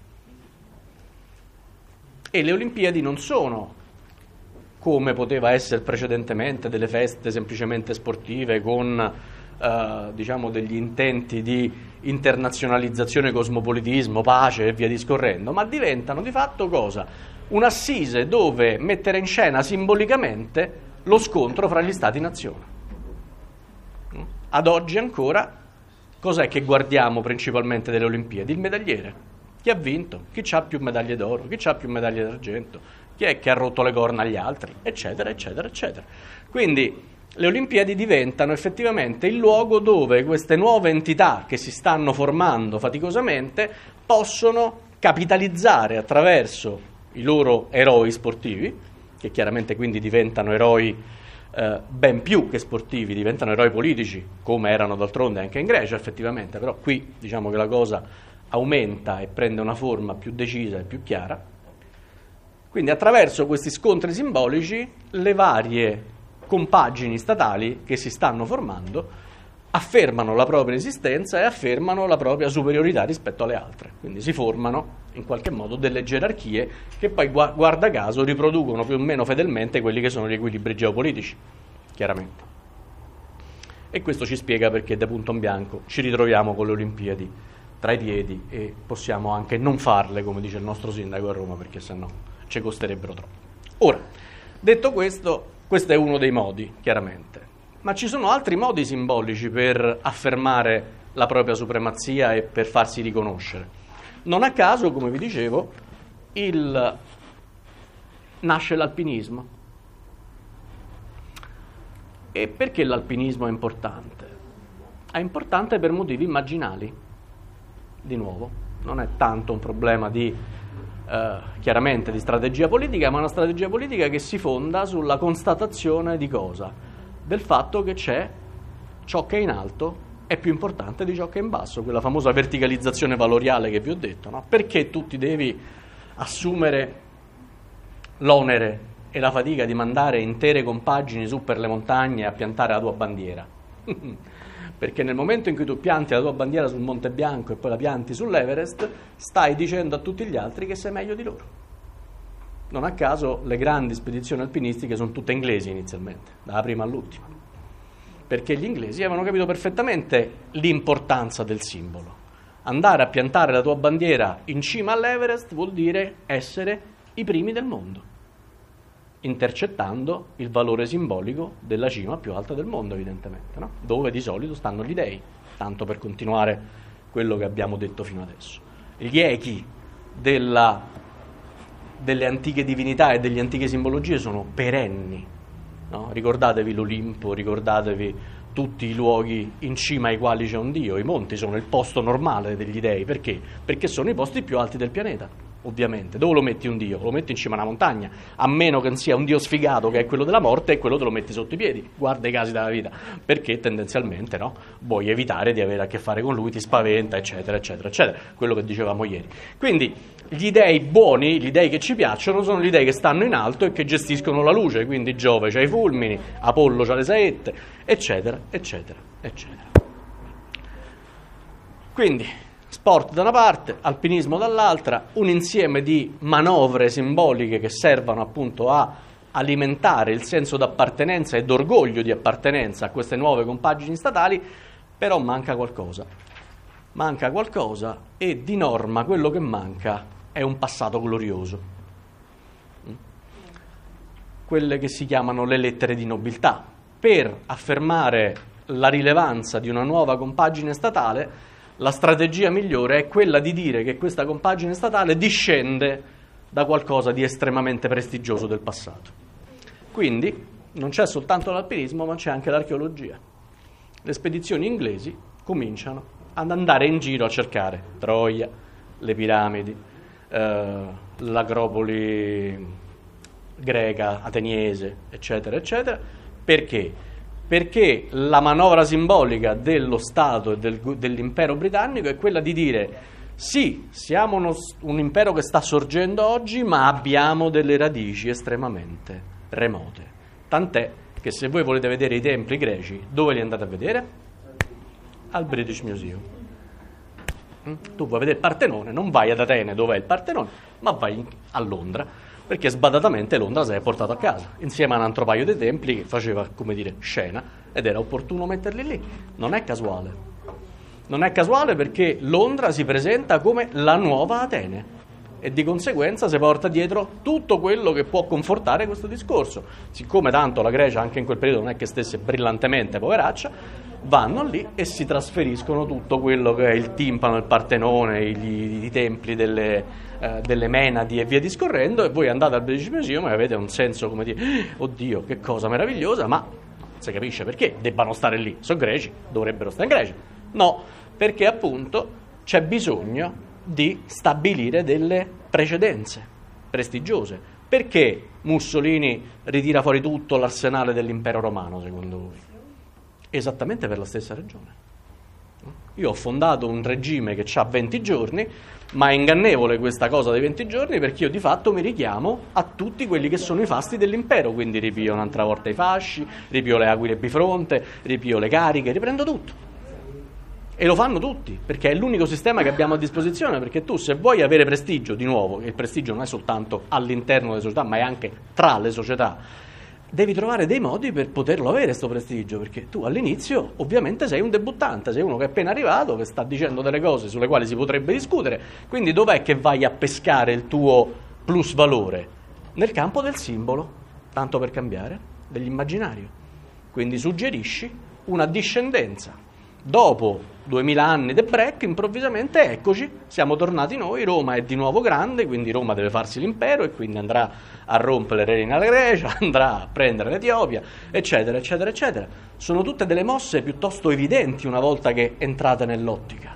E le Olimpiadi non sono, come poteva essere precedentemente, delle feste semplicemente sportive con diciamo degli intenti di internazionalizzazione, cosmopolitismo, pace e via discorrendo, ma diventano di fatto cosa? Un'assise dove mettere in scena simbolicamente lo scontro fra gli Stati-nazione. Ad oggi ancora, cos'è che guardiamo principalmente delle Olimpiadi? Il medagliere. Chi ha vinto? Chi ha più medaglie d'oro? Chi ha più medaglie d'argento? Chi è che ha rotto le corna agli altri? Eccetera, eccetera, eccetera. Quindi le Olimpiadi diventano effettivamente il luogo dove queste nuove entità che si stanno formando faticosamente possono capitalizzare attraverso i loro eroi sportivi, che chiaramente quindi diventano eroi ben più che sportivi, diventano eroi politici, come erano d'altronde anche in Grecia effettivamente, però qui diciamo che la cosa aumenta e prende una forma più decisa e più chiara. Quindi attraverso questi scontri simbolici le varie compagini statali che si stanno formando affermano la propria esistenza e affermano la propria superiorità rispetto alle altre. Quindi si formano in qualche modo delle gerarchie che poi, guarda caso, riproducono più o meno fedelmente quelli che sono gli equilibri geopolitici, chiaramente. E questo ci spiega perché da punto in bianco ci ritroviamo con le Olimpiadi tra i piedi e possiamo anche non farle, come dice il nostro sindaco a Roma, perché sennò ci costerebbero troppo. Ora, detto questo è uno dei modi, chiaramente. Ma ci sono altri modi simbolici per affermare la propria supremazia e per farsi riconoscere. Non a caso, come vi dicevo, nasce l'alpinismo. E perché l'alpinismo è importante? È importante per motivi immaginali. Di nuovo, non è tanto un problema di chiaramente di strategia politica, ma una strategia politica che si fonda sulla constatazione di cosa? Del fatto che c'è ciò che è in alto è più importante di ciò che è in basso, quella famosa verticalizzazione valoriale che vi ho detto, no? Perché tu ti devi assumere l'onere e la fatica di mandare intere compagini su per le montagne a piantare la tua bandiera? Perché nel momento in cui tu pianti la tua bandiera sul Monte Bianco e poi la pianti sull'Everest, stai dicendo a tutti gli altri che sei meglio di loro. Non a caso le grandi spedizioni alpinistiche sono tutte inglesi inizialmente, dalla prima all'ultima, perché gli inglesi avevano capito perfettamente l'importanza del simbolo. Andare a piantare la tua bandiera in cima all'Everest vuol dire essere i primi del mondo, intercettando il valore simbolico della cima più alta del mondo, evidentemente, no? Dove di solito stanno gli dei, tanto per continuare quello che abbiamo detto fino adesso. Gli echi delle antiche divinità e delle antiche simbologie sono perenni, no? Ricordatevi l'Olimpo, ricordatevi tutti i luoghi in cima ai quali c'è un dio. I monti sono il posto normale degli dei, perché? Perché sono i posti più alti del pianeta. Ovviamente, dove lo metti un dio? Lo metti in cima a una montagna, a meno che non sia un dio sfigato che è quello della morte e quello te lo metti sotto i piedi. Guarda i casi della vita, perché tendenzialmente no, vuoi evitare di avere a che fare con lui, ti spaventa, eccetera, eccetera, eccetera, quello che dicevamo ieri. Quindi gli dei buoni, gli dei che ci piacciono, sono gli dei che stanno in alto e che gestiscono la luce, quindi Giove c'ha i fulmini, Apollo c'ha le saette, eccetera, eccetera, eccetera. Quindi sport da una parte, alpinismo dall'altra, un insieme di manovre simboliche che servono appunto a alimentare il senso d'appartenenza e d'orgoglio di appartenenza a queste nuove compagini statali, però manca qualcosa e di norma quello che manca è un passato glorioso. Quelle che si chiamano le lettere di nobiltà. Per affermare la rilevanza di una nuova compagine statale, la strategia migliore è quella di dire che questa compagine statale discende da qualcosa di estremamente prestigioso del passato. Quindi non c'è soltanto l'alpinismo, ma c'è anche l'archeologia. Le spedizioni inglesi cominciano ad andare in giro a cercare Troia, le piramidi, l'Acropoli greca, ateniese, eccetera, eccetera. Perché? Perché la manovra simbolica dello Stato e dell'impero britannico è quella di dire Sì, siamo un impero che sta sorgendo oggi, ma abbiamo delle radici estremamente remote. Tant'è che se voi volete vedere i templi greci, dove li andate a vedere? Al British Museum. Tu vuoi vedere il Partenone, non vai ad Atene dove è il Partenone, ma vai a Londra, perché sbadatamente Londra si è portato a casa, insieme a un altro paio di templi che faceva, come dire, scena, ed era opportuno metterli lì. Non è casuale. Non è casuale perché Londra si presenta come la nuova Atene e di conseguenza si porta dietro tutto quello che può confortare questo discorso. Siccome tanto la Grecia anche in quel periodo non è che stesse brillantemente, poveraccia, vanno lì e si trasferiscono tutto quello che è il timpano, il Partenone, i templi delle Menadi e via discorrendo, e voi andate al British Museum e avete un senso come dire, oddio, che cosa meravigliosa, ma non si capisce perché debbano stare lì, sono greci, dovrebbero stare in Grecia. No, perché appunto c'è bisogno di stabilire delle precedenze prestigiose. Perché Mussolini ritira fuori tutto l'arsenale dell'impero romano, secondo voi? Esattamente per la stessa ragione. Io ho fondato un regime che ha 20 giorni, ma è ingannevole questa cosa dei 20 giorni perché io di fatto mi richiamo a tutti quelli che sono i fasti dell'impero, quindi ripio un'altra volta i fasci, ripio le aquile bifronte, ripio le cariche, riprendo tutto. E lo fanno tutti, perché è l'unico sistema che abbiamo a disposizione, perché tu se vuoi avere prestigio, di nuovo, il prestigio non è soltanto all'interno delle società, ma è anche tra le società, devi trovare dei modi per poterlo avere questo prestigio, perché tu all'inizio ovviamente sei un debuttante, sei uno che è appena arrivato, che sta dicendo delle cose sulle quali si potrebbe discutere, quindi dov'è che vai a pescare il tuo plus valore? Nel campo del simbolo, tanto per cambiare, dell'immaginario. Quindi suggerisci una discendenza. Dopo 2000 anni di break, improvvisamente eccoci, siamo tornati noi, Roma è di nuovo grande, quindi Roma deve farsi l'impero e quindi andrà a rompere le regine alla Grecia, andrà a prendere l'Etiopia, eccetera, eccetera, eccetera. Sono tutte delle mosse piuttosto evidenti una volta che entrate nell'ottica,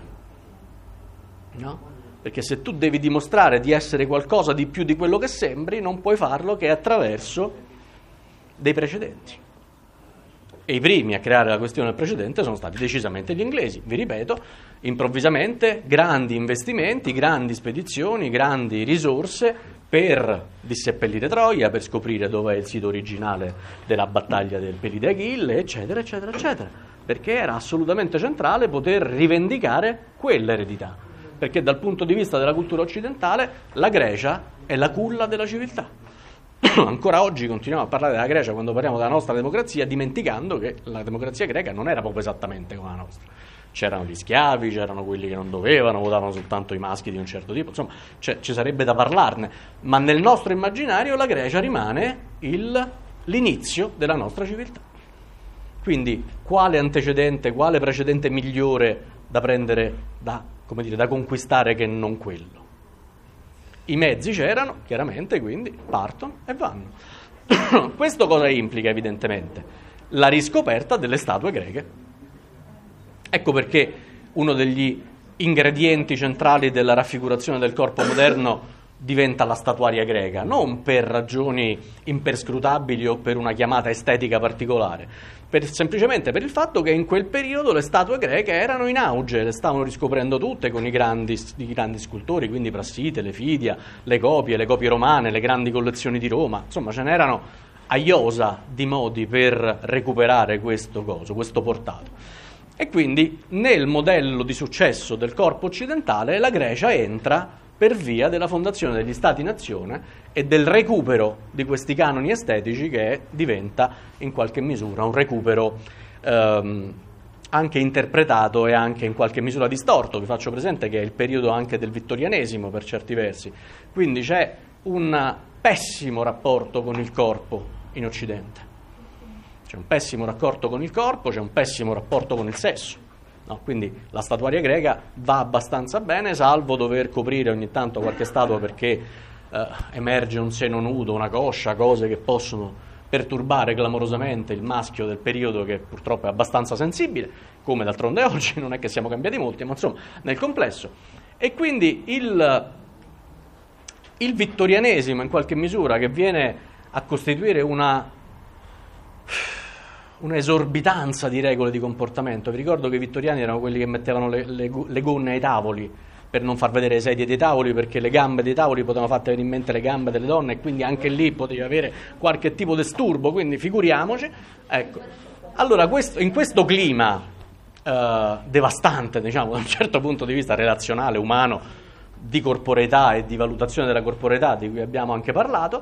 no? Perché se tu devi dimostrare di essere qualcosa di più di quello che sembri, non puoi farlo che attraverso dei precedenti. E i primi a creare la questione del precedente sono stati decisamente gli inglesi. Vi ripeto, improvvisamente grandi investimenti, grandi spedizioni, grandi risorse per disseppellire Troia, per scoprire dove è il sito originale della battaglia del Peli di Achille, eccetera, eccetera, eccetera. Perché era assolutamente centrale poter rivendicare quell'eredità. Perché dal punto di vista della cultura occidentale la Grecia è la culla della civiltà. Ancora oggi continuiamo a parlare della Grecia quando parliamo della nostra democrazia, dimenticando che la democrazia greca non era proprio esattamente come la nostra. C'erano gli schiavi, c'erano quelli che non dovevano, votavano soltanto i maschi di un certo tipo, insomma ci sarebbe da parlarne, ma nel nostro immaginario la Grecia rimane l'inizio della nostra civiltà. Quindi quale antecedente, quale precedente migliore da prendere, da conquistare che non quello? I mezzi c'erano, chiaramente, quindi partono e vanno. Questo cosa implica, evidentemente? La riscoperta delle statue greche. Ecco perché uno degli ingredienti centrali della raffigurazione del corpo moderno diventa la statuaria greca, non per ragioni imperscrutabili o per una chiamata estetica particolare, semplicemente per il fatto che in quel periodo le statue greche erano in auge, le stavano riscoprendo tutte con i grandi scultori, quindi Prassite, Lefidia, le copie romane, le grandi collezioni di Roma, insomma ce n'erano a iosa di modi per recuperare questo portato. E quindi nel modello di successo del corpo occidentale la Grecia entra per via della fondazione degli Stati-nazione e del recupero di questi canoni estetici che diventa in qualche misura un recupero anche interpretato e anche in qualche misura distorto. Vi faccio presente che è il periodo anche del vittorianesimo per certi versi, quindi c'è un pessimo rapporto con il corpo in Occidente, c'è un pessimo rapporto con il corpo, c'è un pessimo rapporto con il sesso. No, quindi la statuaria greca va abbastanza bene, salvo dover coprire ogni tanto qualche statua perché emerge un seno nudo, una coscia, cose che possono perturbare clamorosamente il maschio del periodo, che purtroppo è abbastanza sensibile, come d'altronde oggi, non è che siamo cambiati molti, ma insomma nel complesso. E quindi il vittorianesimo in qualche misura, che viene a costituire una esorbitanza di regole di comportamento. Vi ricordo che i vittoriani erano quelli che mettevano le gonne ai tavoli per non far vedere le sedie dei tavoli, perché le gambe dei tavoli potevano fatte venire in mente le gambe delle donne e quindi anche lì potevi avere qualche tipo di disturbo, quindi figuriamoci. Ecco. Allora in questo clima devastante, diciamo, da un certo punto di vista relazionale, umano, di corporeità e di valutazione della corporeità, di cui abbiamo anche parlato,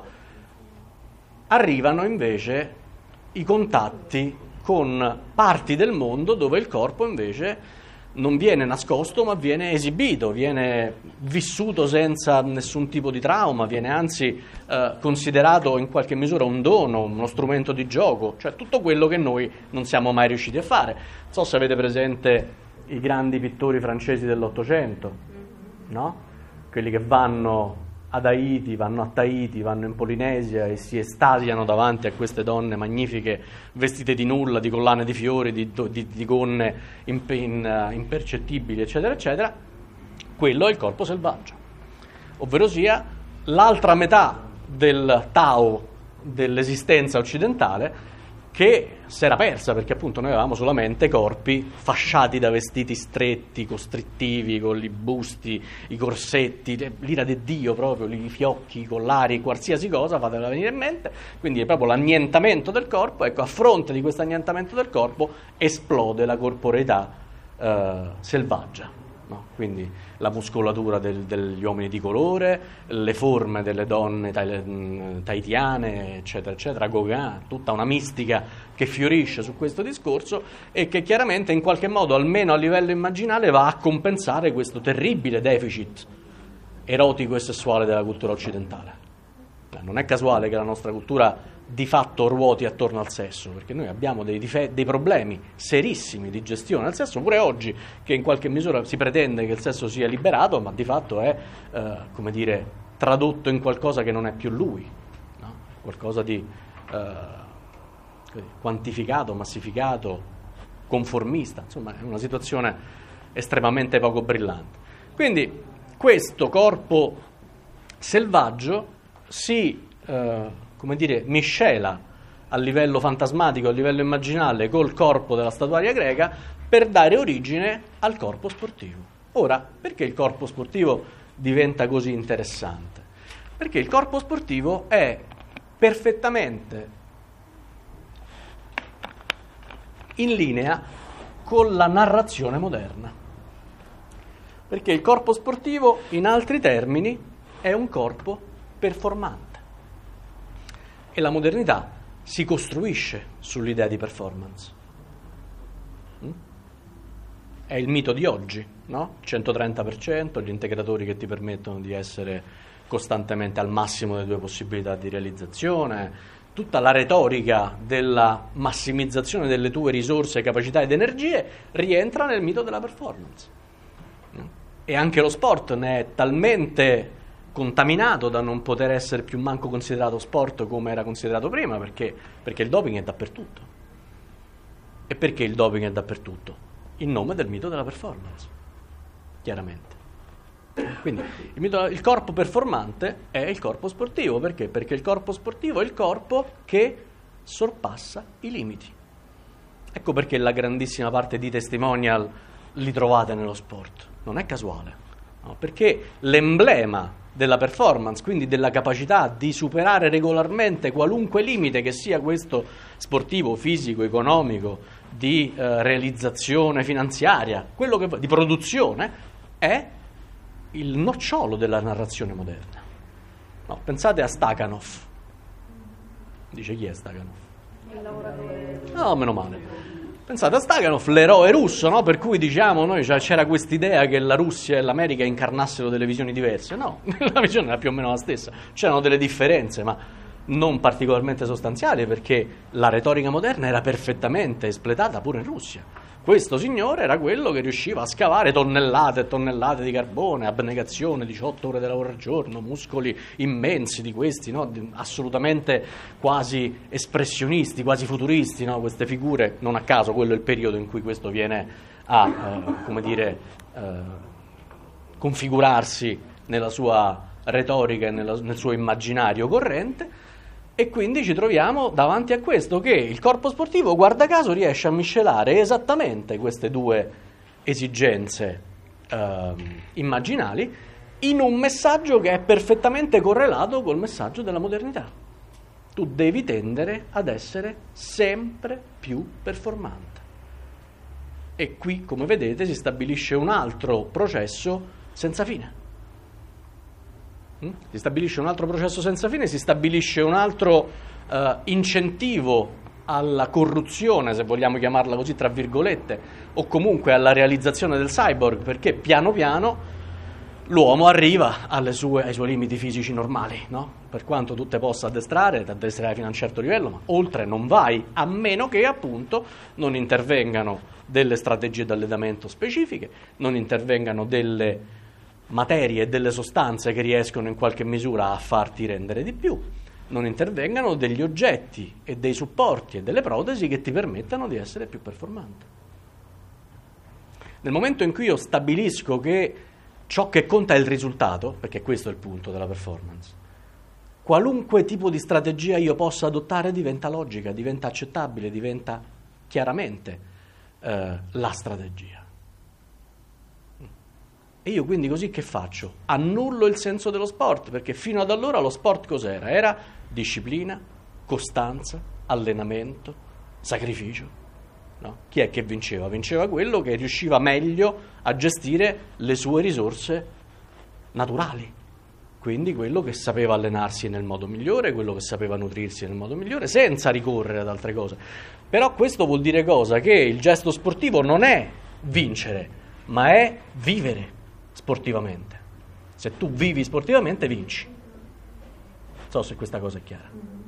arrivano invece i contatti con parti del mondo dove il corpo invece non viene nascosto ma viene esibito, viene vissuto senza nessun tipo di trauma, viene anzi considerato in qualche misura un dono, uno strumento di gioco, cioè tutto quello che noi non siamo mai riusciti a fare. Non so se avete presente i grandi pittori francesi dell'Ottocento, no? Quelli che vanno ad Haiti, vanno a Tahiti, vanno in Polinesia e si estasiano davanti a queste donne magnifiche vestite di nulla, di collane di fiori, di gonne impercettibili, eccetera, eccetera. Quello è il corpo selvaggio, ovvero sia l'altra metà del Tao dell'esistenza occidentale che si era persa, perché appunto noi avevamo solamente corpi fasciati da vestiti stretti, costrittivi, con i busti, i corsetti, l'ira di Dio proprio, i fiocchi, i collari, qualsiasi cosa, fatela venire in mente, quindi è proprio l'annientamento del corpo. Ecco, a fronte di questo annientamento del corpo esplode la corporeità selvaggia. No? Quindi la muscolatura degli uomini di colore, le forme delle donne tahitiane, eccetera, eccetera, Gauguin, tutta una mistica che fiorisce su questo discorso e che chiaramente in qualche modo, almeno a livello immaginale, va a compensare questo terribile deficit erotico e sessuale della cultura occidentale. Non è casuale che la nostra cultura di fatto ruoti attorno al sesso, perché noi abbiamo dei problemi serissimi di gestione del sesso, pure oggi, che in qualche misura si pretende che il sesso sia liberato, ma di fatto è, come dire, tradotto in qualcosa che non è più lui, no? Qualcosa di quantificato, massificato, conformista, insomma è una situazione estremamente poco brillante. Quindi questo corpo selvaggio si come dire, miscela a livello fantasmatico, a livello immaginale, col corpo della statuaria greca per dare origine al corpo sportivo. Ora, perché il corpo sportivo diventa così interessante? Perché il corpo sportivo è perfettamente in linea con la narrazione moderna. Perché il corpo sportivo, in altri termini, è un corpo performante. E la modernità si costruisce sull'idea di performance. È il mito di oggi, no? 130%, gli integratori che ti permettono di essere costantemente al massimo delle tue possibilità di realizzazione, tutta la retorica della massimizzazione delle tue risorse, capacità ed energie rientra nel mito della performance. E anche lo sport ne è talmente contaminato da non poter essere più manco considerato sport come era considerato prima, perché il doping è dappertutto. E perché il doping è dappertutto? In nome del mito della performance, chiaramente. Quindi il corpo performante è il corpo sportivo. Perché? Perché il corpo sportivo è il corpo che sorpassa i limiti. Ecco perché la grandissima parte di testimonial li trovate nello sport. Non è casuale, no? Perché l'emblema della performance, quindi della capacità di superare regolarmente qualunque limite, che sia questo sportivo, fisico, economico, di realizzazione finanziaria, quello che di produzione, è il nocciolo della narrazione moderna. No, pensate a Stakhanov. Dice, chi è Stakhanov? Il lavoratore. No, meno male. Pensate a Stakhanov, l'eroe russo, no? Per cui diciamo noi c'era quest'idea che la Russia e l'America incarnassero delle visioni diverse. No, la visione era più o meno la stessa. C'erano delle differenze, ma non particolarmente sostanziali, perché la retorica moderna era perfettamente espletata pure in Russia. Questo signore era quello che riusciva a scavare tonnellate e tonnellate di carbone, abnegazione, 18 ore di lavoro al giorno, muscoli immensi di questi, no? Assolutamente quasi espressionisti, quasi futuristi, no? Queste figure, non a caso quello è il periodo in cui questo viene a, configurarsi nella sua retorica e nel suo immaginario corrente. E quindi ci troviamo davanti a questo, che il corpo sportivo, guarda caso, riesce a miscelare esattamente queste due esigenze immaginali in un messaggio che è perfettamente correlato col messaggio della modernità. Tu devi tendere ad essere sempre più performante. E qui, come vedete, si stabilisce un altro processo senza fine. Si stabilisce un altro processo senza fine, si stabilisce un altro incentivo alla corruzione, se vogliamo chiamarla così, tra virgolette, o comunque alla realizzazione del cyborg, perché piano piano l'uomo arriva ai suoi limiti fisici normali, no? Per quanto tu te possa addestrare, ti addestrerai fino a un certo livello, ma oltre non vai, a meno che appunto non intervengano delle strategie di allenamento specifiche, non intervengano delle materie e delle sostanze che riescono in qualche misura a farti rendere di più, non intervengano degli oggetti e dei supporti e delle protesi che ti permettano di essere più performante. Nel momento in cui io stabilisco che ciò che conta è il risultato, perché questo è il punto della performance, qualunque tipo di strategia io possa adottare diventa logica, diventa accettabile, diventa chiaramente la strategia. E io quindi così che faccio? Annullo il senso dello sport, perché fino ad allora lo sport cos'era? Era disciplina, costanza, allenamento, sacrificio. No? Chi è che vinceva? Vinceva quello che riusciva meglio a gestire le sue risorse naturali, quindi quello che sapeva allenarsi nel modo migliore, quello che sapeva nutrirsi nel modo migliore, senza ricorrere ad altre cose. Però questo vuol dire cosa? Che il gesto sportivo non è vincere, ma è vivere sportivamente. Se tu vivi sportivamente, vinci. Non so se questa cosa è chiara.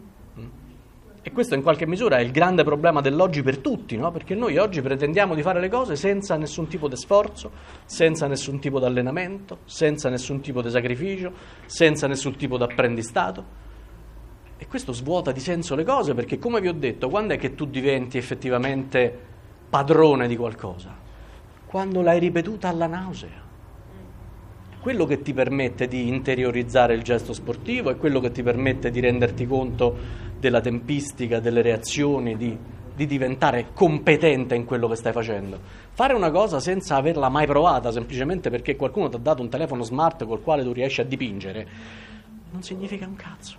E questo in qualche misura è il grande problema dell'oggi per tutti, no? Perché noi oggi pretendiamo di fare le cose senza nessun tipo di sforzo, senza nessun tipo di allenamento, senza nessun tipo di sacrificio, senza nessun tipo di apprendistato. E questo svuota di senso le cose, perché come vi ho detto, quando è che tu diventi effettivamente padrone di qualcosa? Quando l'hai ripetuta alla nausea. Quello che ti permette di interiorizzare il gesto sportivo, è quello che ti permette di renderti conto della tempistica, delle reazioni, di diventare competente in quello che stai facendo. Fare una cosa senza averla mai provata, semplicemente perché qualcuno ti ha dato un telefono smart col quale tu riesci a dipingere, non significa un cazzo.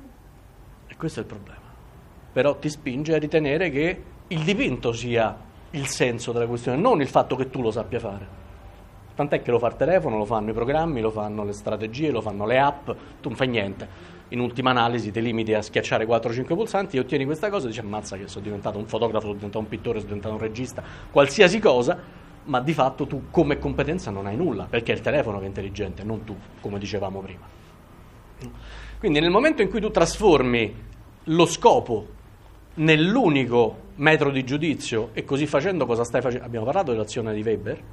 E questo è il problema. Però ti spinge a ritenere che il dipinto sia il senso della questione, non il fatto che tu lo sappia fare. Tant'è che lo fa il telefono, lo fanno i programmi, lo fanno le strategie, lo fanno le app, tu non fai niente. In ultima analisi ti limiti a schiacciare 4-5 pulsanti e ottieni questa cosa e dici ammazza che sono diventato un fotografo, sono diventato un pittore, sono diventato un regista, qualsiasi cosa, ma di fatto tu come competenza non hai nulla, perché è il telefono che è intelligente, non tu, come dicevamo prima. Quindi nel momento in cui tu trasformi lo scopo nell'unico metro di giudizio e così facendo cosa stai facendo? Abbiamo parlato dell'azione di Weber?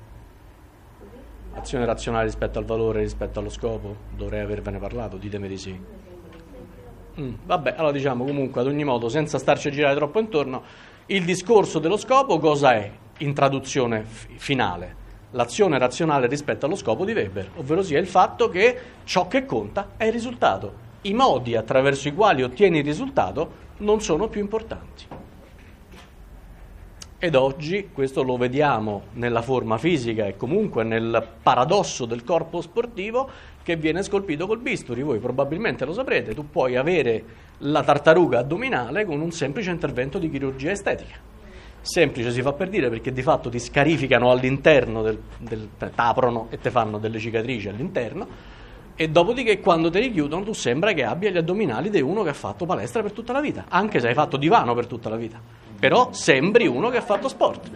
Azione razionale rispetto al valore, rispetto allo scopo, dovrei avervene parlato, ditemi di sì. Vabbè, allora diciamo comunque ad ogni modo, senza starci a girare troppo intorno, il discorso dello scopo cosa è in traduzione finale? L'azione razionale rispetto allo scopo di Weber, ovvero sia il fatto che ciò che conta è il risultato. I modi attraverso i quali ottieni il risultato non sono più importanti. Ed oggi questo lo vediamo nella forma fisica e comunque nel paradosso del corpo sportivo che viene scolpito col bisturi. Voi probabilmente lo saprete, tu puoi avere la tartaruga addominale con un semplice intervento di chirurgia estetica. Semplice si fa per dire perché di fatto ti scarificano all'interno, t'aprono e ti fanno delle cicatrici all'interno e dopodiché quando te li chiudono tu sembra che abbia gli addominali di uno che ha fatto palestra per tutta la vita, anche se hai fatto divano per tutta la vita. Però sembri uno che ha fatto sport.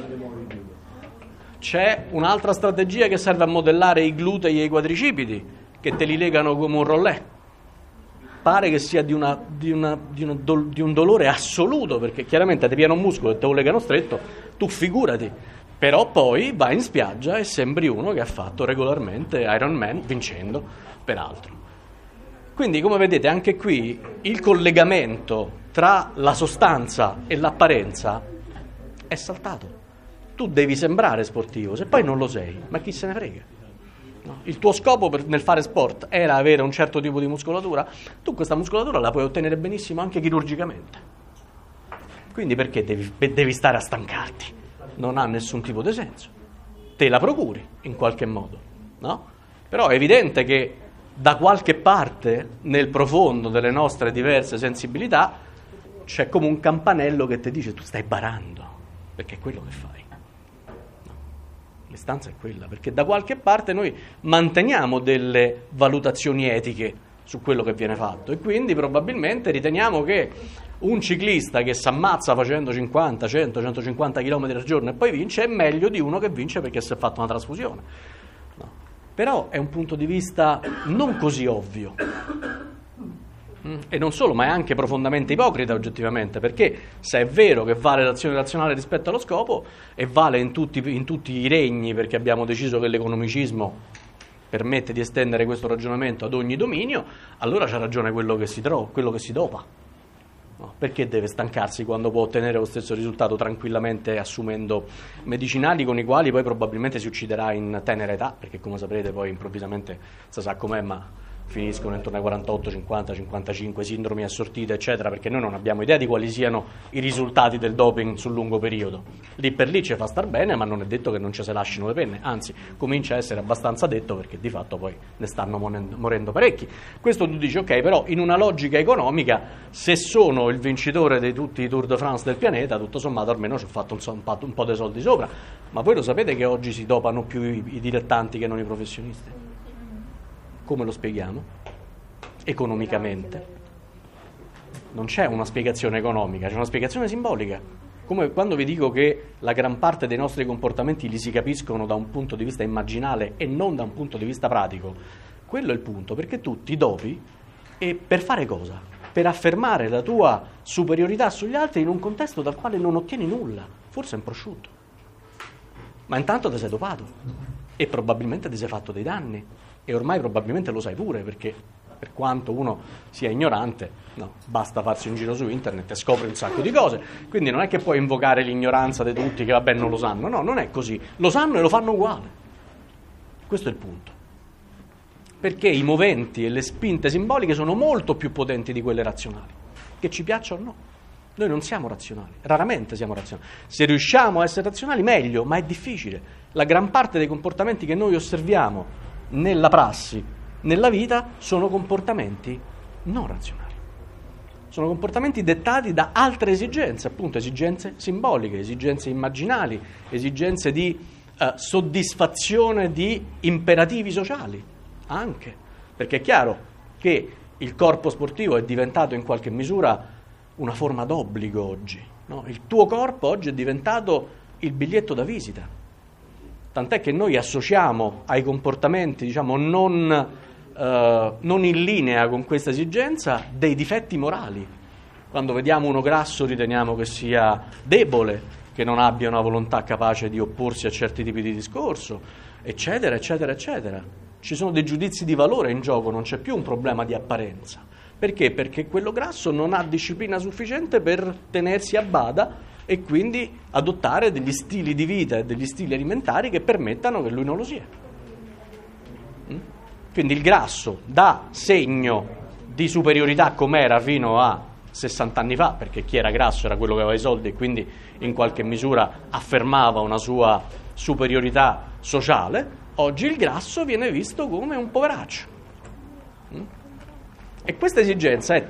C'è un'altra strategia che serve a modellare i glutei e i quadricipiti, che te li legano come un rollè. Pare che sia di un dolore assoluto, perché chiaramente ti piena un muscolo e te lo legano stretto, tu figurati. Però poi vai in spiaggia e sembri uno che ha fatto regolarmente Ironman, vincendo, peraltro. Quindi, come vedete, anche qui il collegamento tra la sostanza e l'apparenza è saltato. Tu devi sembrare sportivo, se poi non lo sei, ma chi se ne frega? No? Il tuo scopo nel fare sport era avere un certo tipo di muscolatura, tu questa muscolatura la puoi ottenere benissimo anche chirurgicamente. Quindi perché devi stare a stancarti? Non ha nessun tipo di senso. te la procuri in qualche modo, no? Però è evidente che da qualche parte nel profondo delle nostre diverse sensibilità c'è come un campanello che ti dice tu stai barando, perché è quello che fai. No. L'istanza è quella, perché da qualche parte noi manteniamo delle valutazioni etiche su quello che viene fatto e quindi probabilmente riteniamo che un ciclista che si ammazza facendo 50, 100, 150 km al giorno e poi vince è meglio di uno che vince perché si è fatto una trasfusione. No. Però è un punto di vista non così ovvio. E non solo, ma è anche profondamente ipocrita oggettivamente, perché se è vero che vale l'azione razionale rispetto allo scopo e vale in tutti i regni, perché abbiamo deciso che l'economicismo permette di estendere questo ragionamento ad ogni dominio, allora c'ha ragione quello che si dopa. No, perché deve stancarsi quando può ottenere lo stesso risultato tranquillamente assumendo medicinali con i quali poi probabilmente si ucciderà in tenera età, perché come saprete poi improvvisamente si sa com'è, ma finiscono intorno ai 48, 50, 55, sindromi assortite, eccetera, perché noi non abbiamo idea di quali siano i risultati del doping sul lungo periodo. Lì per lì ci fa star bene, ma non è detto che non ci si lasciano le penne, anzi, comincia a essere abbastanza detto perché di fatto poi ne stanno morendo parecchi. Questo tu dici, ok, però in una logica economica, se sono il vincitore di tutti i Tour de France del pianeta, tutto sommato almeno ci ho fatto un po' di soldi sopra. Ma voi lo sapete che oggi si dopano più i dilettanti che non i professionisti? Come lo spieghiamo? Economicamente. Non c'è una spiegazione economica, c'è una spiegazione simbolica. Come quando vi dico che la gran parte dei nostri comportamenti li si capiscono da un punto di vista immaginale e non da un punto di vista pratico. Quello è il punto, perché tu ti dopi e per fare cosa? Per affermare la tua superiorità sugli altri in un contesto dal quale non ottieni nulla, forse è un prosciutto. Ma intanto ti sei dopato e probabilmente ti sei fatto dei danni. E ormai probabilmente lo sai pure, perché per quanto uno sia ignorante, no, basta farsi un giro su internet e scopre un sacco di cose. Quindi non è che puoi invocare l'ignoranza di tutti che vabbè non lo sanno. No, non è così. Lo sanno e lo fanno uguale. Questo è il punto. Perché i moventi e le spinte simboliche sono molto più potenti di quelle razionali, che ci piacciono o no. Noi non siamo razionali, raramente siamo razionali. Se riusciamo a essere razionali meglio, ma è difficile. La gran parte dei comportamenti che noi osserviamo nella prassi, nella vita, sono comportamenti non razionali. Sono comportamenti dettati da altre esigenze, appunto esigenze simboliche, esigenze immaginali, esigenze di soddisfazione di imperativi sociali, anche. Perché è chiaro che il corpo sportivo è diventato in qualche misura una forma d'obbligo oggi, no? Il tuo corpo oggi è diventato il biglietto da visita. Tant'è che noi associamo ai comportamenti, diciamo, non in linea con questa esigenza dei difetti morali. Quando vediamo uno grasso riteniamo che sia debole, che non abbia una volontà capace di opporsi a certi tipi di discorso, eccetera, eccetera, eccetera. Ci sono dei giudizi di valore in gioco, non c'è più un problema di apparenza. Perché? Perché quello grasso non ha disciplina sufficiente per tenersi a bada e quindi adottare degli stili di vita e degli stili alimentari che permettano che lui non lo sia. Quindi il grasso dà segno di superiorità come era fino a 60 anni fa, perché chi era grasso era quello che aveva i soldi e quindi in qualche misura affermava una sua superiorità sociale. Oggi il grasso viene visto come un poveraccio. E questa esigenza è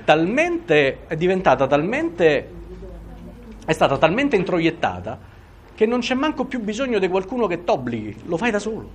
stata talmente introiettata che non c'è manco più bisogno di qualcuno che t'obblighi, lo fai da solo.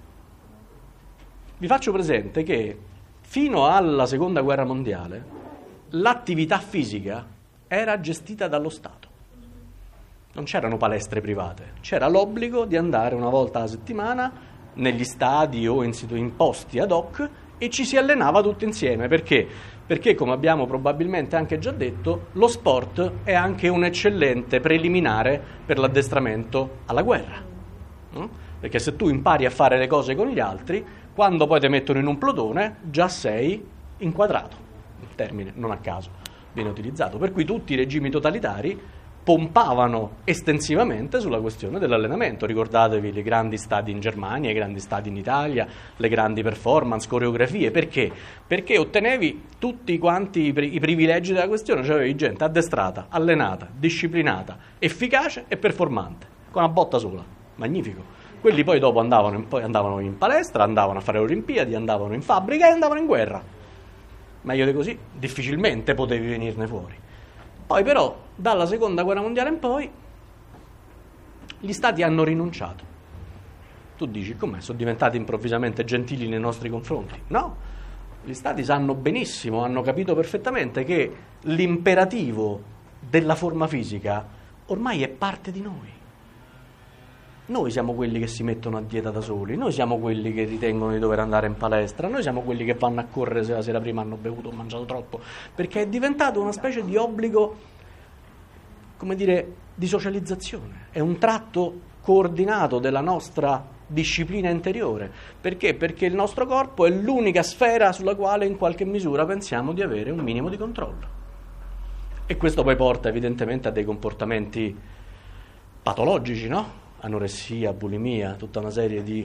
Vi faccio presente che fino alla Seconda Guerra Mondiale l'attività fisica era gestita dallo Stato. Non c'erano palestre private, c'era l'obbligo di andare una volta alla settimana negli stadi o in posti ad hoc e ci si allenava tutti insieme. Perché? Perché, come abbiamo probabilmente anche già detto, lo sport è anche un eccellente preliminare per l'addestramento alla guerra. No? Perché se tu impari a fare le cose con gli altri, quando poi ti mettono in un plotone, già sei inquadrato. Il termine, non a caso, viene utilizzato. Per cui tutti i regimi totalitari pompavano estensivamente sulla questione dell'allenamento. Ricordatevi i grandi stadi in Germania, i grandi stadi in Italia, le grandi performance, coreografie. Perché? Perché ottenevi tutti quanti i privilegi della questione, cioè avevi gente addestrata, allenata, disciplinata, efficace e performante, con una botta sola. Magnifico. Quelli poi dopo andavano in palestra, andavano a fare le Olimpiadi, andavano in fabbrica e andavano in guerra. Meglio di così, difficilmente potevi venirne fuori. Poi però, dalla seconda guerra mondiale in poi, gli stati hanno rinunciato. Tu dici, com'è? Sono diventati improvvisamente gentili nei nostri confronti? No, gli stati sanno benissimo, hanno capito perfettamente che l'imperativo della forma fisica ormai è parte di noi. Noi siamo quelli che si mettono a dieta da soli, noi siamo quelli che ritengono di dover andare in palestra, noi siamo quelli che vanno a correre se la sera prima hanno bevuto o mangiato troppo, perché è diventato una specie di obbligo, come dire, di socializzazione. È un tratto coordinato della nostra disciplina interiore. Perché? Perché il nostro corpo è l'unica sfera sulla quale in qualche misura pensiamo di avere un minimo di controllo. E questo poi porta evidentemente a dei comportamenti patologici, no? Anoressia, bulimia, tutta una serie di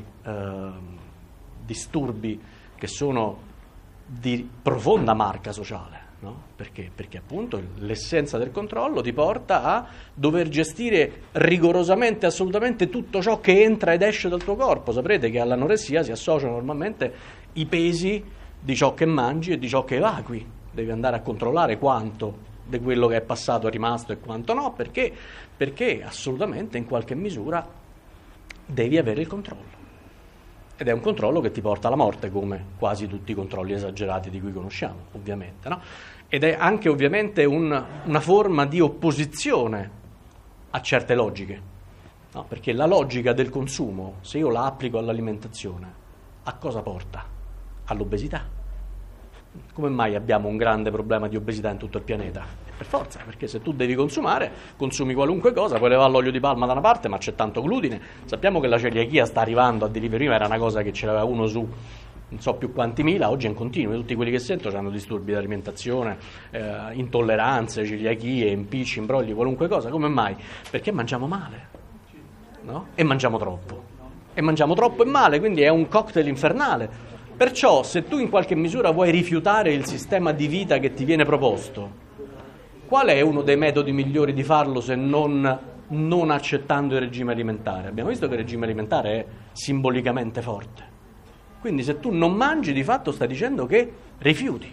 disturbi che sono di profonda marca sociale, no? Perché? Perché appunto l'essenza del controllo ti porta a dover gestire rigorosamente, assolutamente tutto ciò che entra ed esce dal tuo corpo. Saprete che all'anoressia si associano normalmente i pesi di ciò che mangi e di ciò che evacui. Devi andare a controllare quanto di quello che è passato è rimasto e quanto no, perché assolutamente in qualche misura devi avere il controllo. Ed è un controllo che ti porta alla morte, come quasi tutti i controlli esagerati di cui conosciamo, ovviamente, no? Ed è anche ovviamente una forma di opposizione a certe logiche, no? Perché la logica del consumo, se io la applico all'alimentazione, a cosa porta? All'obesità. Come mai abbiamo un grande problema di obesità in tutto il pianeta? Per forza, perché se tu devi consumare, consumi qualunque cosa, puoi levare l'olio di palma da una parte, ma c'è tanto glutine. Sappiamo che la celiachia sta arrivando, prima era una cosa che ce l'aveva uno su non so più quanti mila, oggi è in continuo. Tutti quelli che sento hanno disturbi di alimentazione, intolleranze, celiachie, impicci, imbrogli, qualunque cosa. Come mai? Perché mangiamo male, no? E mangiamo troppo. E mangiamo troppo e male, quindi è un cocktail infernale. Perciò, se tu in qualche misura vuoi rifiutare il sistema di vita che ti viene proposto, qual è uno dei metodi migliori di farlo se non accettando il regime alimentare? Abbiamo visto che il regime alimentare è simbolicamente forte. Quindi se tu non mangi, di fatto stai dicendo che rifiuti.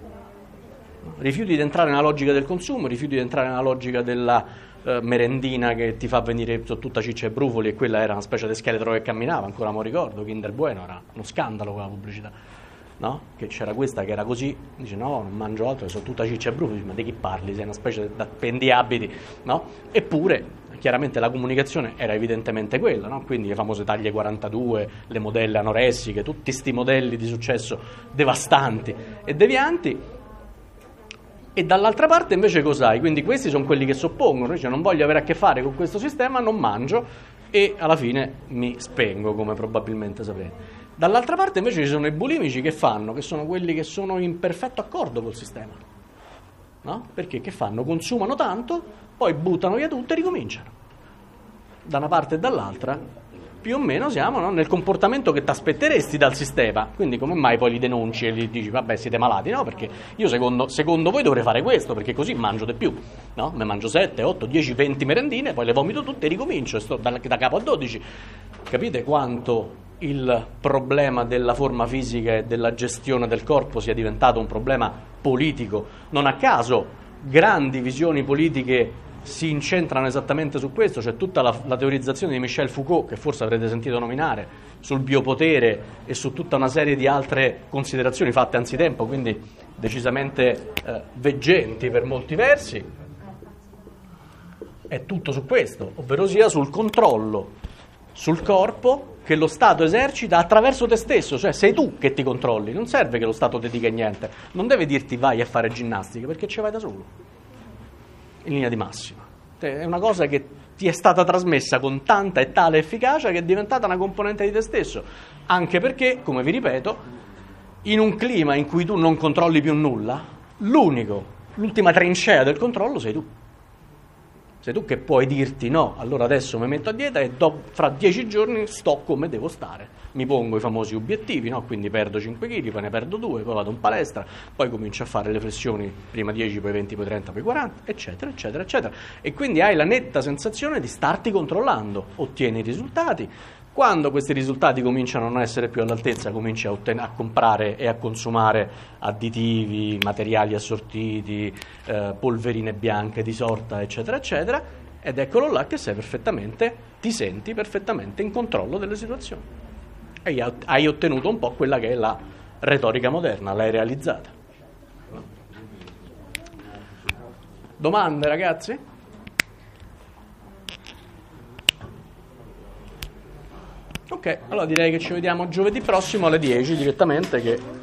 Rifiuti di entrare nella logica del consumo, rifiuti di entrare nella logica della merendina che ti fa venire tutta ciccia e brufoli, e quella era una specie di scheletro che camminava, ancora me lo ricordo, Kinder Bueno, era uno scandalo quella pubblicità, no? Che c'era questa che era così, dice no, non mangio altro, sono tutta ciccia e brufoli, ma di chi parli? Sei una specie di appendiabiti, no? Eppure, chiaramente la comunicazione era evidentemente quella, no? Quindi le famose taglie 42, le modelle anoressiche, tutti sti modelli di successo devastanti e devianti. E dall'altra parte invece cos'hai? Quindi questi sono quelli che si oppongono, dice non voglio avere a che fare con questo sistema, non mangio e alla fine mi spengo, come probabilmente saprete. Dall'altra parte invece ci sono i bulimici che fanno, che sono quelli che sono in perfetto accordo col sistema, no? Perché che fanno? Consumano tanto, poi buttano via tutto e ricominciano. Da una parte e dall'altra più o meno siamo, no, nel comportamento che ti aspetteresti dal sistema. Quindi come mai poi li denunci e gli dici vabbè siete malati? No, perché io secondo voi dovrei fare questo, perché così mangio di più, no? Me mangio 7, 8, 10, 20 merendine, poi le vomito tutte e ricomincio e sto da capo a 12. Capite quanto il problema della forma fisica e della gestione del corpo sia diventato un problema politico? Non a caso grandi visioni politiche si incentrano esattamente su questo. C'è tutta la teorizzazione di Michel Foucault, che forse avrete sentito nominare, sul biopotere e su tutta una serie di altre considerazioni fatte anzitempo, quindi decisamente veggenti per molti versi. È tutto su questo, ovvero sia sul controllo sul corpo che lo Stato esercita attraverso te stesso, cioè sei tu che ti controlli, non serve che lo Stato ti dica niente, non deve dirti vai a fare ginnastica, perché ci vai da solo. In linea di massima è una cosa che ti è stata trasmessa con tanta e tale efficacia che è diventata una componente di te stesso, anche perché, come vi ripeto, in un clima in cui tu non controlli più nulla, l'ultima trincea del controllo sei tu che puoi dirti no, allora adesso mi metto a dieta e fra 10 giorni sto come devo stare, mi pongo i famosi obiettivi, no? Quindi perdo 5 kg, poi ne perdo 2, poi vado in palestra, poi comincio a fare le flessioni, prima 10, poi 20, poi 30, poi 40, eccetera, eccetera, eccetera. E quindi hai la netta sensazione di starti controllando, ottieni i risultati. Quando questi risultati cominciano a non essere più all'altezza, cominci a comprare e a consumare additivi, materiali assortiti, polverine bianche di sorta, eccetera, eccetera, ed eccolo là che ti senti perfettamente in controllo delle situazioni. E hai ottenuto un po' quella che è la retorica moderna, l'hai realizzata. Domande, ragazzi? Ok, allora direi che ci vediamo giovedì prossimo alle 10 direttamente, che